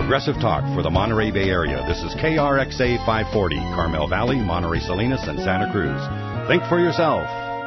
progressive talk for the Monterey Bay Area. This is KRXA 540, Carmel Valley, Monterey Salinas, and Santa Cruz. Think for yourself.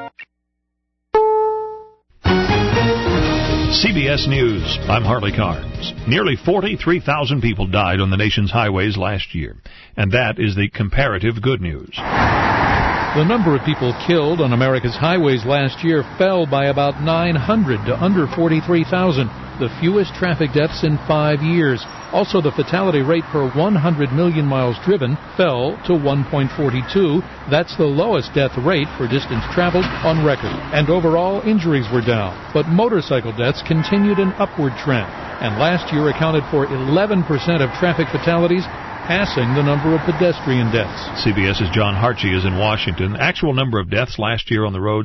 CBS News. I'm Harley Carnes. Nearly 43,000 people died on the nation's highways last year, and that is the comparative good news. The number of people killed on America's highways last year fell by about 900 to under 43,000, the fewest traffic deaths in 5 years. Also, the fatality rate per 100 million miles driven fell to 1.42. That's the lowest death rate for distance traveled on record. And overall, injuries were down. But motorcycle deaths continued an upward trend, and last year accounted for 11% of traffic fatalities, passing the number of pedestrian deaths. CBS's John Hartshey is in Washington. Actual number of deaths last year on the roads,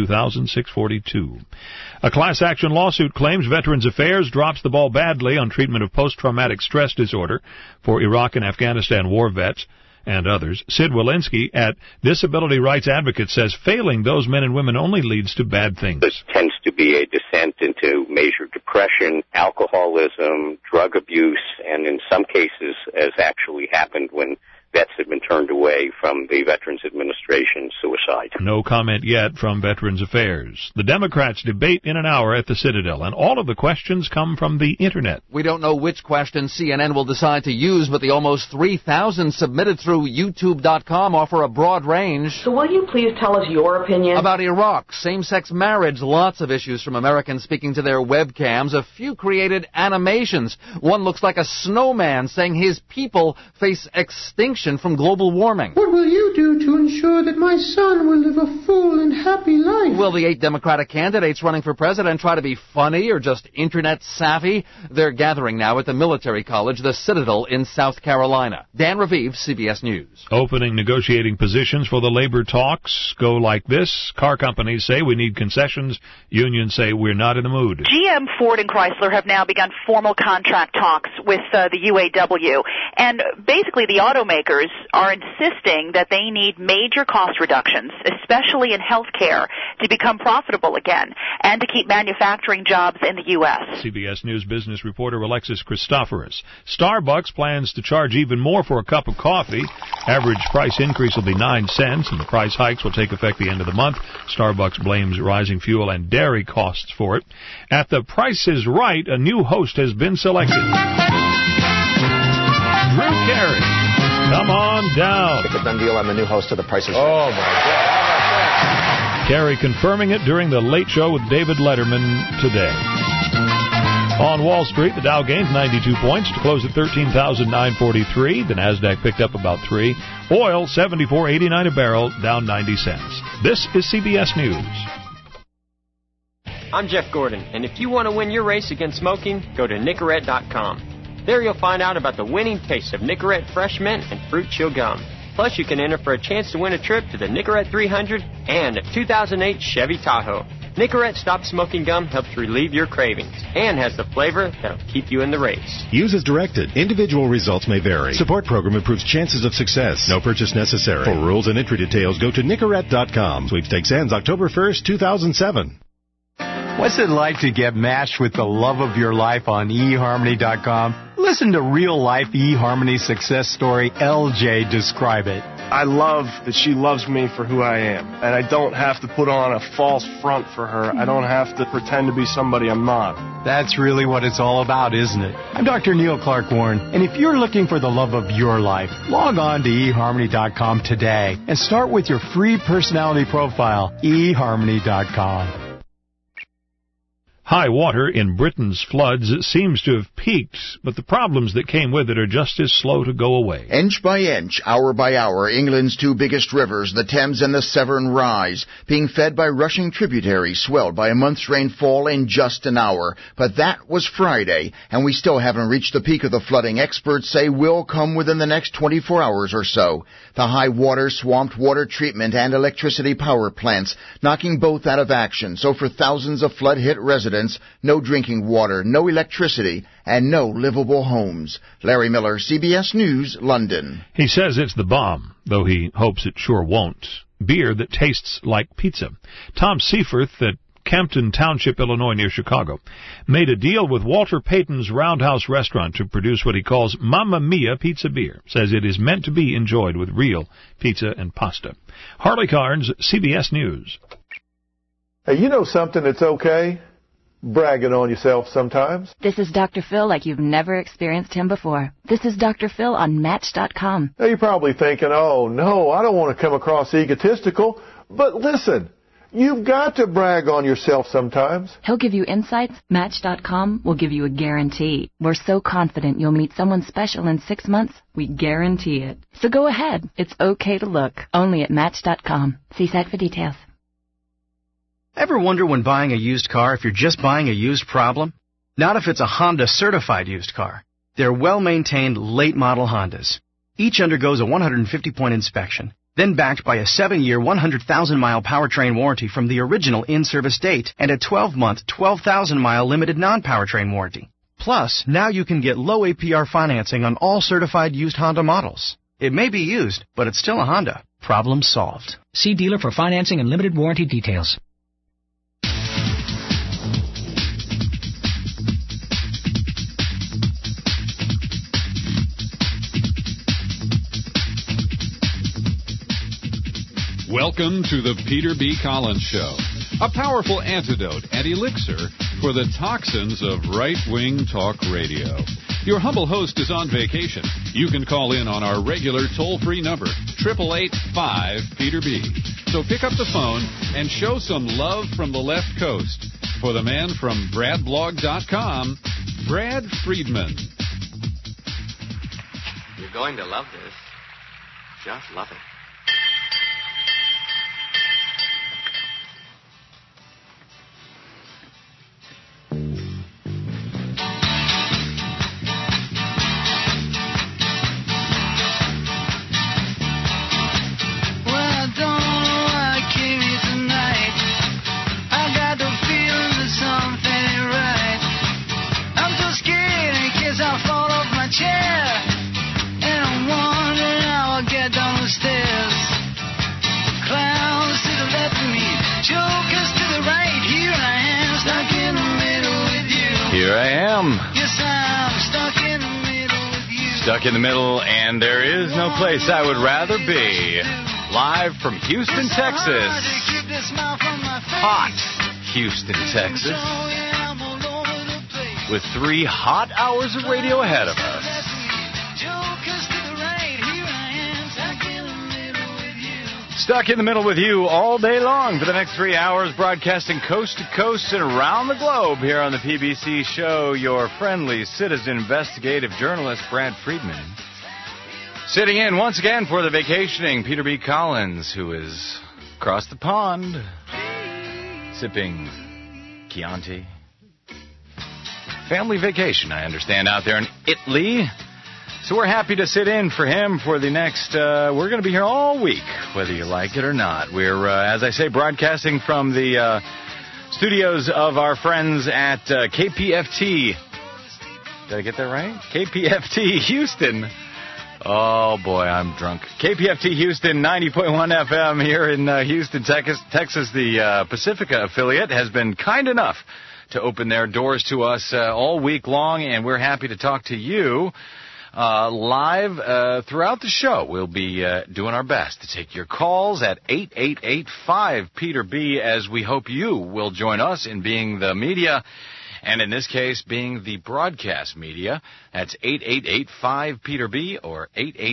42,642. A class action lawsuit claims Veterans Affairs drops the ball badly on treatment of post-traumatic stress disorder for Iraq and Afghanistan war vets and others. Sid Walensky at Disability Rights Advocate says failing those men and women only leads to bad things. This tends to be a descent into major depression, alcoholism, drug abuse, and in some cases, as actually happened when vets had been turned away from the Veterans Administration, suicide. No comment yet from Veterans Affairs. The Democrats debate in an hour at the Citadel, and all of the questions come from the Internet. We don't know which questions CNN will decide to use, but the almost 3,000 submitted through YouTube.com offer a broad range. So will you please tell us your opinion? About Iraq, same-sex marriage, lots of issues from Americans speaking to their webcams, a few created animations. One looks like a snowman saying his people face extinction from global warming. What will you do to ensure that my son will live a full and happy life? Will the 8 Democratic candidates running for president try to be funny or just Internet savvy? They're gathering now at the military college, the Citadel in South Carolina. Dan Raviv, CBS News. Opening negotiating positions for the labor talks go like this. Car companies say we need concessions. Unions say we're not in the mood. GM, Ford, and Chrysler have now begun formal contract talks with the UAW. And basically the automakers are insisting that they need major cost reductions, especially in health care, to become profitable again and to keep manufacturing jobs in the U.S. CBS News business reporter Alexis Christoforous. Starbucks plans to charge even more for a cup of coffee. Average price increase will be 9 cents, and the price hikes will take effect the end of the month. Starbucks blames rising fuel and dairy costs for it. At The Price is Right, a new host has been selected. Drew Carey. Come on down. It's a done deal. I'm the new host of The Price is Right. Oh, my God. Carey confirming it during the Late Show with David Letterman today. On Wall Street, the Dow gained 92 points to close at 13,943. The Nasdaq picked up about 3. Oil, $74.89 a barrel, down 90 cents. This is CBS News. I'm Jeff Gordon, and if you want to win your race against smoking, go to Nicorette.com. There you'll find out about the winning taste of Nicorette Fresh Mint and Fruit Chill Gum. Plus, you can enter for a chance to win a trip to the Nicorette 300 and a 2008 Chevy Tahoe. Nicorette Stop Smoking Gum helps relieve your cravings and has the flavor that'll keep you in the race. Use as directed. Individual results may vary. Support program improves chances of success. No purchase necessary. For rules and entry details, go to Nicorette.com. Sweepstakes ends October 1st, 2007. What's it like to get matched with the love of your life on eHarmony.com? Listen to real-life eHarmony success story LJ describe it. I love that she loves me for who I am, and I don't have to put on a false front for her. I don't have to pretend to be somebody I'm not. That's really what it's all about, isn't it? I'm Dr. Neil Clark Warren, and if you're looking for the love of your life, log on to eHarmony.com today and start with your free personality profile, eHarmony.com. High water in Britain's floods seems to have peaked, but the problems that came with it are just as slow to go away. Inch by inch, hour by hour, England's 2 biggest rivers, the Thames and the Severn, rise, being fed by rushing tributaries swelled by a month's rainfall in just an hour. But that was Friday, and we still haven't reached the peak of the flooding experts say will come within the next 24 hours or so. The high water swamped water treatment and electricity power plants, knocking both out of action. So for thousands of flood-hit residents, no drinking water, no electricity, and no livable homes. Larry Miller, CBS News, London. He says it's the bomb, though he hopes it sure won't. Beer that tastes like pizza. Tom Seifert at Campton Township, Illinois, near Chicago, made a deal with Walter Payton's Roundhouse Restaurant to produce what he calls Mamma Mia Pizza Beer. Says it is meant to be enjoyed with real pizza and pasta. Harley Carnes, CBS News. Hey, you know something that's okay? Bragging on yourself sometimes. This is Dr. Phil like you've never experienced him before. This is Dr. Phil on Match.com. Now you're probably thinking, oh no, I don't want to come across egotistical. But listen, you've got to brag on yourself sometimes. He'll give you insights. Match.com will give you a guarantee. We're so confident you'll meet someone special in 6 months, we guarantee it. So go ahead. It's okay to look. Only at Match.com. See site for details. Ever wonder when buying a used car if you're just buying a used problem? Not if it's a Honda certified used car. They're well-maintained late-model Hondas. Each undergoes a 150-point inspection, then backed by a 7-year, 100,000-mile powertrain warranty from the original in-service date and a 12-month, 12,000-mile limited non-powertrain warranty. Plus, now you can get low APR financing on all certified used Honda models. It may be used, but it's still a Honda. Problem solved. See dealer for financing and limited warranty details. Welcome to the Peter B. Collins Show, a powerful antidote and elixir for the toxins of right-wing talk radio. Your humble host is on vacation. You can call in on our regular toll-free number, 888-5-PETER-B. So pick up the phone and show some love from the left coast for the man from BradBlog.com, Brad Friedman. You're going to love this. Just love it. Here I am. Yes, I'm stuck in the middle with you. Stuck in the middle, and there is no place I would rather be. Live from Houston, Texas. Hot Houston, Texas. With 3 hot hours of radio ahead of us. Stuck in the middle with you all day long for the next 3 hours, broadcasting coast to coast and around the globe here on the PBC show. Your friendly citizen investigative journalist, Brad Friedman. Sitting in once again for the vacationing Peter B. Collins, who is across the pond, sipping Chianti. Family vacation, I understand, out there in Italy. So we're happy to sit in for him for the next, we're going to be here all week, whether you like it or not. We're, as I say, broadcasting from the studios of our friends at KPFT. Did I get that right? KPFT Houston. Oh, boy, I'm drunk. KPFT Houston, 90.1 FM here in Houston, Texas. The Pacifica affiliate has been kind enough to open their doors to us all week long, and we're happy to talk to you. Live throughout the show. We'll be doing our best to take your calls at 888-5-PETER-B, as we hope you will join us in being the media, and in this case, being the broadcast media. That's 888-5-PETER-B or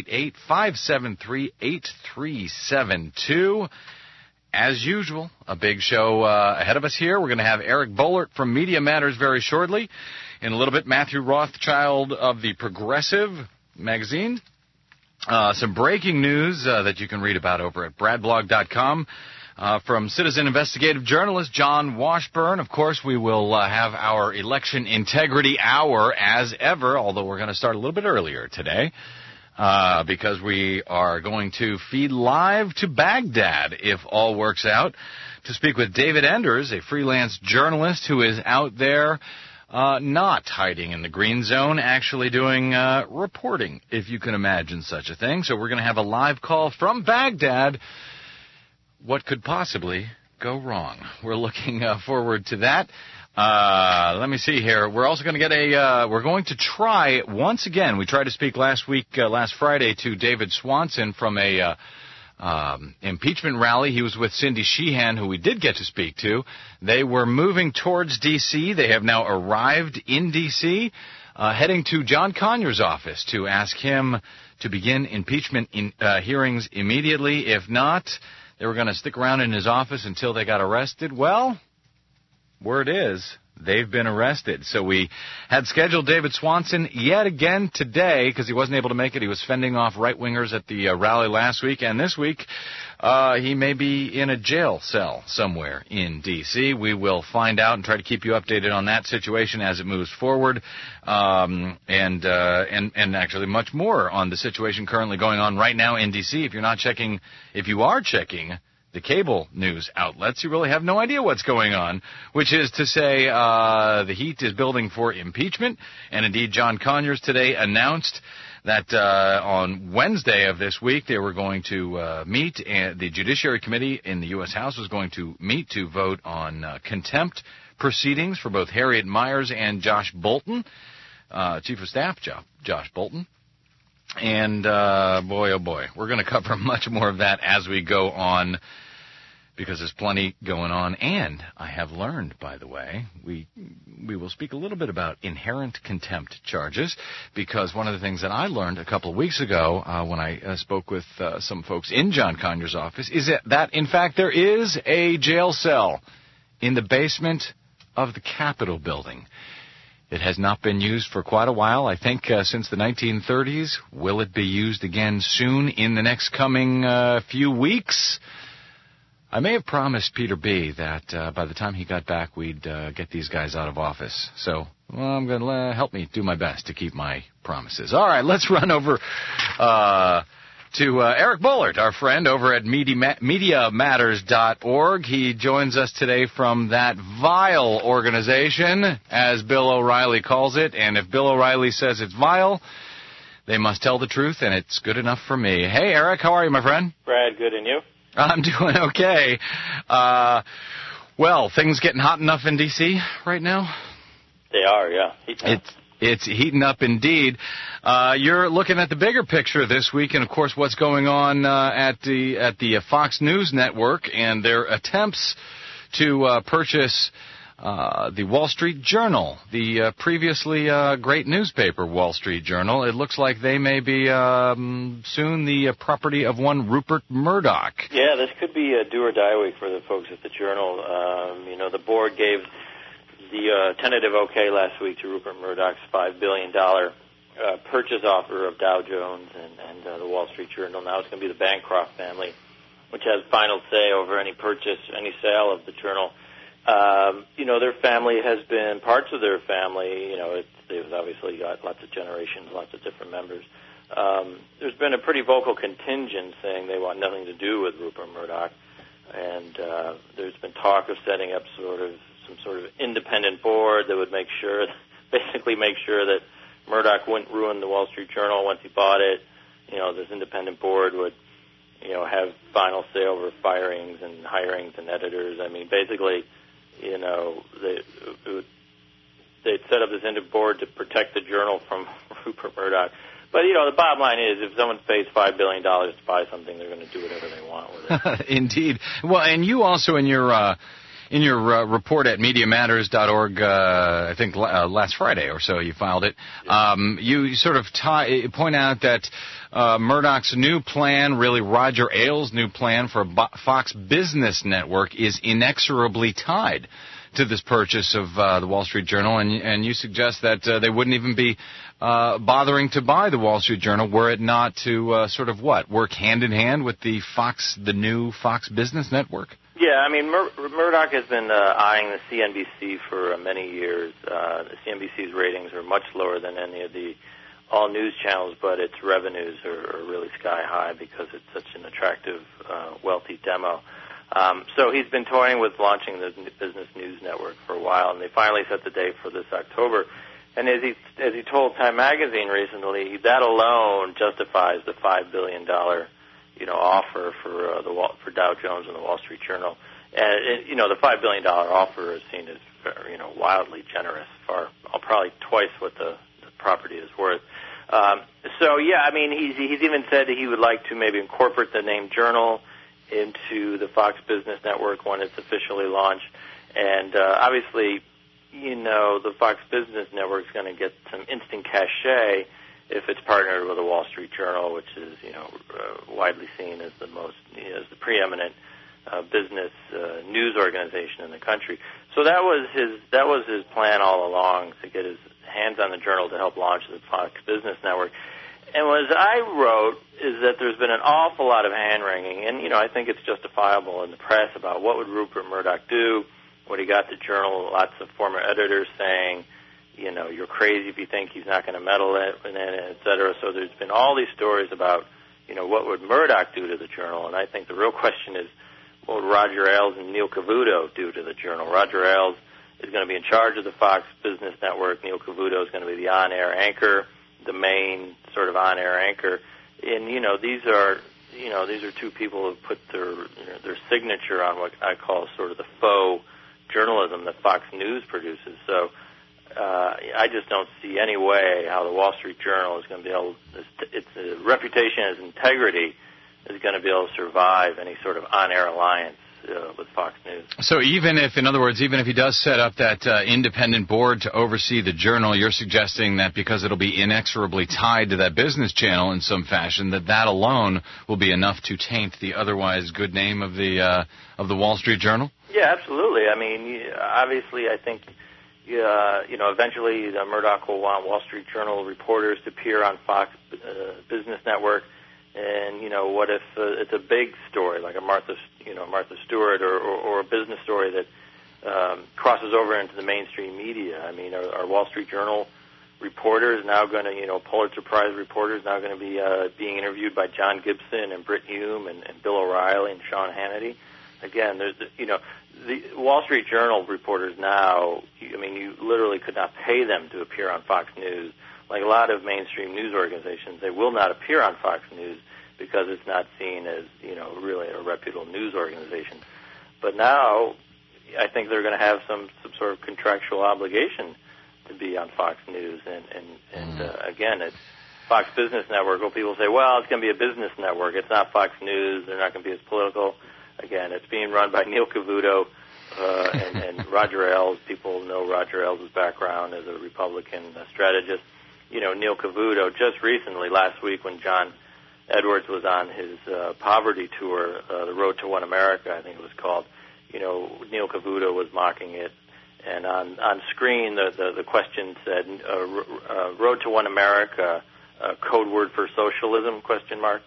888-573-8372. As usual, a big show ahead of us here. We're going to have Eric Boehlert from Media Matters very shortly. In a little bit, Matthew Rothschild of the Progressive magazine. Some breaking news that you can read about over at bradblog.com from citizen investigative journalist John Washburn. Of course, we will have our election integrity hour as ever, although we're going to start a little bit earlier today because we are going to feed live to Baghdad, if all works out, to speak with David Enders, a freelance journalist who is out there not hiding in the green zone, actually doing reporting, if you can imagine such a thing. So we're going to have a live call from Baghdad. What could possibly go wrong? We're looking forward to that. Let me see here. We're also going to get we're going to try, once again, we tried to speak last Friday to David Swanson from a impeachment rally. He was with Cindy Sheehan, who we did get to speak to. They were moving towards D.C. They have now arrived in D.C., heading to John Conyers' office to ask him to begin impeachment hearings immediately. If not, they were going to stick around in his office until they got arrested. Well, word is they've been arrested. So we had scheduled David Swanson yet again today because he wasn't able to make it. He was fending off right-wingers at the rally last week. And this week, he may be in a jail cell somewhere in D.C. We will find out and try to keep you updated on that situation as it moves forward. And actually much more on the situation currently going on right now in D.C. If you are checking the cable news outlets, you really have no idea what's going on, which is to say the heat is building for impeachment. And indeed, John Conyers today announced that on Wednesday of this week they were going to meet, and the Judiciary Committee in the U.S. House was going to meet to vote on contempt proceedings for both Harriet Miers and Josh Bolten, Chief of Staff Josh Bolten. And boy, oh boy, we're going to cover much more of that as we go on, because there's plenty going on. And I have learned, by the way, we will speak a little bit about inherent contempt charges, because one of the things that I learned a couple of weeks ago when I spoke with some folks in John Conyers' office is that, in fact, there is a jail cell in the basement of the Capitol building. It has not been used for quite a while, I think since the 1930s. Will it be used again soon in the next coming few weeks? I may have promised Peter B. that by the time he got back, we'd get these guys out of office. So I'm going to help me do my best to keep my promises. All right, let's run over to Eric Boehlert, our friend over at MediaMatters.org. He joins us today from that vile organization, as Bill O'Reilly calls it. And if Bill O'Reilly says it's vile, they must tell the truth, and it's good enough for me. Hey, Eric, how are you, my friend? Brad, good, and you? I'm doing okay. Well, things getting hot enough in D.C. right now? They are, yeah. It's heating up indeed. You're looking at the bigger picture this week, and of course, what's going on at the Fox News Network and their attempts to purchase the Wall Street Journal, the previously great newspaper Wall Street Journal. It looks like they may be soon the property of one Rupert Murdoch. Yeah, this could be a do or die week for the folks at the Journal. The board gave the tentative okay last week to Rupert Murdoch's $5 billion purchase offer of Dow Jones and the Wall Street Journal. Now it's going to be the Bancroft family, which has final say over any purchase, any sale of the Journal. Their family has been, parts of their family, they've obviously got lots of generations, lots of different members. There's been a pretty vocal contingent saying they want nothing to do with Rupert Murdoch, and there's been talk of setting up some sort of independent board that would basically make sure that Murdoch wouldn't ruin the Wall Street Journal once he bought it. This independent board would, have final say over firings and hirings and editors. I mean, basically, they'd set up this independent board to protect the Journal from Rupert Murdoch. But, the bottom line is, if someone pays $5 billion to buy something, they're going to do whatever they want with it. Indeed. Well, and you also, in your report at MediaMatters.org, I think last Friday or so you filed it, you sort of point out that Murdoch's new plan, really Roger Ailes' new plan for Fox Business Network, is inexorably tied to this purchase of the Wall Street Journal, and you suggest that they wouldn't even be bothering to buy the Wall Street Journal were it not to work hand in hand with the new Fox Business Network? Yeah, I mean, Murdoch has been eyeing the CNBC for many years. The CNBC's ratings are much lower than any of the all-news channels, but its revenues are really sky high because it's such an attractive, wealthy demo. So he's been toying with launching the Business News Network for a while, and they finally set the date for this October. And as he told Time Magazine recently, that alone justifies the $5 billion offer for Dow Jones and the Wall Street Journal. And, the $5 billion offer is seen as, wildly generous, probably twice what the property is worth. He's even said that he would like to maybe incorporate the name Journal into the Fox Business Network when it's officially launched. And obviously, the Fox Business Network is going to get some instant cachet if it's partnered with the Wall Street Journal, which is, widely seen as the preeminent business news organization in the country. So that was his plan all along, to get his hands on the Journal to help launch the Fox Business Network. And what I wrote is that there's been an awful lot of hand-wringing, and, I think it's justifiable in the press about what would Rupert Murdoch do, what he got the Journal, lots of former editors saying, you're crazy if you think he's not going to meddle in it, et cetera. So there's been all these stories about, what would Murdoch do to the Journal, and I think the real question is, what would Roger Ailes and Neil Cavuto do to the Journal? Roger Ailes is going to be in charge of the Fox Business Network. Neil Cavuto is going to be the on-air anchor, the main sort of on-air anchor. And, these are two people who put their signature on what I call sort of the faux journalism that Fox News produces. So I just don't see any way how the Wall Street Journal is going to be able, its reputation as integrity is going to be able to survive any sort of on-air alliance with Fox News. So even if he does set up that independent board to oversee the Journal, you're suggesting that because it'll be inexorably tied to that business channel in some fashion, that alone will be enough to taint the otherwise good name of the Wall Street Journal? Yeah, absolutely. I mean, obviously, I think eventually Murdoch will want Wall Street Journal reporters to appear on Fox Business Network. And, what if it's a big story like a Martha Stewart or a business story that crosses over into the mainstream media? I mean, are Wall Street Journal reporters now going to, Pulitzer Prize reporters now going to be being interviewed by John Gibson and Brit Hume and Bill O'Reilly and Sean Hannity? Again, there's, the Wall Street Journal reporters now, you literally could not pay them to appear on Fox News. Like a lot of mainstream news organizations, they will not appear on Fox News because it's not seen as, really a reputable news organization. But now, I think they're going to have some sort of contractual obligation to be on Fox News. And again, it's Fox Business Network. Well, people say, well, it's going to be a business network. It's not Fox News. They're not going to be as political. Again, it's being run by Neil Cavuto and Roger Ailes. People know Roger Ailes' background as a Republican strategist. Neil Cavuto, just recently, last week, when John Edwards was on his poverty tour, The Road to One America, I think it was called, Neil Cavuto was mocking it. And on screen, the question said, Road to One America, code word for socialism, question mark.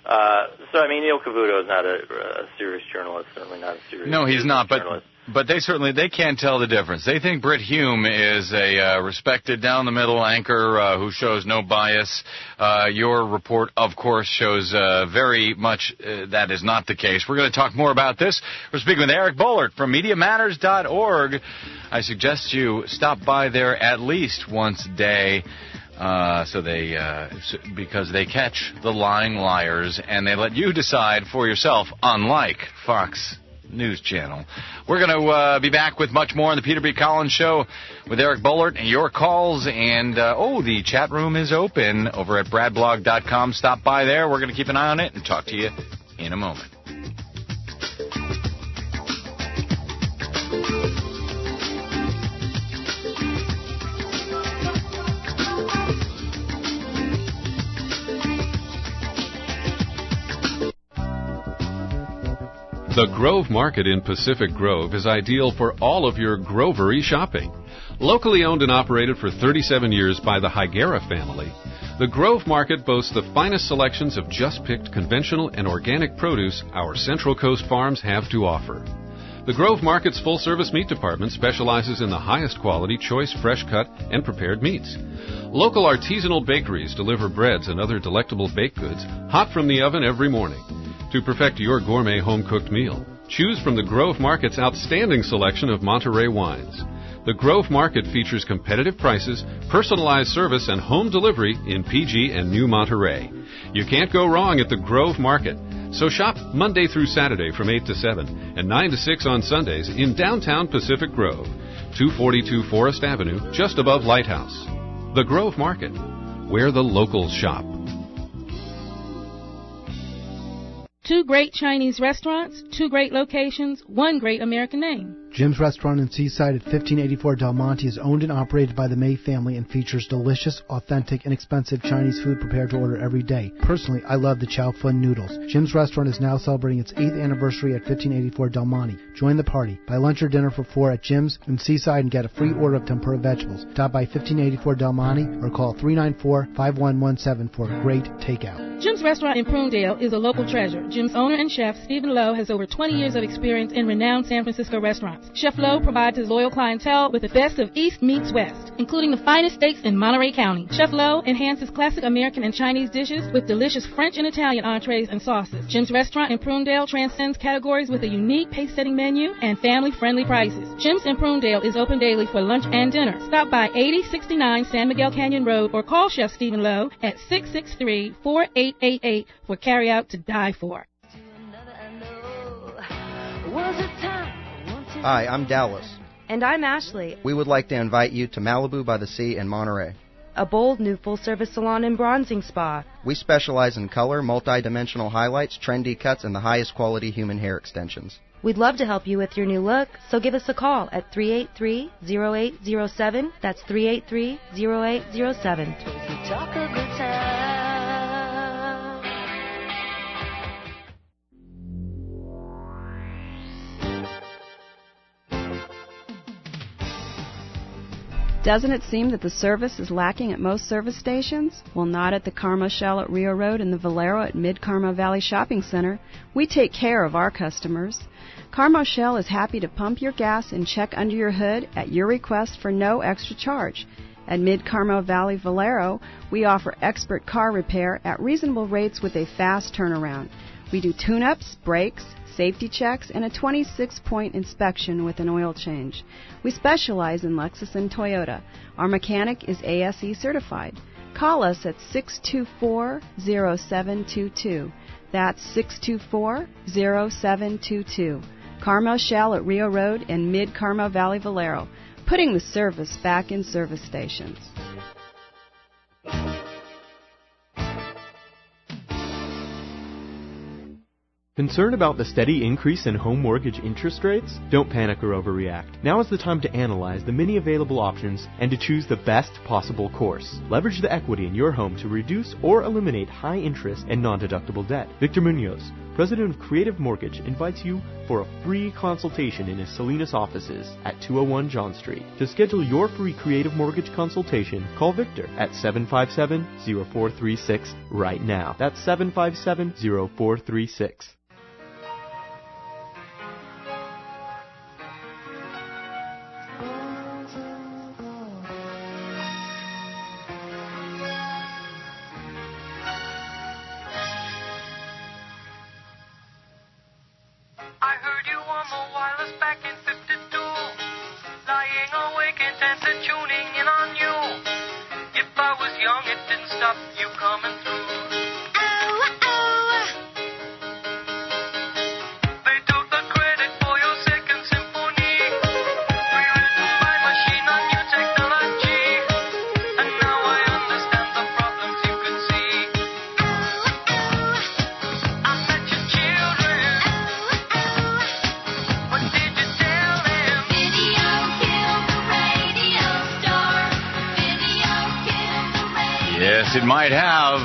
Neil Cavuto is not a serious journalist, certainly not a serious journalist. No, he's not, but they can't tell the difference. They think Brit Hume is a respected down-the-middle anchor who shows no bias. Your report, of course, shows very much that is not the case. We're going to talk more about this. We're speaking with Eric Boehlert from MediaMatters.org. I suggest you stop by there at least once a day. Because they catch the lying liars and they let you decide for yourself, unlike Fox News Channel. We're going to be back with much more on the Peter B. Collins Show with Eric Boehlert and your calls. And, the chat room is open over at bradblog.com. Stop by there. We're going to keep an eye on it and talk to you in a moment. The Grove Market in Pacific Grove is ideal for all of your grovery shopping. Locally owned and operated for 37 years by the Higuera family, the Grove Market boasts the finest selections of just-picked conventional and organic produce our Central Coast farms have to offer. The Grove Market's full-service meat department specializes in the highest quality, choice, fresh-cut, and prepared meats. Local artisanal bakeries deliver breads and other delectable baked goods hot from the oven every morning. To perfect your gourmet home-cooked meal, choose from the Grove Market's outstanding selection of Monterey wines. The Grove Market features competitive prices, personalized service, and home delivery in PG and New Monterey. You can't go wrong at the Grove Market. So shop Monday through Saturday from 8 to 7 and 9 to 6 on Sundays in downtown Pacific Grove, 242 Forest Avenue, just above Lighthouse. The Grove Market, where the locals shop. 2 great Chinese restaurants, 2 great locations, 1 great American name. Jim's Restaurant in Seaside at 1584 Del Monte is owned and operated by the May family and features delicious, authentic, inexpensive Chinese food prepared to order every day. Personally, I love the Chow Fun noodles. Jim's Restaurant is now celebrating its 8th anniversary at 1584 Del Monte. Join the party. Buy lunch or dinner for 4 at Jim's in Seaside and get a free order of tempura vegetables. Stop by 1584 Del Monte or call 394-5117 for a great takeout. Jim's Restaurant in Prunedale is a local treasure. Jim's owner and chef, Stephen Lowe, has over 20 years of experience in renowned San Francisco restaurants. Chef Lowe provides his loyal clientele with the best of East meets West, including the finest steaks in Monterey County. Chef Lowe enhances classic American and Chinese dishes with delicious French and Italian entrees and sauces. Jim's Restaurant in Prunedale transcends categories with a unique pace-setting menu and family-friendly prices. Jim's in Prunedale is open daily for lunch and dinner. Stop by 8069 San Miguel Canyon Road or call Chef Stephen Lowe at 663-4888 for carry-out to die for. Hi, I'm Dallas. And I'm Ashley. We would like to invite you to Malibu by the Sea in Monterey. A bold new full-service salon and bronzing spa. We specialize in color, multi-dimensional highlights, trendy cuts, and the highest quality human hair extensions. We'd love to help you with your new look, so give us a call at 383-0807. That's 383-0807. Talk a good time. Doesn't it seem that the service is lacking at most service stations? Well, not at the Carmo Shell at Rio Road and the Valero at Mid-Carmo Valley Shopping Center. We take care of our customers. Carmo Shell is happy to pump your gas and check under your hood at your request for no extra charge. At Mid-Carmo Valley Valero, we offer expert car repair at reasonable rates with a fast turnaround. We do tune-ups, brakes, safety checks, and a 26-point inspection with an oil change. We specialize in Lexus and Toyota. Our mechanic is ASE certified. Call us at 624-0722. That's 624-0722. Carmo Shell at Rio Road and Mid-Carmo Valley Valero, putting the service back in service stations. Concerned about the steady increase in home mortgage interest rates? Don't panic or overreact. Now is the time to analyze the many available options and to choose the best possible course. Leverage the equity in your home to reduce or eliminate high interest and non-deductible debt. Victor Munoz, President of Creative Mortgage, invites you for a free consultation in his Salinas offices at 201 John Street. To schedule your free Creative Mortgage consultation, call Victor at 757-0436 right now. That's 757-0436. It might have.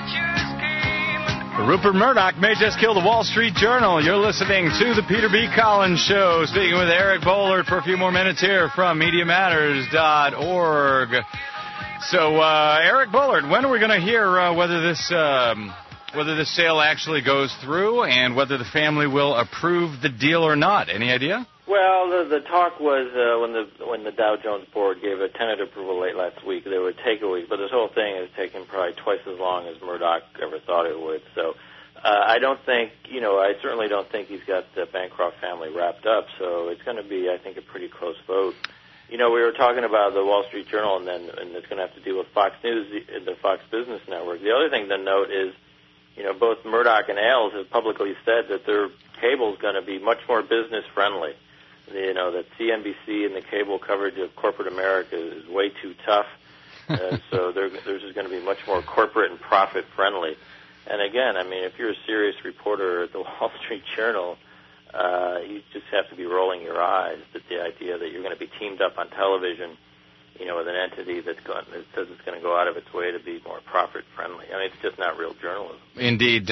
Rupert Murdoch may just kill the Wall Street Journal. You're listening to the Peter B. Collins Show. Speaking with Eric Boehlert for a few more minutes here from MediaMatters.org. So, Eric Boehlert, when are we going to hear whether this sale actually goes through and whether the family will approve the deal or not? Any idea? Well, the talk was when the Dow Jones board gave a tentative approval late last week, they would take a week, but this whole thing has taken probably twice as long as Murdoch ever thought it would. So I certainly don't think he's got the Bancroft family wrapped up, so it's going to be, I think, a pretty close vote. We were talking about the Wall Street Journal, and it's going to have to deal with Fox News, the Fox Business Network. The other thing to note is, both Murdoch and Ailes have publicly said that their cable is going to be much more business friendly. That CNBC and the cable coverage of corporate America is way too tough. So theirs is going to be much more corporate and profit friendly. And again, I mean, if you're a serious reporter at the Wall Street Journal, you just have to be rolling your eyes at the idea that you're going to be teamed up on television, with an entity that says it's going to go out of its way to be more profit friendly. I mean, it's just not real journalism. Indeed,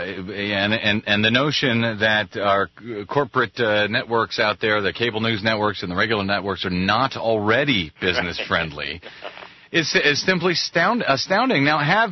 and the notion that our corporate networks out there, the cable news networks and the regular networks, are not already business friendly. Is simply astounding. Now,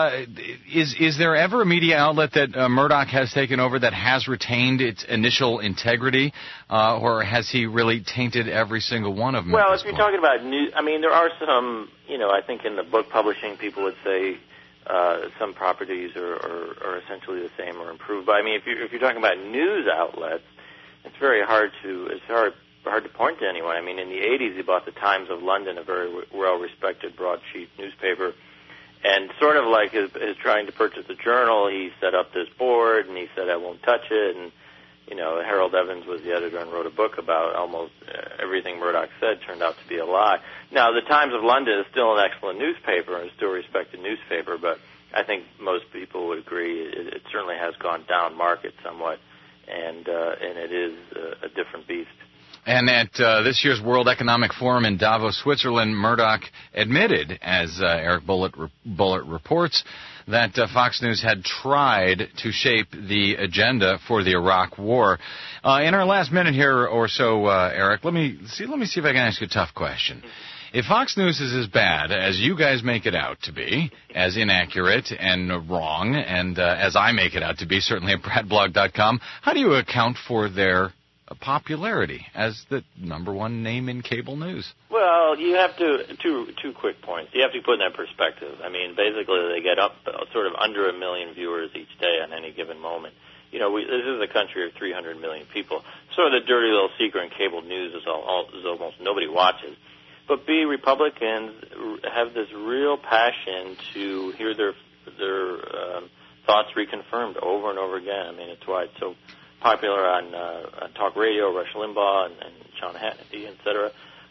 is there ever a media outlet that Murdoch has taken over that has retained its initial integrity, or has he really tainted every single one of them? Well, if you're talking about news, I mean, there are some, I think in the book publishing, people would say some properties are essentially the same or improved. But I mean, if you're talking about news outlets, it's hard to point to anyone. I mean, in the 80s, he bought the Times of London, a very well-respected broadsheet newspaper, and sort of like his trying to purchase the Journal, he set up this board, and he said, I won't touch it, and, Harold Evans was the editor and wrote a book about almost everything Murdoch said turned out to be a lie. Now, the Times of London is still an excellent newspaper and still a respected newspaper, but I think most people would agree it certainly has gone down market somewhat, and it is a different beast. And at this year's World Economic Forum in Davos, Switzerland, Murdoch admitted, as Eric Bullett reports, that Fox News had tried to shape the agenda for the Iraq War. In our last minute here or so, Eric, let me see if I can ask you a tough question. If Fox News is as bad as you guys make it out to be, as inaccurate and wrong, and as I make it out to be, certainly at bradblog.com, how do you account for their popularity as the number one name in cable news? Well, you have to two quick points. You have to put in that perspective. I mean, basically, they get up sort of under 1 million viewers each day on any given moment. This is a country of 300 million people. Sort of the dirty little secret in cable news is almost nobody watches. But Republicans have this real passion to hear their thoughts reconfirmed over and over again. I mean, it's why it's so popular on talk radio, Rush Limbaugh and Sean Hannity, etc.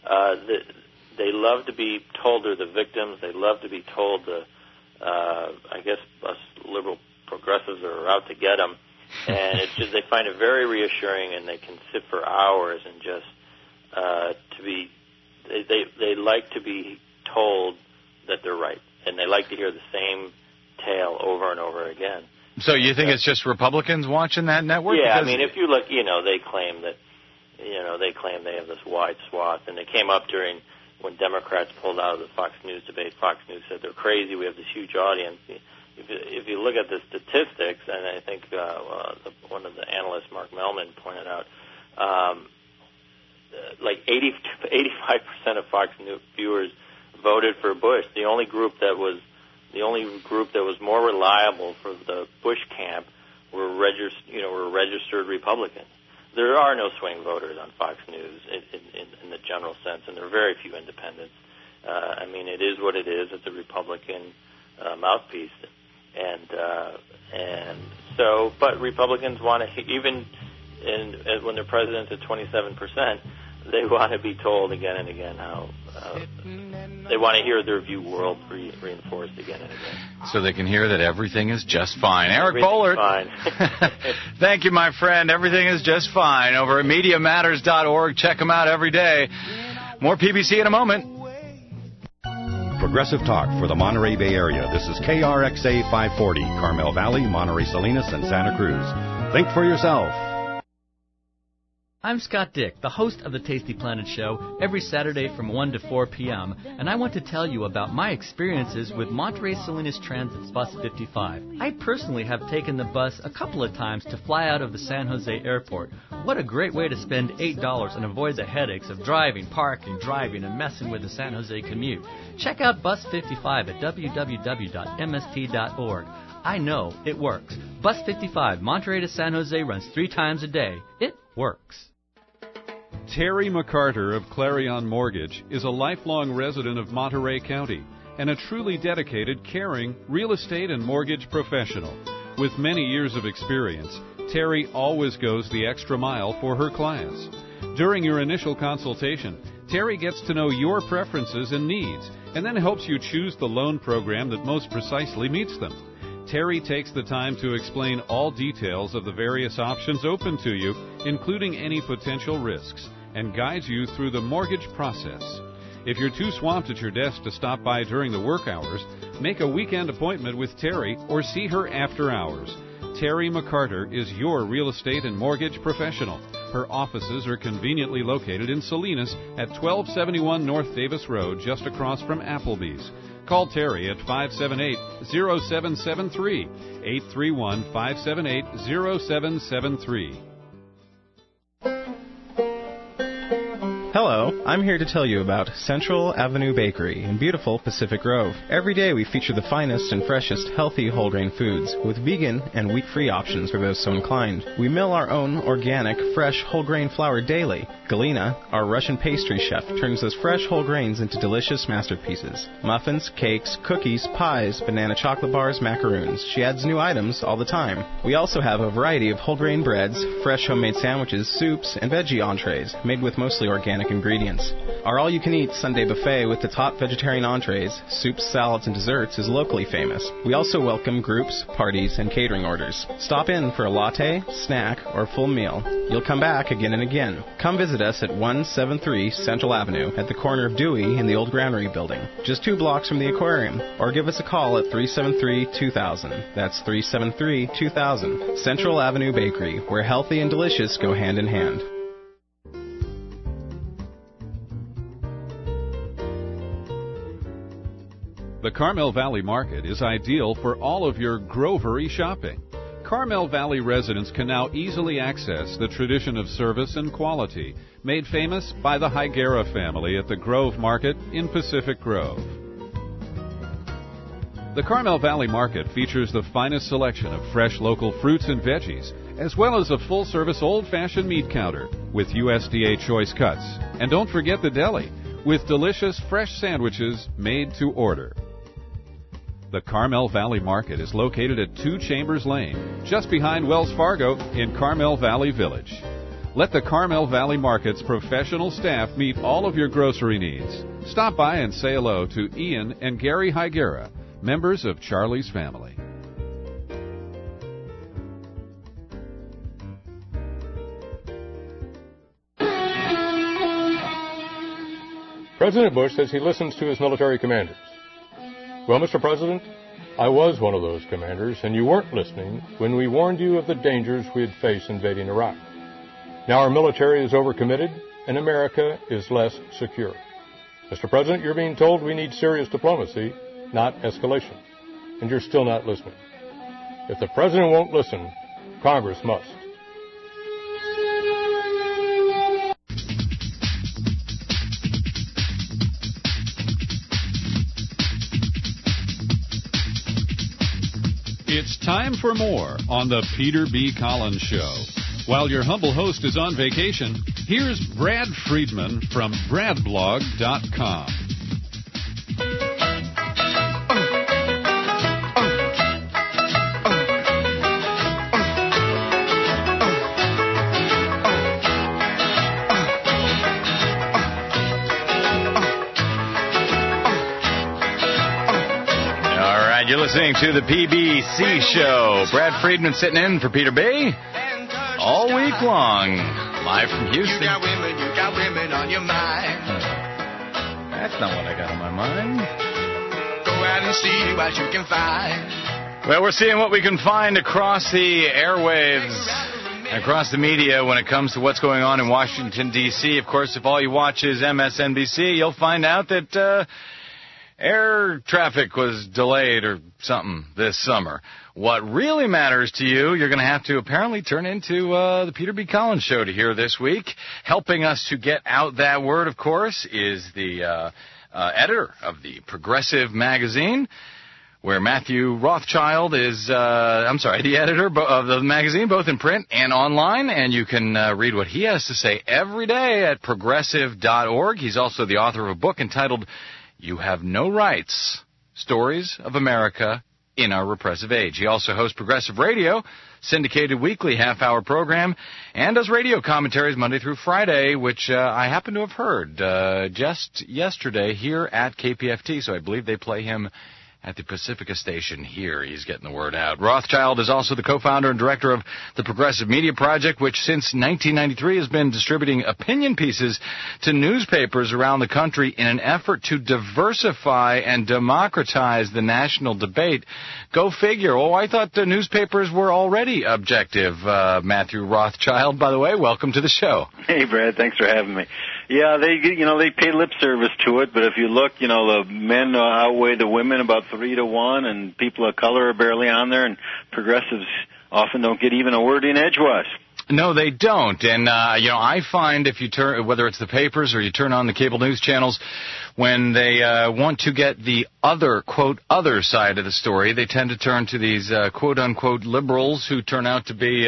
They love to be told they're the victims. They love to be told I guess us liberal progressives are out to get them. And it's just, they find it very reassuring, and they can sit for hours and just they like to be told that they're right, and they like to hear the same tale over and over again. So you think it's just Republicans watching that network? Yeah, I mean, if you look, they claim that, they have this wide swath, and they came up during when Democrats pulled out of the Fox News debate. Fox News said they're crazy. We have this huge audience. If you look at the statistics, and I think one of the analysts, Mark Mellman, pointed out, like 85% of Fox News viewers voted for Bush. The only group that was more reliable for the Bush camp were registered Republicans. There are no swing voters on Fox News in the general sense, and there are very few independents. I mean, it is what it is. It's a Republican mouthpiece, and so. But Republicans want to, even when their president's at 27%, they want to be told again and again how they want to hear their view world reinforced again and again. So they can hear that everything is just fine. Eric Boehlert, thank you, my friend. Everything is just fine over at MediaMatters.org. Check them out every day. More PBC in a moment. Progressive Talk for the Monterey Bay Area. This is KRXA 540, Carmel Valley, Monterey Salinas, and Santa Cruz. Think for yourself. I'm Scott Dick, the host of the Tasty Planet Show, every Saturday from 1 to 4 p.m., and I want to tell you about my experiences with Monterey Salinas Transit's Bus 55. I personally have taken the bus a couple of times to fly out of the San Jose airport. What a great way to spend $8 and avoid the headaches of driving, parking, and messing with the San Jose commute. Check out Bus 55 at www.mst.org. I know, it works. Bus 55, Monterey to San Jose, runs 3 times a day. It works. Terry McCarter of Clarion Mortgage is a lifelong resident of Monterey County and a truly dedicated, caring real estate and mortgage professional. With many years of experience, Terry always goes the extra mile for her clients. During your initial consultation, Terry gets to know your preferences and needs, and then helps you choose the loan program that most precisely meets them. Terry takes the time to explain all details of the various options open to you, including any potential risks, and guides you through the mortgage process. If you're too swamped at your desk to stop by during the work hours, make a weekend appointment with Terry or see her after hours. Terry McCarter is your real estate and mortgage professional. Her offices are conveniently located in Salinas at 1271 North Davis Road, just across from Applebee's. Call Terry at 578-0773, 831-578-0773. Hello, I'm here to tell you about Central Avenue Bakery in beautiful Pacific Grove. Every day we feature the finest and freshest healthy whole grain foods with vegan and wheat-free options for those so inclined. We mill our own organic, fresh whole grain flour daily. Galina, our Russian pastry chef, turns those fresh whole grains into delicious masterpieces. Muffins, cakes, cookies, pies, banana chocolate bars, macaroons. She adds new items all the time. We also have a variety of whole grain breads, fresh homemade sandwiches, soups, and veggie entrees made with mostly organic ingredients. Our all-you-can-eat Sunday buffet with the top vegetarian entrees, soups, salads, and desserts is locally famous. We also welcome groups, parties, and catering orders. Stop in for a latte, snack, or full meal. You'll come back again and again. Come visit us at 173 Central Avenue at the corner of Dewey and the old Granary building, just 2 blocks from the aquarium, or give us a call at 373-2000. That's 373-2000. Central Avenue Bakery, where healthy and delicious go hand in hand. The Carmel Valley Market is ideal for all of your grovery shopping. Carmel Valley residents can now easily access the tradition of service and quality, made famous by the Higuera family at the Grove Market in Pacific Grove. The Carmel Valley Market features the finest selection of fresh local fruits and veggies, as well as a full-service old-fashioned meat counter with USDA choice cuts. And don't forget the deli, with delicious fresh sandwiches made to order. The Carmel Valley Market is located at 2 Chambers Lane, just behind Wells Fargo in Carmel Valley Village. Let the Carmel Valley Market's professional staff meet all of your grocery needs. Stop by and say hello to Ian and Gary Higuera, members of Charlie's family. President Bush says he listens to his military commanders. Well, Mr. President, I was one of those commanders, and you weren't listening when we warned you of the dangers we'd face invading Iraq. Now our military is overcommitted, and America is less secure. Mr. President, you're being told we need serious diplomacy, not escalation, and you're still not listening. If the President won't listen, Congress must. It's time for more on the Peter B. Collins Show. While your humble host is on vacation, here's Brad Friedman from BradBlog.com. You're listening to the PBC Show. Brad Friedman sitting in for Peter B. all week long, live from Houston. You got women on your mind. That's not what I got on my mind. Go out and see what you can find. Well, we're seeing what we can find across the airwaves, across the media when it comes to what's going on in Washington, D.C. Of course, if all you watch is MSNBC, you'll find out that air traffic was delayed or something this summer. What really matters to you, you're going to have to apparently turn into the Peter B. Collins Show to hear this week. Helping us to get out that word, of course, is the editor of the Progressive magazine, where Matthew Rothschild is, the editor of the magazine, both in print and online, and you can read what he has to say every day at progressive.org. He's also the author of a book entitled You Have No Rights, Stories of America in our repressive age. He also hosts Progressive Radio, syndicated weekly half-hour program, and does radio commentaries Monday through Friday, which I happen to have heard just yesterday here at KPFT, so I believe they play him at the Pacifica station here. He's getting the word out. Rothschild is also the co-founder and director of the Progressive Media Project, which since 1993 has been distributing opinion pieces to newspapers around the country in an effort to diversify and democratize the national debate. Go figure. Oh, I thought the newspapers were already objective. Matthew Rothschild, by the way, welcome to the show. Hey, Brad. Thanks for having me. Yeah, they pay lip service to it, but if you look, the men outweigh the women about 3-1, and people of color are barely on there, and progressives often don't get even a word in edgewise. No, they don't. And, I find if you turn, whether it's the papers or you turn on the cable news channels, when they want to get the other, quote, other side of the story, they tend to turn to these, quote, unquote, liberals who turn out to be,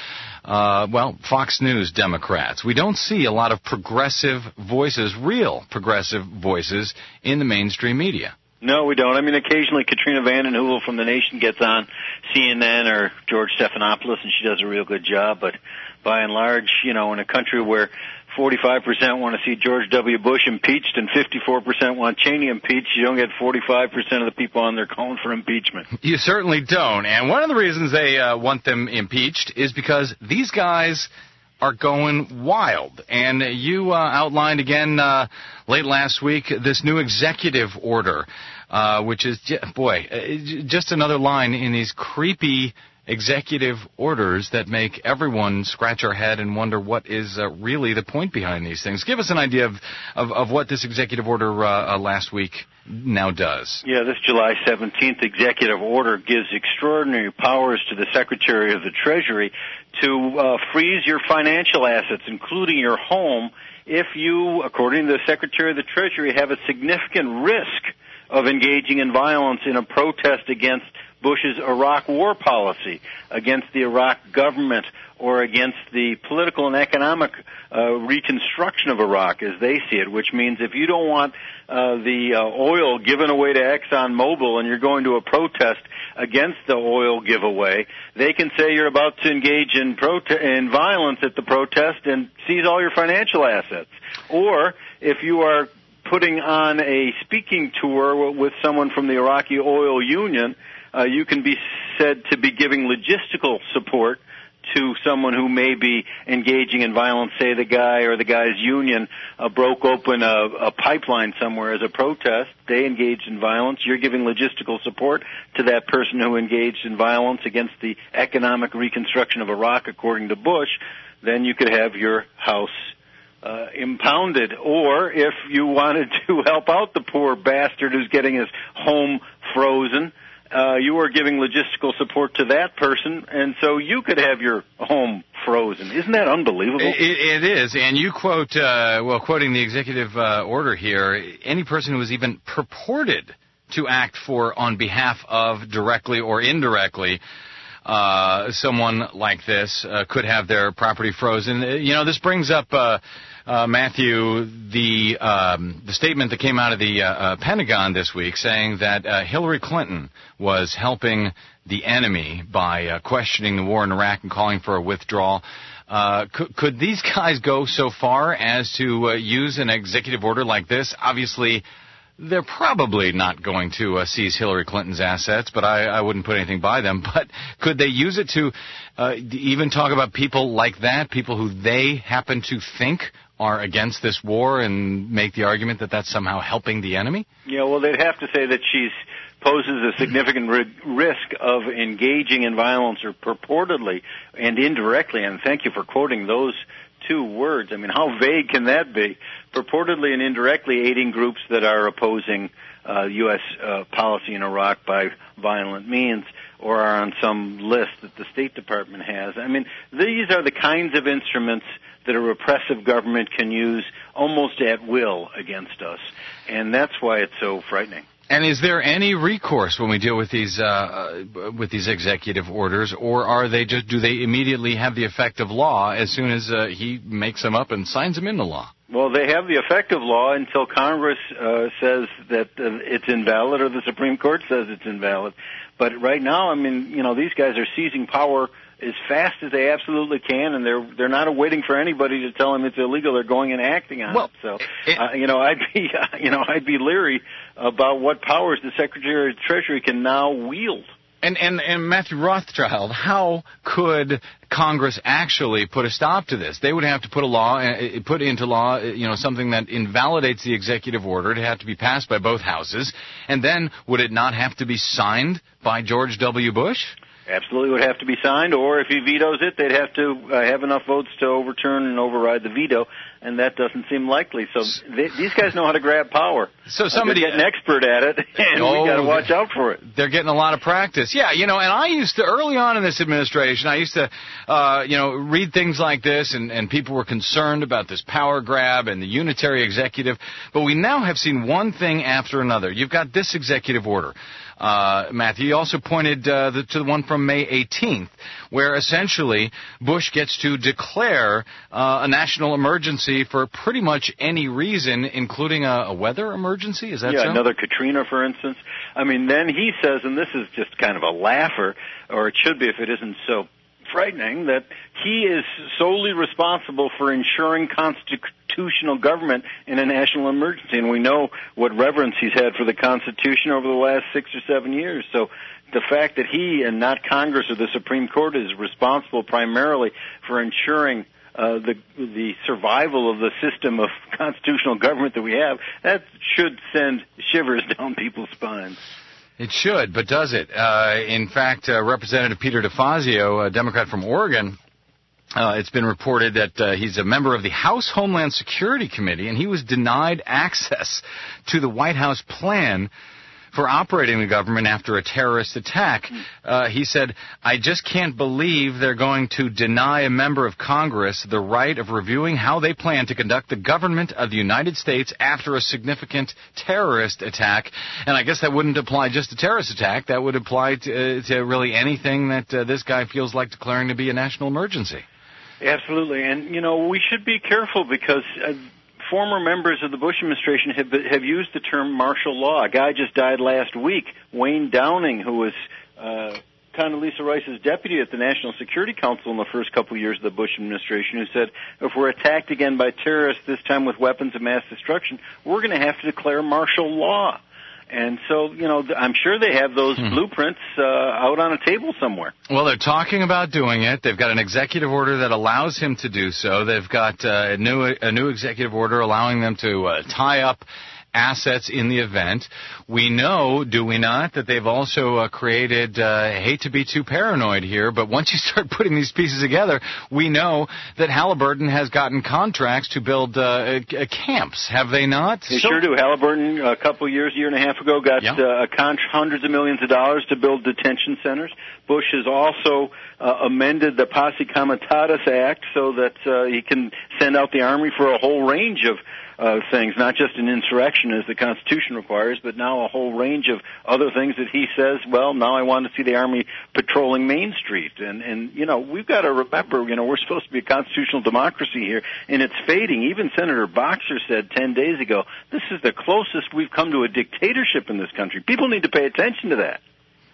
Fox News Democrats. We don't see a lot of progressive voices, real progressive voices, in the mainstream media. No, we don't. I mean, occasionally Katrina vanden Heuvel from The Nation gets on CNN or George Stephanopoulos, and she does a real good job. But by and large, in a country where 45% want to see George W. Bush impeached and 54% want Cheney impeached, you don't get 45% of the people on there calling for impeachment. You certainly don't. And one of the reasons they want them impeached is because these guys are going wild. And you outlined again late last week this new executive order, which is, just another line in these creepy executive orders that make everyone scratch our head and wonder what is really the point behind these things. Give us an idea of what this executive order last week now does. Yeah, this July 17th executive order gives extraordinary powers to the Secretary of the Treasury to freeze your financial assets, including your home, if you, according to the Secretary of the Treasury, have a significant risk of engaging in violence in a protest against Bush's Iraq war policy, against the Iraq government, or against the political and economic reconstruction of Iraq as they see it, which means if you don't want the oil given away to ExxonMobil and you're going to a protest against the oil giveaway, they can say you're about to engage in violence at the protest and seize all your financial assets. Or if you are putting on a speaking tour with someone from the Iraqi Oil Union, you can be said to be giving logistical support to someone who may be engaging in violence. Say the guy or the guy's union broke open a pipeline somewhere as a protest. They engaged in violence. You're giving logistical support to that person who engaged in violence against the economic reconstruction of Iraq, according to Bush. Then you could have your house impounded. Or if you wanted to help out the poor bastard who's getting his home frozen, you are giving logistical support to that person, and so you could have your home frozen. Isn't that unbelievable? It is, and you quote, quoting the executive order here, any person who is even purported to act on behalf of, directly or indirectly, someone like this could have their property frozen. This brings up, Matthew, the statement that came out of the Pentagon this week saying that Hillary Clinton was helping the enemy by questioning the war in Iraq and calling for a withdrawal. Could these guys go so far as to use an executive order like this? Obviously, they're probably not going to seize Hillary Clinton's assets, but I wouldn't put anything by them. But could they use it to even talk about people like that, people who they happen to think are against this war, and make the argument that that's somehow helping the enemy? Yeah, well, they'd have to say that she poses a significant risk of engaging in violence, or purportedly and indirectly, and thank you for quoting those two words. I mean, how vague can that be? Purportedly and indirectly aiding groups that are opposing U.S. policy in Iraq by violent means, or are on some list that the State Department has. I mean, these are the kinds of instruments that a repressive government can use almost at will against us, and that's why it's so frightening. And is there any recourse when we deal with these executive orders, or are they do they immediately have the effect of law as soon as he makes them up and signs them into law? Well, they have the effective law until Congress says that it's invalid or the Supreme Court says it's invalid. But right now, I mean, you know, these guys are seizing power as fast as they absolutely can, and they're not waiting for anybody to tell them it's illegal. They're going and acting on it. So, I'd be leery about what powers the Secretary of the Treasury can now wield. And Matthew Rothschild, how could Congress actually put a stop to this? They would have to put into law, something that invalidates the executive order. It'd have to be passed by both houses. And then would it not have to be signed by George W. Bush? Absolutely would have to be signed, or if he vetoes it, they'd have to have enough votes to overturn and override the veto, and that doesn't seem likely. So these guys know how to grab power. So somebody they're getting expert at it, and we got to watch out for it. They're getting a lot of practice. Yeah, and I used to, early on in this administration, I used to, read things like this, and people were concerned about this power grab and the unitary executive, but we now have seen one thing after another. You've got this executive order. Matthew, you also pointed to the one from May 18th, where essentially Bush gets to declare a national emergency for pretty much any reason, including a weather emergency. Is that so? Yeah, another Katrina, for instance. I mean, then he says, and this is just kind of a laugher, or it should be if it isn't so frightening, that he is solely responsible for ensuring constitutional government in a national emergency. And we know what reverence he's had for the Constitution over the last 6 or 7 years. So the fact that he and not Congress or the Supreme Court is responsible primarily for ensuring the survival of the system of constitutional government that we have, that should send shivers down people's spines. It should, but does it? In fact, Representative Peter DeFazio, a Democrat from Oregon, it's been reported that he's a member of the House Homeland Security Committee, and he was denied access to the White House plan for operating the government after a terrorist attack. He said, I just can't believe they're going to deny a member of Congress the right of reviewing how they plan to conduct the government of the United States after a significant terrorist attack. And I guess that wouldn't apply just to terrorist attack. That would apply to really anything that this guy feels like declaring to be a national emergency. Absolutely. And, we should be careful because former members of the Bush administration have used the term martial law. A guy just died last week, Wayne Downing, who was Condoleezza Rice's deputy at the National Security Council in the first couple of years of the Bush administration, who said, if we're attacked again by terrorists, this time with weapons of mass destruction, we're going to have to declare martial law. And so, I'm sure they have those blueprints out on a table somewhere. Well, they're talking about doing it. They've got an executive order that allows him to do so. They've got a new executive order allowing them to tie up assets in the event. We know, do we not, that they've also created, I hate to be too paranoid here, but once you start putting these pieces together, we know that Halliburton has gotten contracts to build camps, have they not? They sure do. Halliburton, a year and a half ago, got hundreds of millions of dollars to build detention centers. Bush has also amended the Posse Comitatus Act so that he can send out the Army for a whole range of things, not just an insurrection as the Constitution requires, but now a whole range of other things that he says, well, now I want to see the Army patrolling Main Street. And we've got to remember, we're supposed to be a constitutional democracy here, and it's fading. Even Senator Boxer said 10 days ago, this is the closest we've come to a dictatorship in this country. People need to pay attention to that.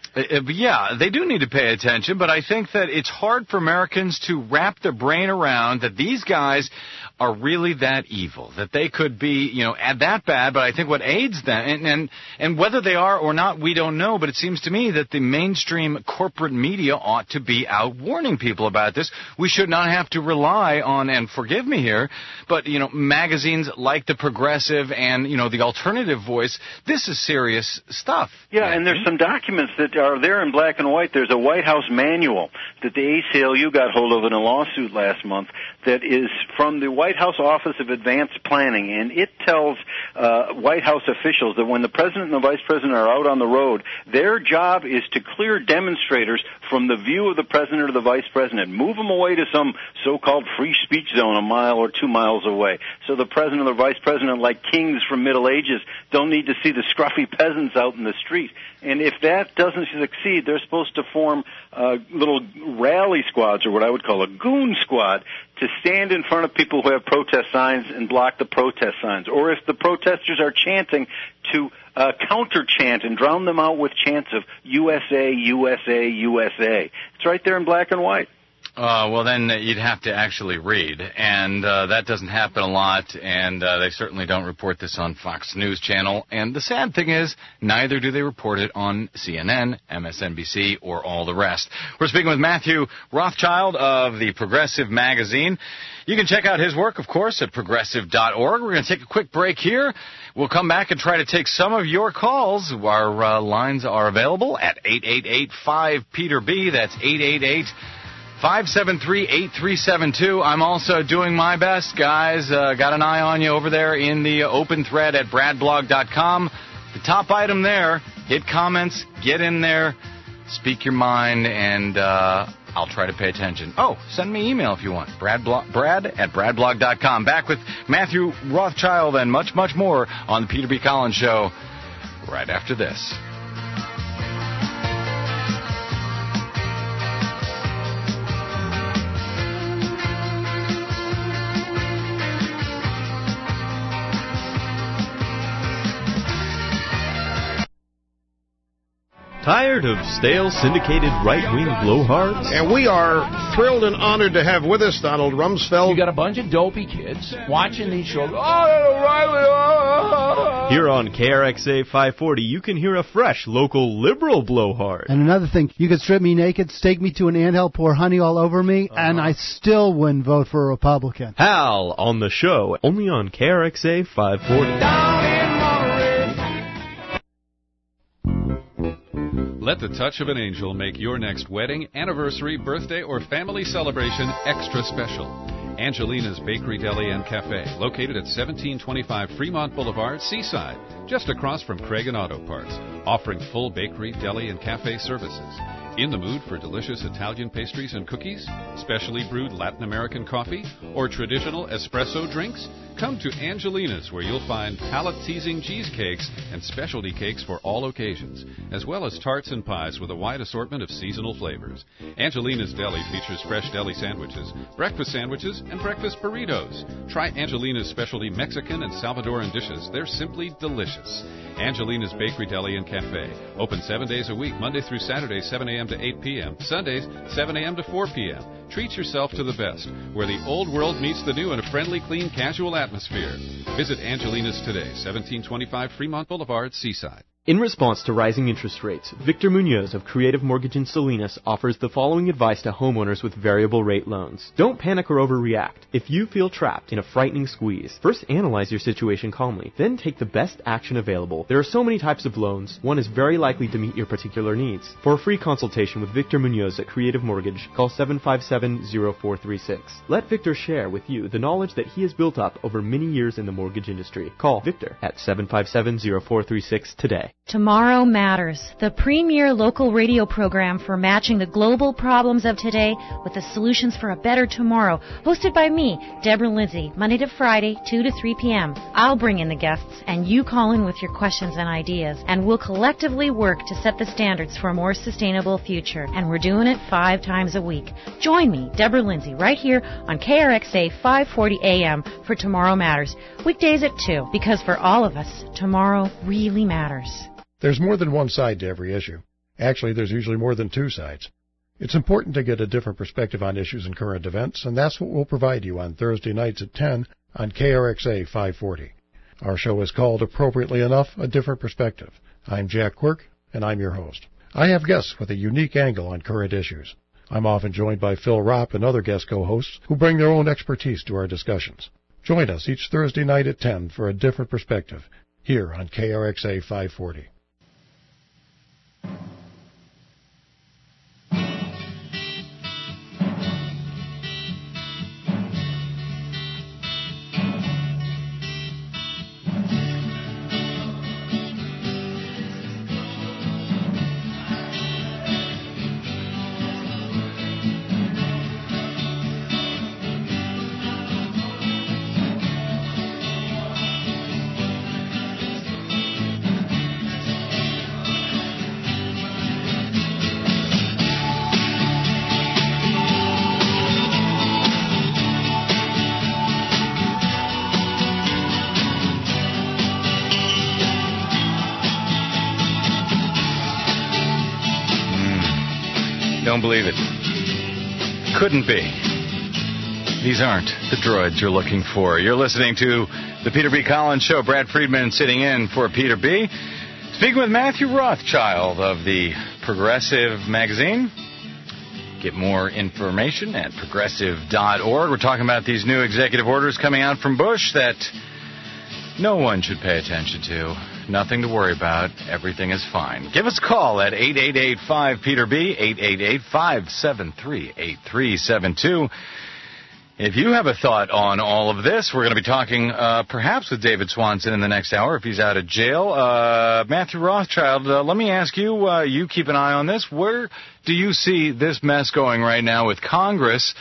Yeah, they do need to pay attention, but I think that it's hard for Americans to wrap their brain around that these guys are really that evil, that they could be, that bad. But I think what aids them, and whether they are or not, we don't know, but it seems to me that the mainstream corporate media ought to be out warning people about this. We should not have to rely on, and forgive me here, but, magazines like The Progressive and, the Alternative Voice. This is serious stuff. Yeah, and there's some documents that are there in black and white. There's a White House manual that the ACLU got hold of in a lawsuit last month that is from the White House Office of Advanced Planning, and it tells White House officials that when the president and the vice president are out on the road, their job is to clear demonstrators from the view of the president or the vice president, move them away to some so-called free speech zone a mile or 2 miles away. So the president or the vice president, like kings from Middle Ages, don't need to see the scruffy peasants out in the street. And if that doesn't succeed, they're supposed to form little rally squads, or what I would call a goon squad, to stand in front of people who have protest signs and block the protest signs. Or if the protesters are chanting, to counter-chant and drown them out with chants of USA, USA, USA. It's right there in black and white. Well, then you'd have to actually read, and that doesn't happen a lot, and they certainly don't report this on Fox News Channel. And the sad thing is, neither do they report it on CNN, MSNBC, or all the rest. We're speaking with Matthew Rothschild of the Progressive Magazine. You can check out his work, of course, at progressive.org. We're going to take a quick break here. We'll come back and try to take some of your calls. Our lines are available at 888-5-PETER-B. That's 888-573-8372. I'm also doing my best, guys. Got an eye on you over there in the open thread at bradblog.com. The top item there, hit comments, get in there, speak your mind, and I'll try to pay attention. Oh, send me email if you want. Brad at bradblog.com. Back with Matthew Rothschild and much, much more on the Peter B. Collins Show right after this. Tired of stale, syndicated, right-wing blowhards? And we are thrilled and honored to have with us Donald Rumsfeld. You got a bunch of dopey kids watching these shows. Oh, O'Reilly! Here on KRXA 540, you can hear a fresh, local, liberal blowhard. And another thing, you could strip me naked, stake me to an anthill, pour honey all over me, and I still wouldn't vote for a Republican. Hal on the show, only on KRXA 540. Let the touch of an angel make your next wedding, anniversary, birthday, or family celebration extra special. Angelina's Bakery, Deli, and Cafe, located at 1725 Fremont Boulevard, Seaside, just across from Craig and Auto Parts, offering full bakery, deli, and cafe services. In the mood for delicious Italian pastries and cookies, specially brewed Latin American coffee, or traditional espresso drinks? Come to Angelina's, where you'll find palate-teasing cheesecakes and specialty cakes for all occasions, as well as tarts and pies with a wide assortment of seasonal flavors. Angelina's Deli features fresh deli sandwiches, and breakfast burritos. Try Angelina's specialty Mexican and Salvadoran dishes. They're simply delicious. Angelina's Bakery, Deli, and Cafe. Open 7 days a week, Monday through Saturday, 7 a.m. to 8 p.m. Sundays, 7 a.m. to 4 p.m. Treat yourself to the best, where the old world meets the new in a friendly, clean, casual atmosphere. Visit Angelina's today, 1725 Fremont Boulevard, Seaside. In response to rising interest rates, Victor Munoz of Creative Mortgage in Salinas offers the following advice to homeowners with variable rate loans. Don't panic or overreact. If you feel trapped in a frightening squeeze, first analyze your situation calmly, then take the best action available. There are so many types of loans, one is very likely to meet your particular needs. For a free consultation with Victor Munoz at Creative Mortgage, call 757-0436. Let Victor share with you the knowledge that he has built up over many years in the mortgage industry. Call Victor at 757-0436 today. Tomorrow Matters, the premier local radio program for matching the global problems of today with the solutions for a better tomorrow. Hosted by me, Deborah Lindsay, Monday to Friday, 2 to 3 p.m. I'll bring in the guests, and you call in with your questions and ideas, and we'll collectively work to set the standards for a more sustainable future. And we're doing it 5 times a week. Join me, Deborah Lindsay, right here on KRXA 540 AM for Tomorrow Matters. Weekdays at 2, because for all of us, tomorrow really matters. There's more than one side to every issue. Actually, there's usually more than 2 sides. It's important to get a different perspective on issues and current events, and that's what we'll provide you on Thursday nights at 10 on KRXA 540. Our show is called, appropriately enough, A Different Perspective. I'm Jack Quirk, and I'm your host. I have guests with a unique angle on current issues. I'm often joined by Phil Ropp and other guest co-hosts who bring their own expertise to our discussions. Join us each Thursday night at 10 for A Different Perspective, here on KRXA 540. Don't believe it. Couldn't be. These aren't the droids you're looking for. You're listening to the Peter B. Collins Show. Brad Friedman sitting in for Peter B. Speaking with Matthew Rothschild of the Progressive magazine. Get more information at progressive.org. We're talking about these new executive orders coming out from Bush that no one should pay attention to. Nothing to worry about. Everything is fine. Give us a call at 888-5-PETER-B, 888-573-8372. If you have a thought on all of this, we're going to be talking perhaps with David Swanson in the next hour if he's out of jail. Matthew Rothschild, let me ask you, you keep an eye on this. Where do you see this mess going right now with Congress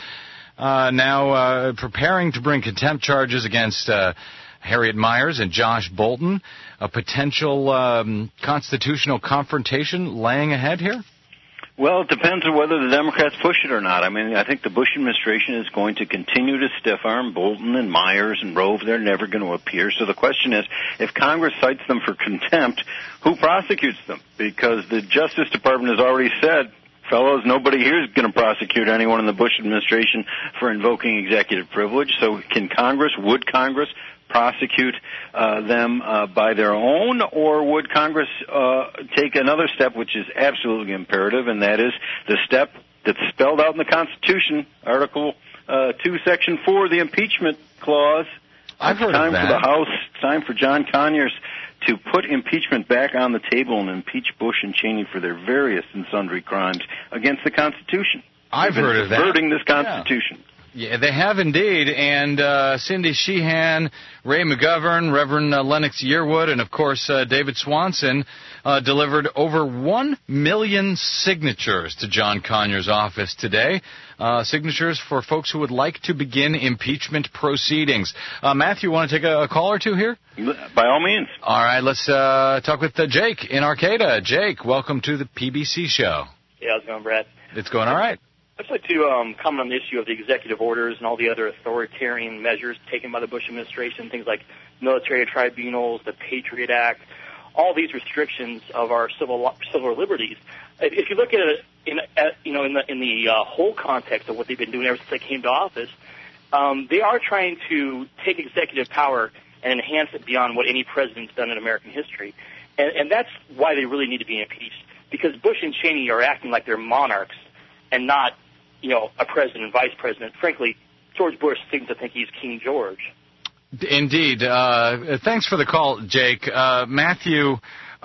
now preparing to bring contempt charges against Harriet Miers and Josh Bolten? A potential constitutional confrontation laying ahead here? Well, it depends on whether the Democrats push it or not. I mean, I think the Bush administration is going to continue to stiff-arm Bolton and Myers and Rove. They're never going to appear. So the question is, if Congress cites them for contempt, who prosecutes them? Because the Justice Department has already said, fellows, nobody here is going to prosecute anyone in the Bush administration for invoking executive privilege. So would Congress prosecute them by their own, or would Congress take another step, which is absolutely imperative, and that is the step that's spelled out in the Constitution, Article 2, Section 4, the impeachment clause. I've heard of that. For the House, it's time for John Conyers to put impeachment back on the table and impeach Bush and Cheney for their various and sundry crimes against the Constitution. I've heard of that. Subverting this Constitution. Yeah, they have indeed, and Cindy Sheehan, Ray McGovern, Reverend Lennox Yearwood, and, of course, David Swanson delivered over 1 million signatures to John Conyers' office today, signatures for folks who would like to begin impeachment proceedings. Matthew, want to take a call or two here? By all means. All right, let's talk with Jake in Arcata. Jake, welcome to the PBC show. Yeah, how's it going, Brad? It's going all right. I'd like to comment on the issue of the executive orders and all the other authoritarian measures taken by the Bush administration, things like military tribunals, the Patriot Act, all these restrictions of our civil liberties. If you look at it in the whole context of what they've been doing ever since they came to office, they are trying to take executive power and enhance it beyond what any president's done in American history, and that's why they really need to be impeached, because Bush and Cheney are acting like they're monarchs and not, a president and vice president. Frankly, George Bush seems to think he's King George. Indeed. Thanks for the call, Jake. Matthew,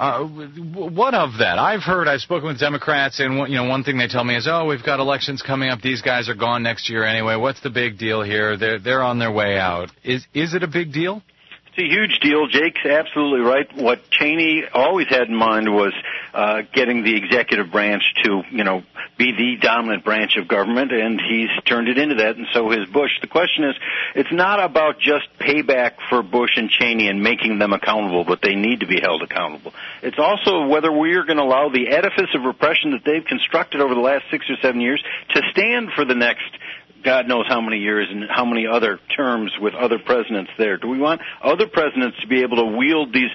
what of that? I've spoken with Democrats, and one thing they tell me is, we've got elections coming up. These guys are gone next year anyway. What's the big deal here? They're on their way out. Is it a big deal? It's a huge deal. Jake's absolutely right. What Cheney always had in mind was getting the executive branch to, be the dominant branch of government, and he's turned it into that, and so has Bush. The question is, it's not about just payback for Bush and Cheney and making them accountable, but they need to be held accountable. It's also whether we're going to allow the edifice of repression that they've constructed over the last 6 or 7 years to stand for the next God knows how many years and how many other terms with other presidents there. Do we want other presidents to be able to wield these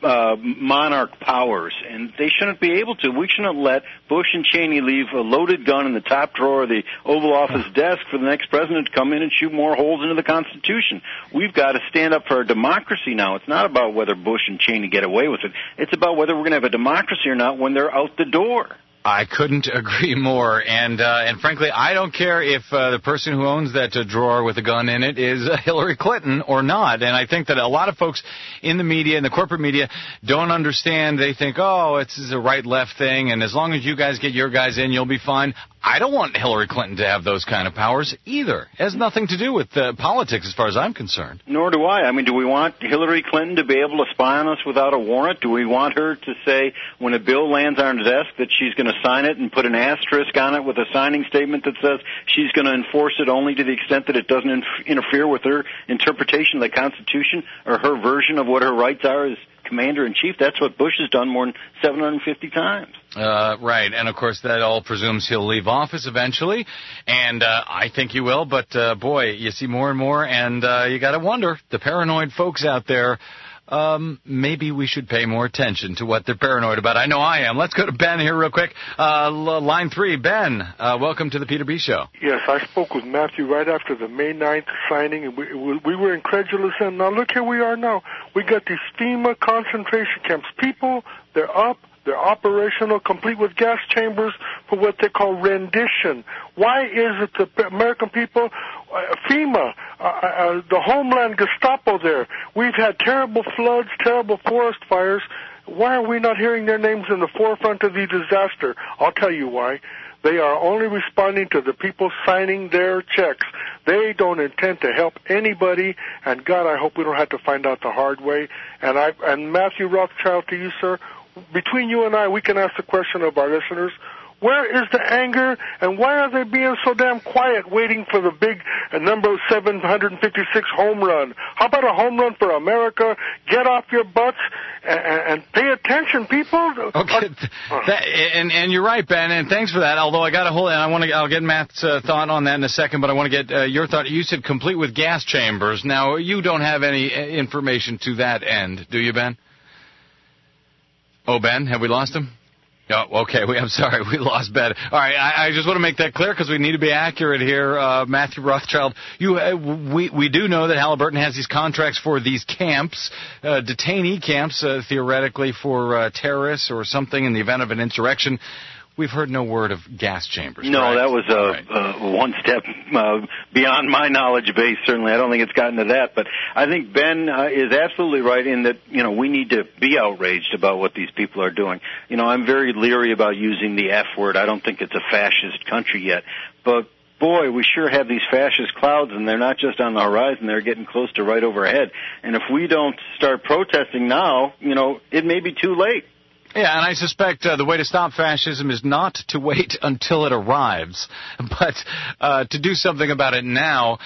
monarch powers? And they shouldn't be able to. We shouldn't let Bush and Cheney leave a loaded gun in the top drawer of the Oval Office desk for the next president to come in and shoot more holes into the Constitution. We've got to stand up for our democracy now. It's not about whether Bush and Cheney get away with it. It's about whether we're going to have a democracy or not when they're out the door. I couldn't agree more, and frankly, I don't care if the person who owns that drawer with a gun in it is Hillary Clinton or not, and I think that a lot of folks in the media, in the corporate media, don't understand. They think, this is a right-left thing, and as long as you guys get your guys in, you'll be fine. I don't want Hillary Clinton to have those kind of powers either. It has nothing to do with politics as far as I'm concerned. Nor do I. I mean, do we want Hillary Clinton to be able to spy on us without a warrant? Do we want her to say when a bill lands on her desk that she's going to sign it and put an asterisk on it with a signing statement that says she's going to enforce it only to the extent that it doesn't interfere with her interpretation of the Constitution or her version of what her rights are as commander-in-chief? That's what Bush has done more than 750 times. Right, and of course that all presumes he'll leave office eventually, and I think he will, but boy, you see more and more, and you got to wonder, the paranoid folks out there, maybe we should pay more attention to what they're paranoid about. I know I am. Let's go to Ben here real quick. Line 3, Ben, welcome to the Peter B. Show. Yes, I spoke with Matthew right after the May 9th signing, and we were incredulous. And now look here we are now. We got these FEMA concentration camps. People, they're up. They're operational, complete with gas chambers for what they call rendition. Why is it the American people, FEMA, the Homeland Gestapo there, we've had terrible floods, terrible forest fires. Why are we not hearing their names in the forefront of the disaster? I'll tell you why. They are only responding to the people signing their checks. They don't intend to help anybody, and God, I hope we don't have to find out the hard way. And Matthew Rothschild, to you, sir, between you and I, we can ask the question of our listeners, where is the anger, and why are they being so damn quiet waiting for the big number 756 home run? How about a home run for America? Get off your butts and pay attention, people. Okay, and you're right, Ben, and thanks for that. Although I got to hold, and I'll get Matt's thought on that in a second, but I want to get your thought. You said complete with gas chambers. Now, you don't have any information to that end, do you, Ben? Oh, Ben, have we lost him? Oh, okay. I'm sorry, we lost Ben. All right, I just want to make that clear because we need to be accurate here. Matthew Rothschild, we do know that Halliburton has these contracts for these camps, detainee camps, theoretically for terrorists or something in the event of an insurrection. We've heard no word of gas chambers. No, correct? That was one step beyond my knowledge base. Certainly, I don't think it's gotten to that. But I think Ben is absolutely right in that, we need to be outraged about what these people are doing. I'm very leery about using the F word. I don't think it's a fascist country yet. But boy, we sure have these fascist clouds, and they're not just on the horizon, they're getting close to right overhead. And if we don't start protesting now, it may be too late. Yeah, and I suspect the way to stop fascism is not to wait until it arrives, but to do something about it now,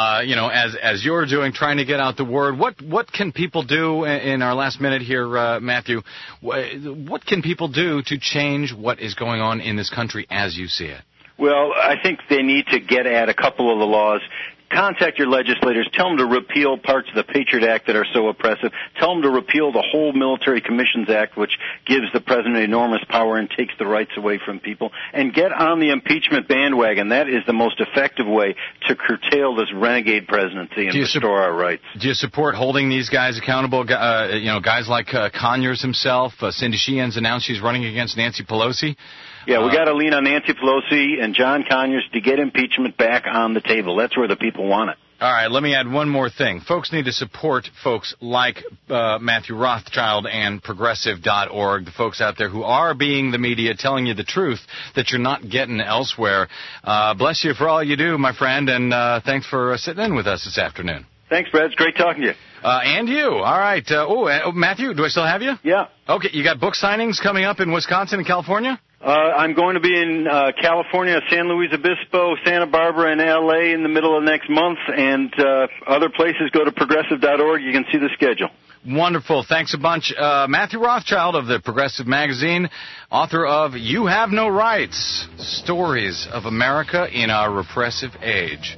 as you're doing, trying to get out the word. What can people do in our last minute here, Matthew? What can people do to change what is going on in this country as you see it? Well, I think they need to get at a couple of the laws. Contact your legislators. Tell them to repeal parts of the Patriot Act that are so oppressive. Tell them to repeal the whole Military Commissions Act, which gives the president enormous power and takes the rights away from people. And get on the impeachment bandwagon. That is the most effective way to curtail this renegade presidency and restore our rights. Do you support holding these guys accountable? Guys like Conyers himself. Cindy Sheehan's announced she's running against Nancy Pelosi. Yeah, we got to lean on Nancy Pelosi and John Conyers to get impeachment back on the table. That's where the people want it. All right, let me add one more thing. Folks need to support folks like Matthew Rothschild and Progressive.org, the folks out there who are being the media, telling you the truth that you're not getting elsewhere. Bless you for all you do, my friend, and thanks for sitting in with us this afternoon. Thanks, Brad. It's great talking to you. And you. All right. Matthew, do I still have you? Yeah. Okay, you got book signings coming up in Wisconsin and California? I'm going to be in California, San Luis Obispo, Santa Barbara, and L.A. in the middle of next month, and other places. Go to Progressive.org. You can see the schedule. Wonderful. Thanks a bunch. Matthew Rothschild of the Progressive Magazine, author of You Have No Rights, Stories of America in Our Repressive Age.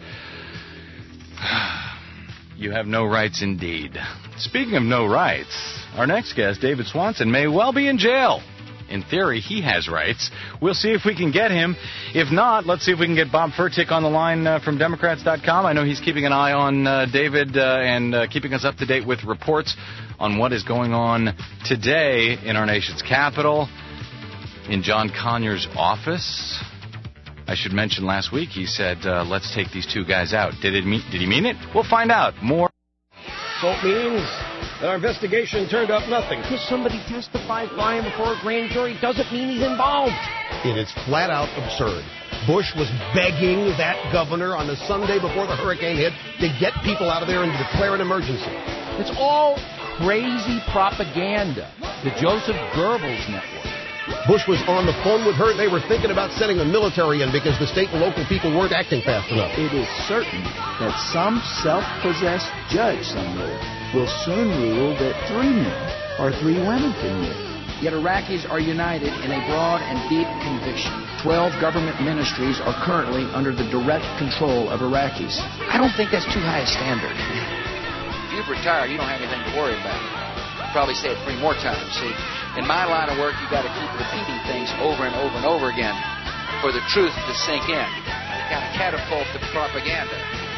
You have no rights indeed. Speaking of no rights, our next guest, David Swanson, may well be in jail. In theory, he has rights. We'll see if we can get him. If not, let's see if we can get Bob Furtick on the line from Democrats.com. I know he's keeping an eye on David and keeping us up to date with reports on what is going on today in our nation's capital, in John Conyers' office. I should mention last week he said, let's take these two guys out. Did he mean it? We'll find out. More. So it means that our investigation turned up nothing. Because somebody testifies lying before a grand jury doesn't mean he's involved. It is flat out absurd. Bush was begging that governor on the Sunday before the hurricane hit to get people out of there and to declare an emergency. It's all crazy propaganda. The Joseph Goebbels network. Bush was on the phone with her. They were thinking about sending the military in because the state and local people weren't acting fast enough. It is certain that some self-possessed judge somewhere will soon rule that 3 men or 3 women can live. Yet Iraqis are united in a broad and deep conviction. 12 government ministries are currently under the direct control of Iraqis. I don't think that's too high a standard. If you've retired, you don't have anything to worry about. probably say it 3 more times. See, in my line of work, you got to keep repeating things over and over and over again for the truth to sink in. You got to catapult the propaganda.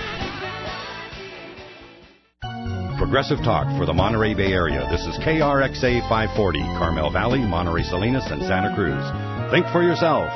Progressive Talk for the Monterey Bay Area. This is KRXA 540, Carmel Valley, Monterey Salinas, and Santa Cruz. Think for yourself.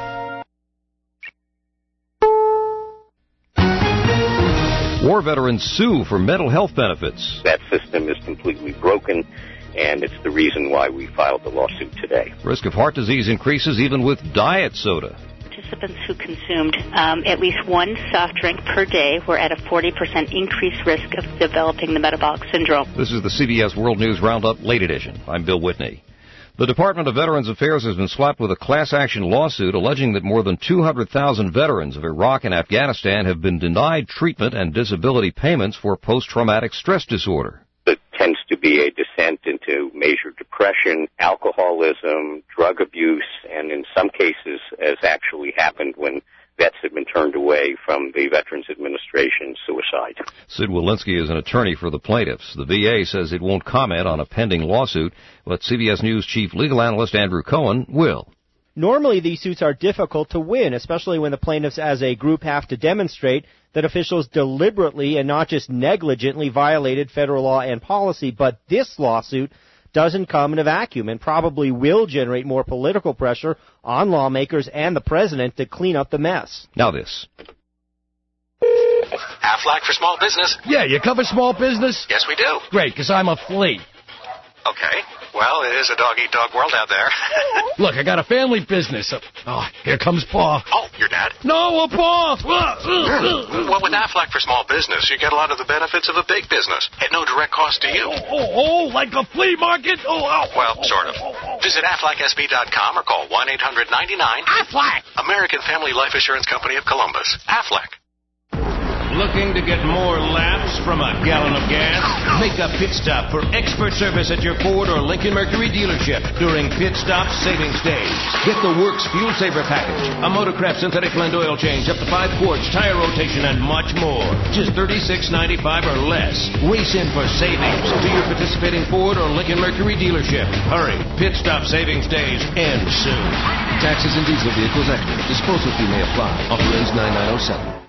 War veterans sue for mental health benefits. That system is completely broken, and it's the reason why we filed the lawsuit today. Risk of heart disease increases even with diet soda. Participants who consumed at least one soft drink per day were at a 40% increased risk of developing the metabolic syndrome. This is the CBS World News Roundup Late Edition. I'm Bill Whitney. The Department of Veterans Affairs has been slapped with a class action lawsuit alleging that more than 200,000 veterans of Iraq and Afghanistan have been denied treatment and disability payments for post-traumatic stress disorder. It tends to be a descent into major depression, alcoholism, drug abuse, and in some cases, as actually happened when vets have been turned away from the Veterans Administration, suicide. Sid Walensky is an attorney for the plaintiffs. The VA says it won't comment on a pending lawsuit, but CBS News chief legal analyst Andrew Cohen will. Normally, these suits are difficult to win, especially when the plaintiffs as a group have to demonstrate that officials deliberately and not just negligently violated federal law and policy. But this lawsuit doesn't come in a vacuum and probably will generate more political pressure on lawmakers and the president to clean up the mess. Now this. Aflac for small business? Yeah, you cover small business? Yes, we do. Great, because I'm a flea. Okay. Well, it is a dog-eat-dog world out there. Look, I got a family business. Oh, here comes Pa. Oh, your dad? No, Pa! Well, with Aflac for small business, you get a lot of the benefits of a big business at no direct cost to you. Oh, like a flea market? Well, sort of. Visit AflacSB.com or call 1-800-99-AFLAC. American Family Life Assurance Company of Columbus. Aflac. Looking to get more laps from a gallon of gas? Make a pit stop for expert service at your Ford or Lincoln Mercury dealership during Pit Stop Savings Days. Get the Works Fuel Saver Package, a Motorcraft synthetic blend oil change, up to 5 quarts, tire rotation, and much more. Just $36.95 or less. Race in for savings to your participating Ford or Lincoln Mercury dealership. Hurry, Pit Stop Savings Days end soon. Taxes and diesel vehicles extra. Disposal fee may apply. Offer ends 9907.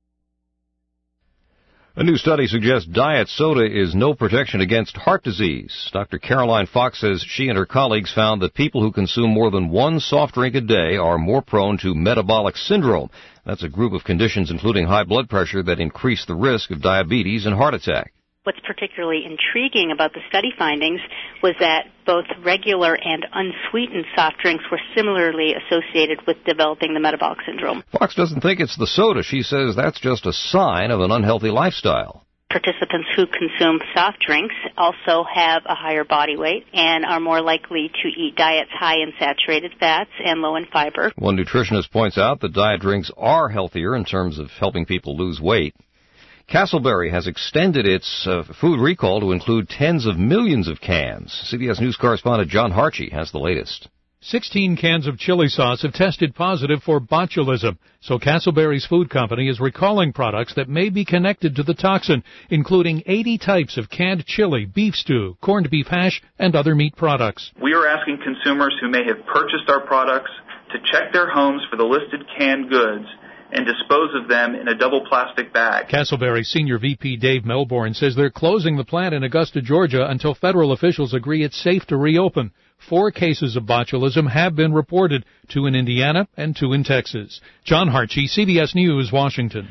A new study suggests diet soda is no protection against heart disease. Dr. Caroline Fox says she and her colleagues found that people who consume more than one soft drink a day are more prone to metabolic syndrome. That's a group of conditions including high blood pressure that increase the risk of diabetes and heart attack. What's particularly intriguing about the study findings was that both regular and unsweetened soft drinks were similarly associated with developing the metabolic syndrome. Fox doesn't think it's the soda. She says that's just a sign of an unhealthy lifestyle. Participants who consume soft drinks also have a higher body weight and are more likely to eat diets high in saturated fats and low in fiber. One nutritionist points out that diet drinks are healthier in terms of helping people lose weight. Castleberry has extended its food recall to include tens of millions of cans. CBS News correspondent John Harchie has the latest. 16 cans of chili sauce have tested positive for botulism, so Castleberry's food company is recalling products that may be connected to the toxin, including 80 types of canned chili, beef stew, corned beef hash, and other meat products. We are asking consumers who may have purchased our products to check their homes for the listed canned goods and dispose of them in a double plastic bag. Castleberry Senior VP Dave Melbourne says they're closing the plant in Augusta, Georgia until federal officials agree it's safe to reopen. 4 cases of botulism have been reported, 2 in Indiana and 2 in Texas. John Harchie, CBS News, Washington.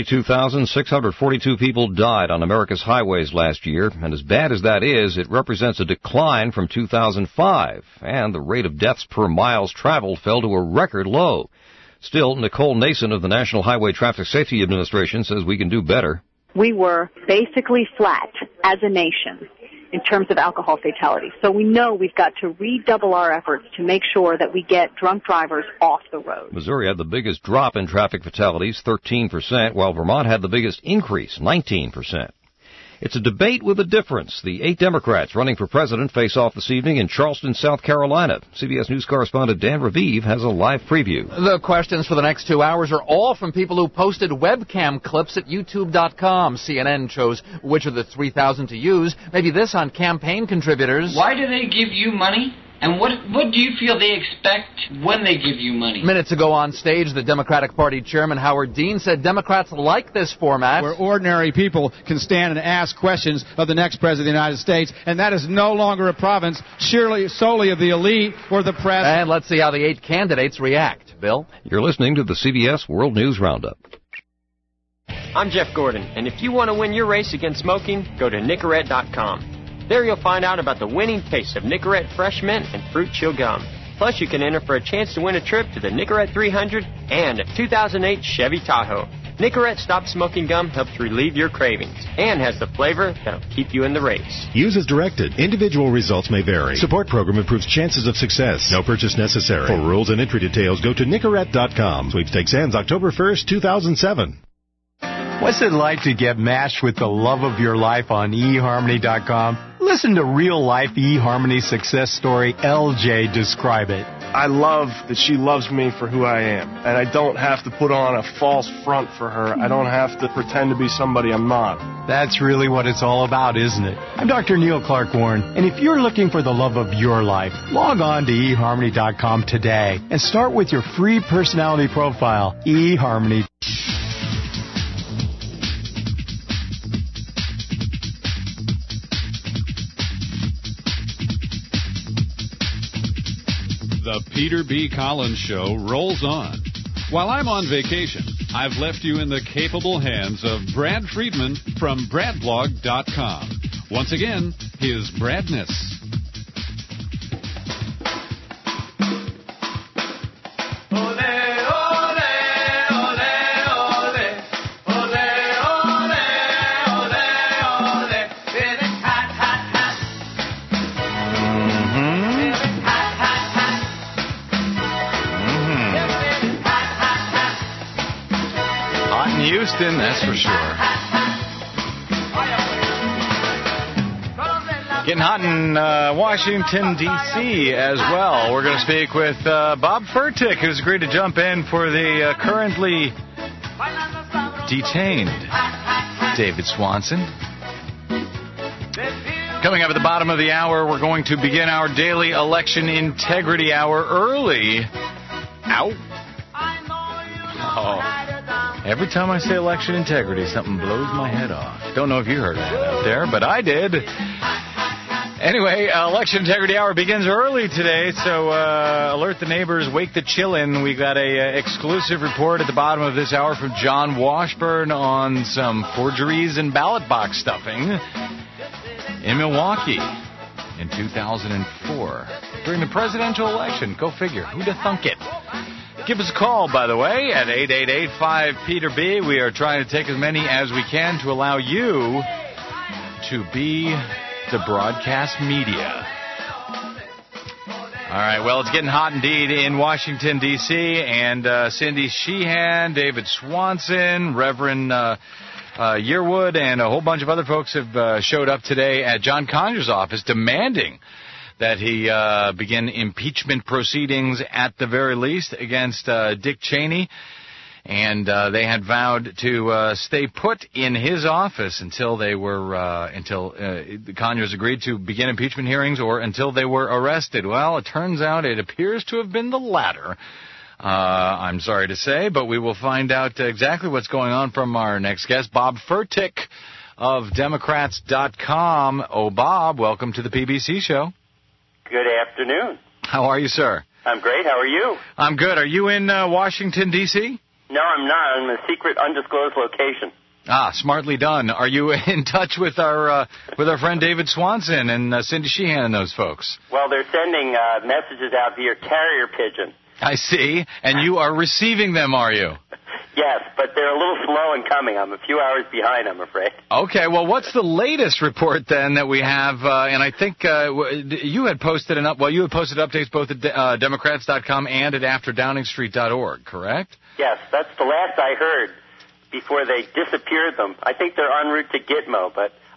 42,642 people died on America's highways last year, and as bad as that is, it represents a decline from 2005, and the rate of deaths per miles traveled fell to a record low. Still, Nicole Nason of the National Highway Traffic Safety Administration says we can do better. We were basically flat as a nation in terms of alcohol fatalities. So we know we've got to redouble our efforts to make sure that we get drunk drivers off the road. Missouri had the biggest drop in traffic fatalities, 13%, while Vermont had the biggest increase, 19%. It's a debate with a difference. The 8 Democrats running for president face off this evening in Charleston, South Carolina. CBS News correspondent Dan Raviv has a live preview. The questions for the next 2 hours are all from people who posted webcam clips at YouTube.com. CNN chose which of the 3,000 to use. Maybe this on campaign contributors. Why do they give you money? And what do you feel they expect when they give you money? Minutes ago on stage, the Democratic Party chairman, Howard Dean, said Democrats like this format, where ordinary people can stand and ask questions of the next president of the United States, and that is no longer a province solely of the elite or the press. And let's see how the 8 candidates react. Bill? You're listening to the CBS World News Roundup. I'm Jeff Gordon, and if you want to win your race against smoking, go to Nicorette.com. There you'll find out about the winning taste of Nicorette Fresh Mint and Fruit Chill Gum. Plus, you can enter for a chance to win a trip to the Nicorette 300 and a 2008 Chevy Tahoe. Nicorette Stop Smoking Gum helps relieve your cravings and has the flavor that'll keep you in the race. Use as directed. Individual results may vary. Support program improves chances of success. No purchase necessary. For rules and entry details, go to Nicorette.com. Sweepstakes ends October 1st, 2007. What's it like to get matched with the love of your life on eHarmony.com? Listen to real-life eHarmony success story LJ describe it. I love that she loves me for who I am, and I don't have to put on a false front for her. I don't have to pretend to be somebody I'm not. That's really what it's all about, isn't it? I'm Dr. Neil Clark Warren, and if you're looking for the love of your life, log on to eHarmony.com today and start with your free personality profile, eHarmony. The Peter B. Collins Show rolls on. While I'm on vacation, I've left you in the capable hands of Brad Friedman from BradBlog.com. Once again, his Bradness. Houston, that's for sure. Getting hot in Washington, D.C. as well. We're going to speak with Bob Fertig, who's agreed to jump in for the currently detained David Swanson. Coming up at the bottom of the hour, we're going to begin our daily election integrity hour early. Ow. Oh. Every time I say election integrity, something blows my head off. Don't know if you heard that out there, but I did. Anyway, election integrity hour begins early today, so alert the neighbors, wake the chillin'. We got a exclusive report at the bottom of this hour from John Washburn on some forgeries and ballot box stuffing in Milwaukee in 2004 during the presidential election. Go figure. Who'd have thunk it? Give us a call, by the way, at 888-5-PETER-B. We are trying to take as many as we can to allow you to be the broadcast media. All right, well, it's getting hot indeed in Washington, D.C., and Cindy Sheehan, David Swanson, Reverend Yearwood, and a whole bunch of other folks have showed up today at John Conyers' office demanding that he begin impeachment proceedings at the very least against Dick Cheney. And they had vowed to stay put in his office until they were until Conyers agreed to begin impeachment hearings or until they were arrested. Well, it turns out it appears to have been the latter. I'm sorry to say, but we will find out exactly what's going on from our next guest, Bob Fertig of Democrats.com. Oh, Bob, welcome to the PBC show. Good afternoon. How are you, sir? I'm great. How are you? I'm good. Are you in Washington, D.C.? No, I'm not. I'm in a secret, undisclosed location. Ah, smartly done. Are you in touch with our friend David Swanson and Cindy Sheehan and those folks? Well, they're sending messages out via carrier pigeon. I see. And you are receiving them, are you? Yes, but they're a little slow in coming. I'm a few hours behind, I'm afraid. Okay, well, what's the latest report then that we have? And I think you had posted you had posted updates both at Democrats.com and at AfterDowningstreet.org, correct? Yes, that's the last I heard before they disappeared them. I think they're en route to Gitmo, but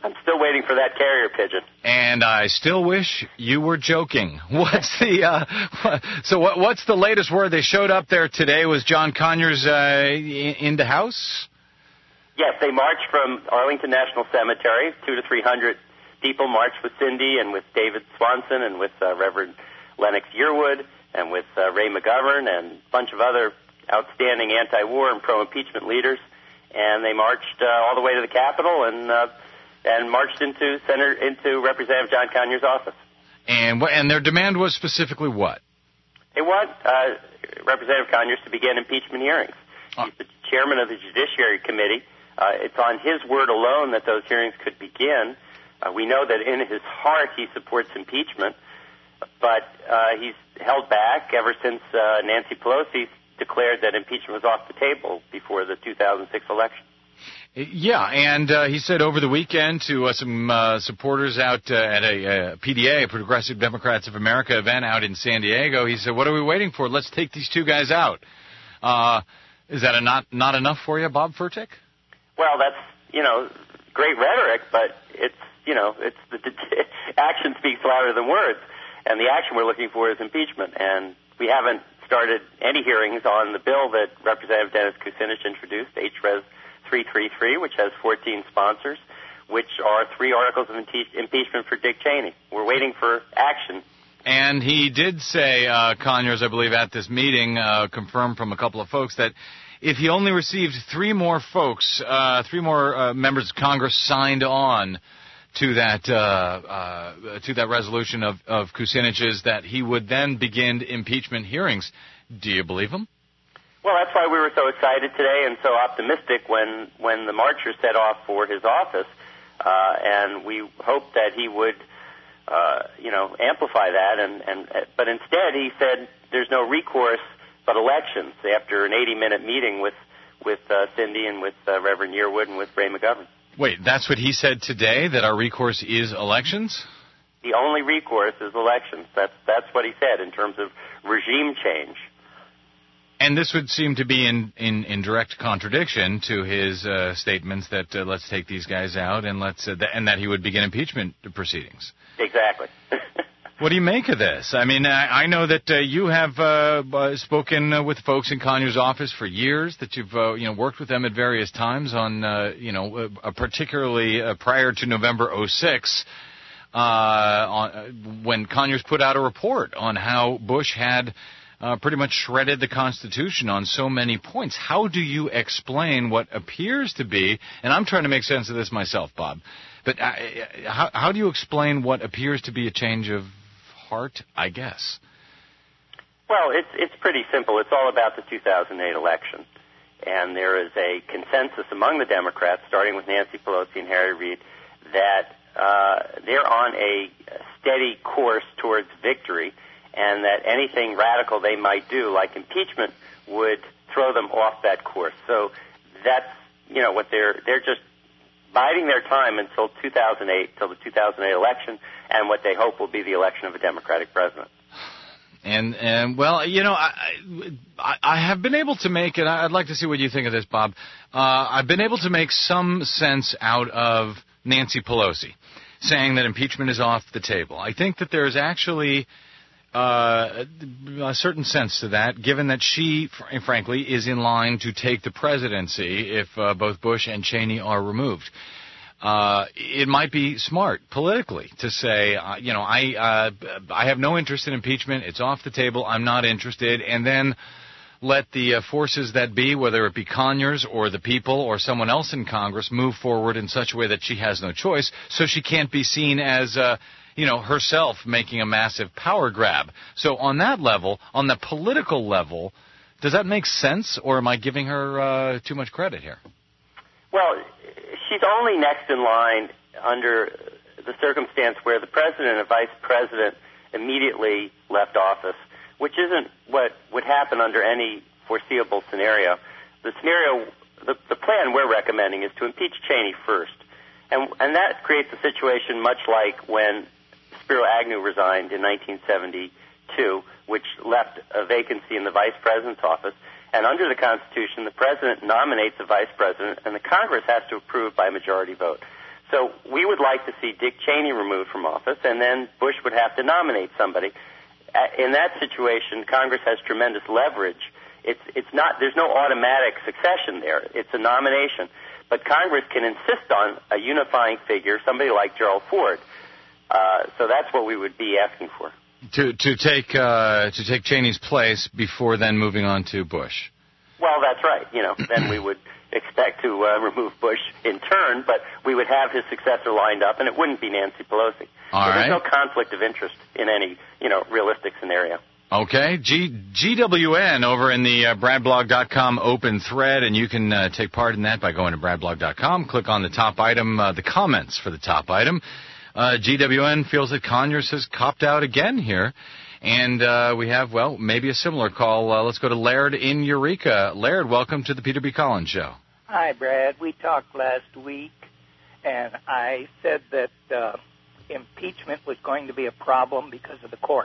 I'm still waiting for that carrier pigeon. And I still wish you were joking. What's the what's the latest word? They showed up there today. Was John Conyers in the House? Yes, they marched from Arlington National Cemetery. 200 to 300 people marched with Cindy and with David Swanson and with Reverend Lennox Yearwood and with Ray McGovern and a bunch of other outstanding anti-war and pro-impeachment leaders. And they marched all the way to the Capitol and marched into Representative John Conyers' office. And their demand was specifically what? They want Representative Conyers to begin impeachment hearings. He's the chairman of the Judiciary Committee. It's on his word alone that those hearings could begin. We know that in his heart he supports impeachment, but he's held back ever since Nancy Pelosi declared that impeachment was off the table before the 2006 election. Yeah, and he said over the weekend to some supporters out at a PDA, a Progressive Democrats of America event out in San Diego, he said, what are we waiting for? Let's take these two guys out. Is that not enough for you, Bob Furtick? Well, that's, great rhetoric, but it's the action speaks louder than words. And the action we're looking for is impeachment. And we haven't started any hearings on the bill that Representative Dennis Kucinich introduced, HRES 333, which has 14 sponsors, which are 3 articles of impeachment for Dick Cheney. We're waiting for action. And he did say, Conyers, I believe, at this meeting, confirmed from a couple of folks that if he only received 3 more folks, 3 more members of Congress signed on to that resolution of Kucinich's, that he would then begin impeachment hearings. Do you believe him? Well, that's why we were so excited today and so optimistic when the marchers set off for his office, and we hoped that he would, amplify that. But instead, he said there's no recourse but elections. After an 80-minute meeting with Cindy and with Reverend Yearwood and with Ray McGovern. Wait, that's what he said today, that our recourse is elections? The only recourse is elections. That's what he said in terms of regime change. And this would seem to be in direct contradiction to his statements that let's take these guys out and and that he would begin impeachment proceedings. Exactly. What do you make of this? I mean, I know that you have spoken with folks in Conyers' office for years, that you've worked with them at various times on particularly prior to November 2006, when Conyers put out a report on how Bush had pretty much shredded the Constitution on so many points. How do you explain what appears to be, and I'm trying to make sense of this myself, Bob, but how do you explain what appears to be a change of heart, I guess? Well, it's pretty simple. It's all about the 2008 election. And there is a consensus among the Democrats, starting with Nancy Pelosi and Harry Reid, that they're on a steady course towards victory, and that anything radical they might do, like impeachment, would throw them off that course. So that's, what they're just biding their time until 2008, till the 2008 election, and what they hope will be the election of a Democratic president. And well, I have been able to make it. I'd like to see what you think of this, Bob. I've been able to make some sense out of Nancy Pelosi saying that impeachment is off the table. I think that there is actually a certain sense to that, given that she, frankly, is in line to take the presidency if both Bush and Cheney are removed. It might be smart politically to say, I have no interest in impeachment. It's off the table. I'm not interested. And then let the forces that be, whether it be Conyers or the people or someone else in Congress, move forward in such a way that she has no choice, so she can't be seen as herself making a massive power grab. So on that level, on the political level, does that make sense, or am I giving her too much credit here? Well, she's only next in line under the circumstance where the president and vice president immediately left office, which isn't what would happen under any foreseeable scenario. The plan we're recommending is to impeach Cheney first. And that creates a situation much like when Spiro Agnew resigned in 1972, which left a vacancy in the vice president's office. And under the Constitution, the president nominates a vice president, and the Congress has to approve by majority vote. So we would like to see Dick Cheney removed from office, and then Bush would have to nominate somebody. In that situation, Congress has tremendous leverage. There's no automatic succession there. It's a nomination. But Congress can insist on a unifying figure, somebody like Gerald Ford. So that's what we would be asking for. To take Cheney's place before then moving on to Bush. Well, that's right. Then we would expect to remove Bush in turn, but we would have his successor lined up, and it wouldn't be Nancy Pelosi. There's no conflict of interest in any, realistic scenario. Okay. GWN over in the bradblog.com open thread, and you can take part in that by going to bradblog.com. Click on the top item, the comments for the top item. GWN feels that Conyers has copped out again here. And we have, maybe a similar call. Let's go to Laird in Eureka. Laird, welcome to the Peter B. Collins Show. Hi, Brad. We talked last week, and I said that impeachment was going to be a problem because of the court.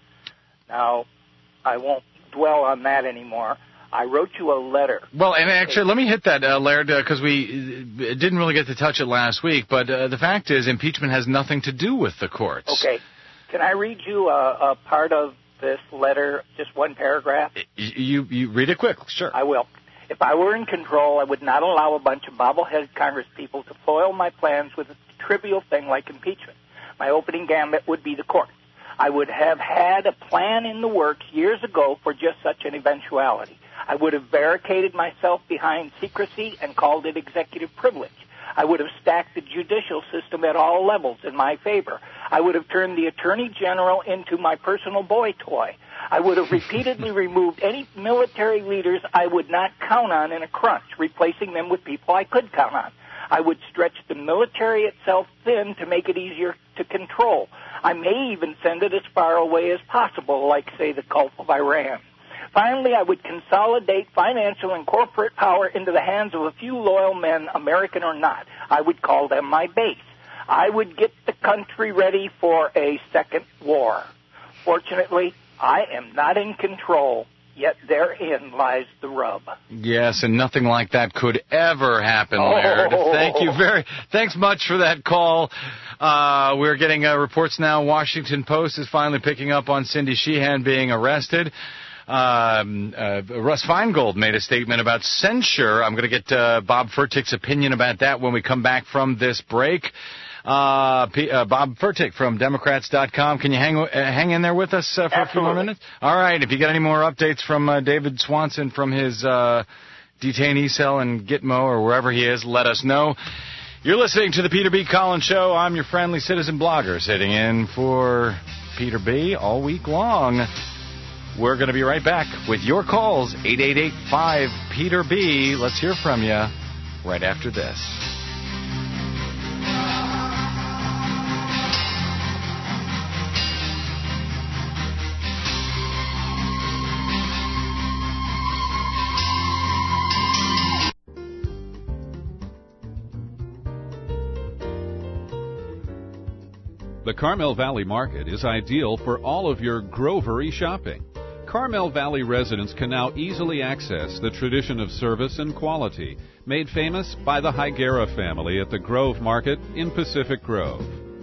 Now, I won't dwell on that anymore. I wrote you a letter. Well, and actually, let me hit that, Laird, because we didn't really get to touch it last week. But the fact is, impeachment has nothing to do with the courts. Okay. Can I read you a part of this letter, just one paragraph? You read it quick, sure. I will. If I were in control, I would not allow a bunch of bobbleheaded congresspeople to foil my plans with a trivial thing like impeachment. My opening gambit would be the court. I would have had a plan in the works years ago for just such an eventuality. I would have barricaded myself behind secrecy and called it executive privilege. I would have stacked the judicial system at all levels in my favor. I would have turned the Attorney General into my personal boy toy. I would have repeatedly removed any military leaders I would not count on in a crunch, replacing them with people I could count on. I would stretch the military itself thin to make it easier to control. I may even send it as far away as possible, like, say, the Gulf of Iran. Finally, I would consolidate financial and corporate power into the hands of a few loyal men, American or not. I would call them my base. I would get the country ready for a second war. Fortunately, I am not in control, yet therein lies the rub. Yes, and nothing like that could ever happen, Laird. Thanks much for that call. We're getting reports now. Washington Post is finally picking up on Cindy Sheehan being arrested. Russ Feingold made a statement about censure. I'm going to get Bob Furtick's opinion about that when we come back from this break. Bob Furtick from Democrats.com. Can you hang in there with us for a few more minutes? All right. If you got any more updates from David Swanson from his detainee cell in Gitmo or wherever he is, let us know. You're listening to the Peter B. Collins Show. I'm your friendly citizen blogger sitting in for Peter B. all week long. We're going to be right back with your calls, 888-5-PETER-B. Let's hear from you right after this. The Carmel Valley Market is ideal for all of your grovery shopping. Carmel Valley residents can now easily access the tradition of service and quality, made famous by the Higuera family at the Grove Market in Pacific Grove.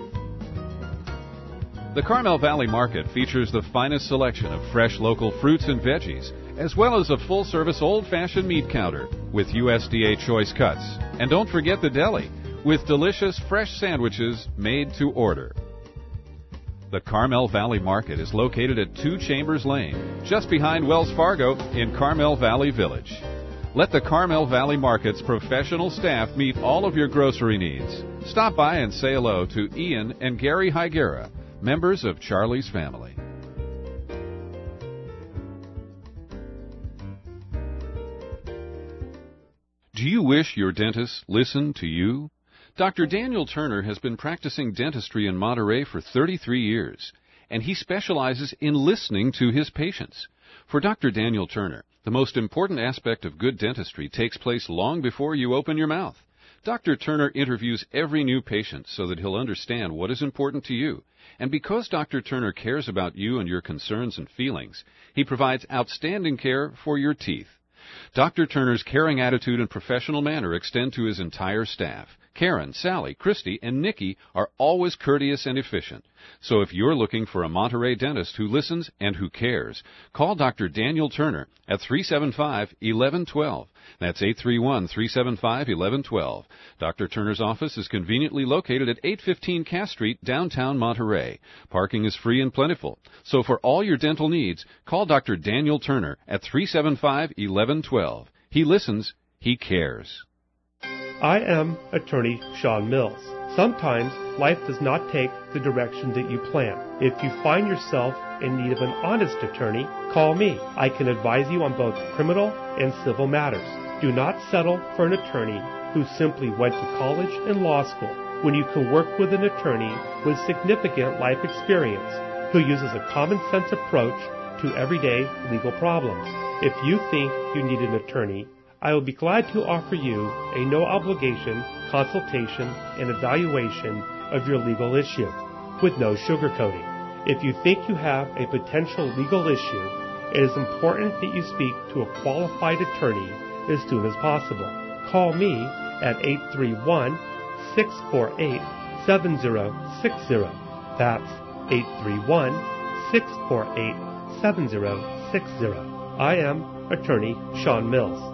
The Carmel Valley Market features the finest selection of fresh local fruits and veggies, as well as a full-service old-fashioned meat counter with USDA choice cuts. And don't forget the deli, with delicious fresh sandwiches made to order. The Carmel Valley Market is located at 2 Chambers Lane, just behind Wells Fargo in Carmel Valley Village. Let the Carmel Valley Market's professional staff meet all of your grocery needs. Stop by and say hello to Ian and Gary Higuera, members of Charlie's family. Do you wish your dentist listened to you? Dr. Daniel Turner has been practicing dentistry in Monterey for 33 years, and he specializes in listening to his patients. For Dr. Daniel Turner, the most important aspect of good dentistry takes place long before you open your mouth. Dr. Turner interviews every new patient so that he'll understand what is important to you. And because Dr. Turner cares about you and your concerns and feelings, he provides outstanding care for your teeth. Dr. Turner's caring attitude and professional manner extend to his entire staff. Karen, Sally, Christy, and Nikki are always courteous and efficient. So if you're looking for a Monterey dentist who listens and who cares, call Dr. Daniel Turner at 375-1112. That's 831-375-1112. Dr. Turner's office is conveniently located at 815 Cass Street, downtown Monterey. Parking is free and plentiful. So for all your dental needs, call Dr. Daniel Turner at 375-1112. He listens, he cares. I am attorney Sean Mills. Sometimes life does not take the direction that you plan. If you find yourself in need of an honest attorney, call me. I can advise you on both criminal and civil matters. Do not settle for an attorney who simply went to college and law school when you can work with an attorney with significant life experience who uses a common sense approach to everyday legal problems. If you think you need an attorney, I will be glad to offer you a no-obligation consultation and evaluation of your legal issue with no sugarcoating. If you think you have a potential legal issue, it is important that you speak to a qualified attorney as soon as possible. Call me at 831-648-7060. That's 831-648-7060. I am attorney Sean Mills.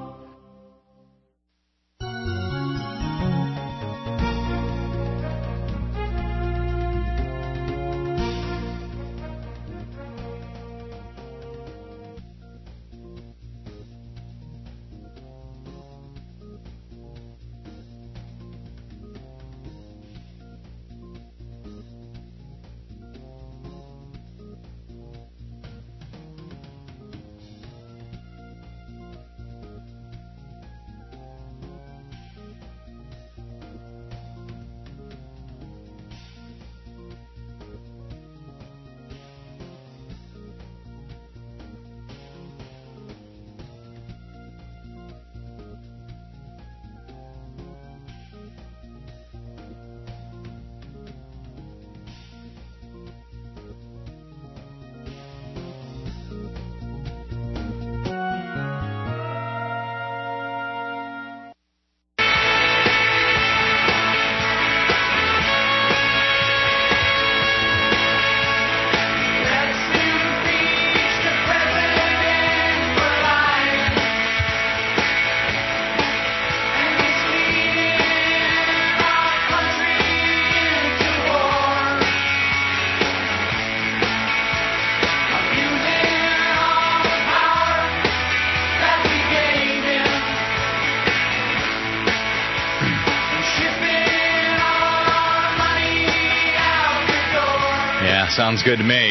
Sounds good to me.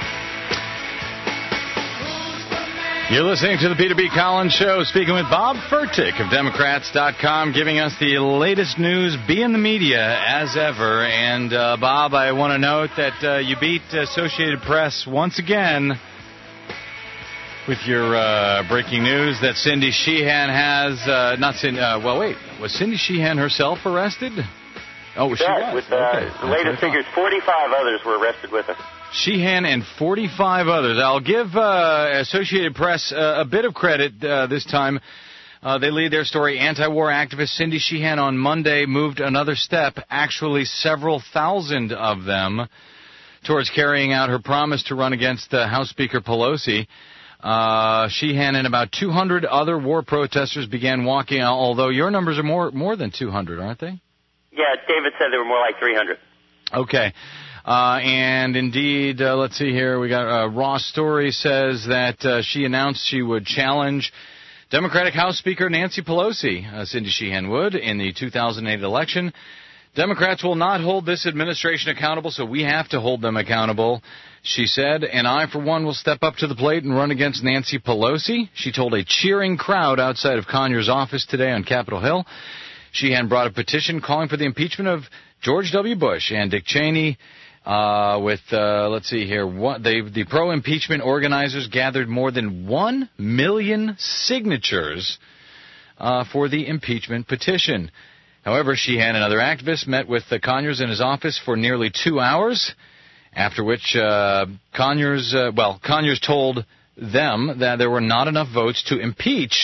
You're listening to the Peter B. Collins Show, speaking with Bob Furtick of Democrats.com, giving us the latest news, be in the media as ever. And, Bob, I want to note that you beat Associated Press once again with your breaking news that Cindy Sheehan has, was Cindy Sheehan herself arrested? Oh, she was. With the latest figures, 45 others were arrested with her. Sheehan and 45 others. I'll give Associated Press a bit of credit this time. They lead their story. Anti-war activist Cindy Sheehan on Monday moved another step, actually several thousand of them, towards carrying out her promise to run against House Speaker Pelosi. Sheehan and about 200 other war protesters began walking, although your numbers are more than 200, aren't they? Yeah, David said there were more like 300. Okay. And indeed, let's see here. We got Ross Story says that she announced she would challenge Democratic House Speaker Nancy Pelosi, Cindy Sheehan would, in the 2008 election. Democrats will not hold this administration accountable, so we have to hold them accountable, she said. And I, for one, will step up to the plate and run against Nancy Pelosi. She told a cheering crowd outside of Conyers' office today on Capitol Hill. Sheehan brought a petition calling for the impeachment of George W. Bush and Dick Cheney. Let's see here, the pro-impeachment organizers gathered more than 1 million signatures for the impeachment petition. However, Sheehan and other activists met with Conyers in his office for nearly 2 hours, after which Conyers told them that there were not enough votes to impeach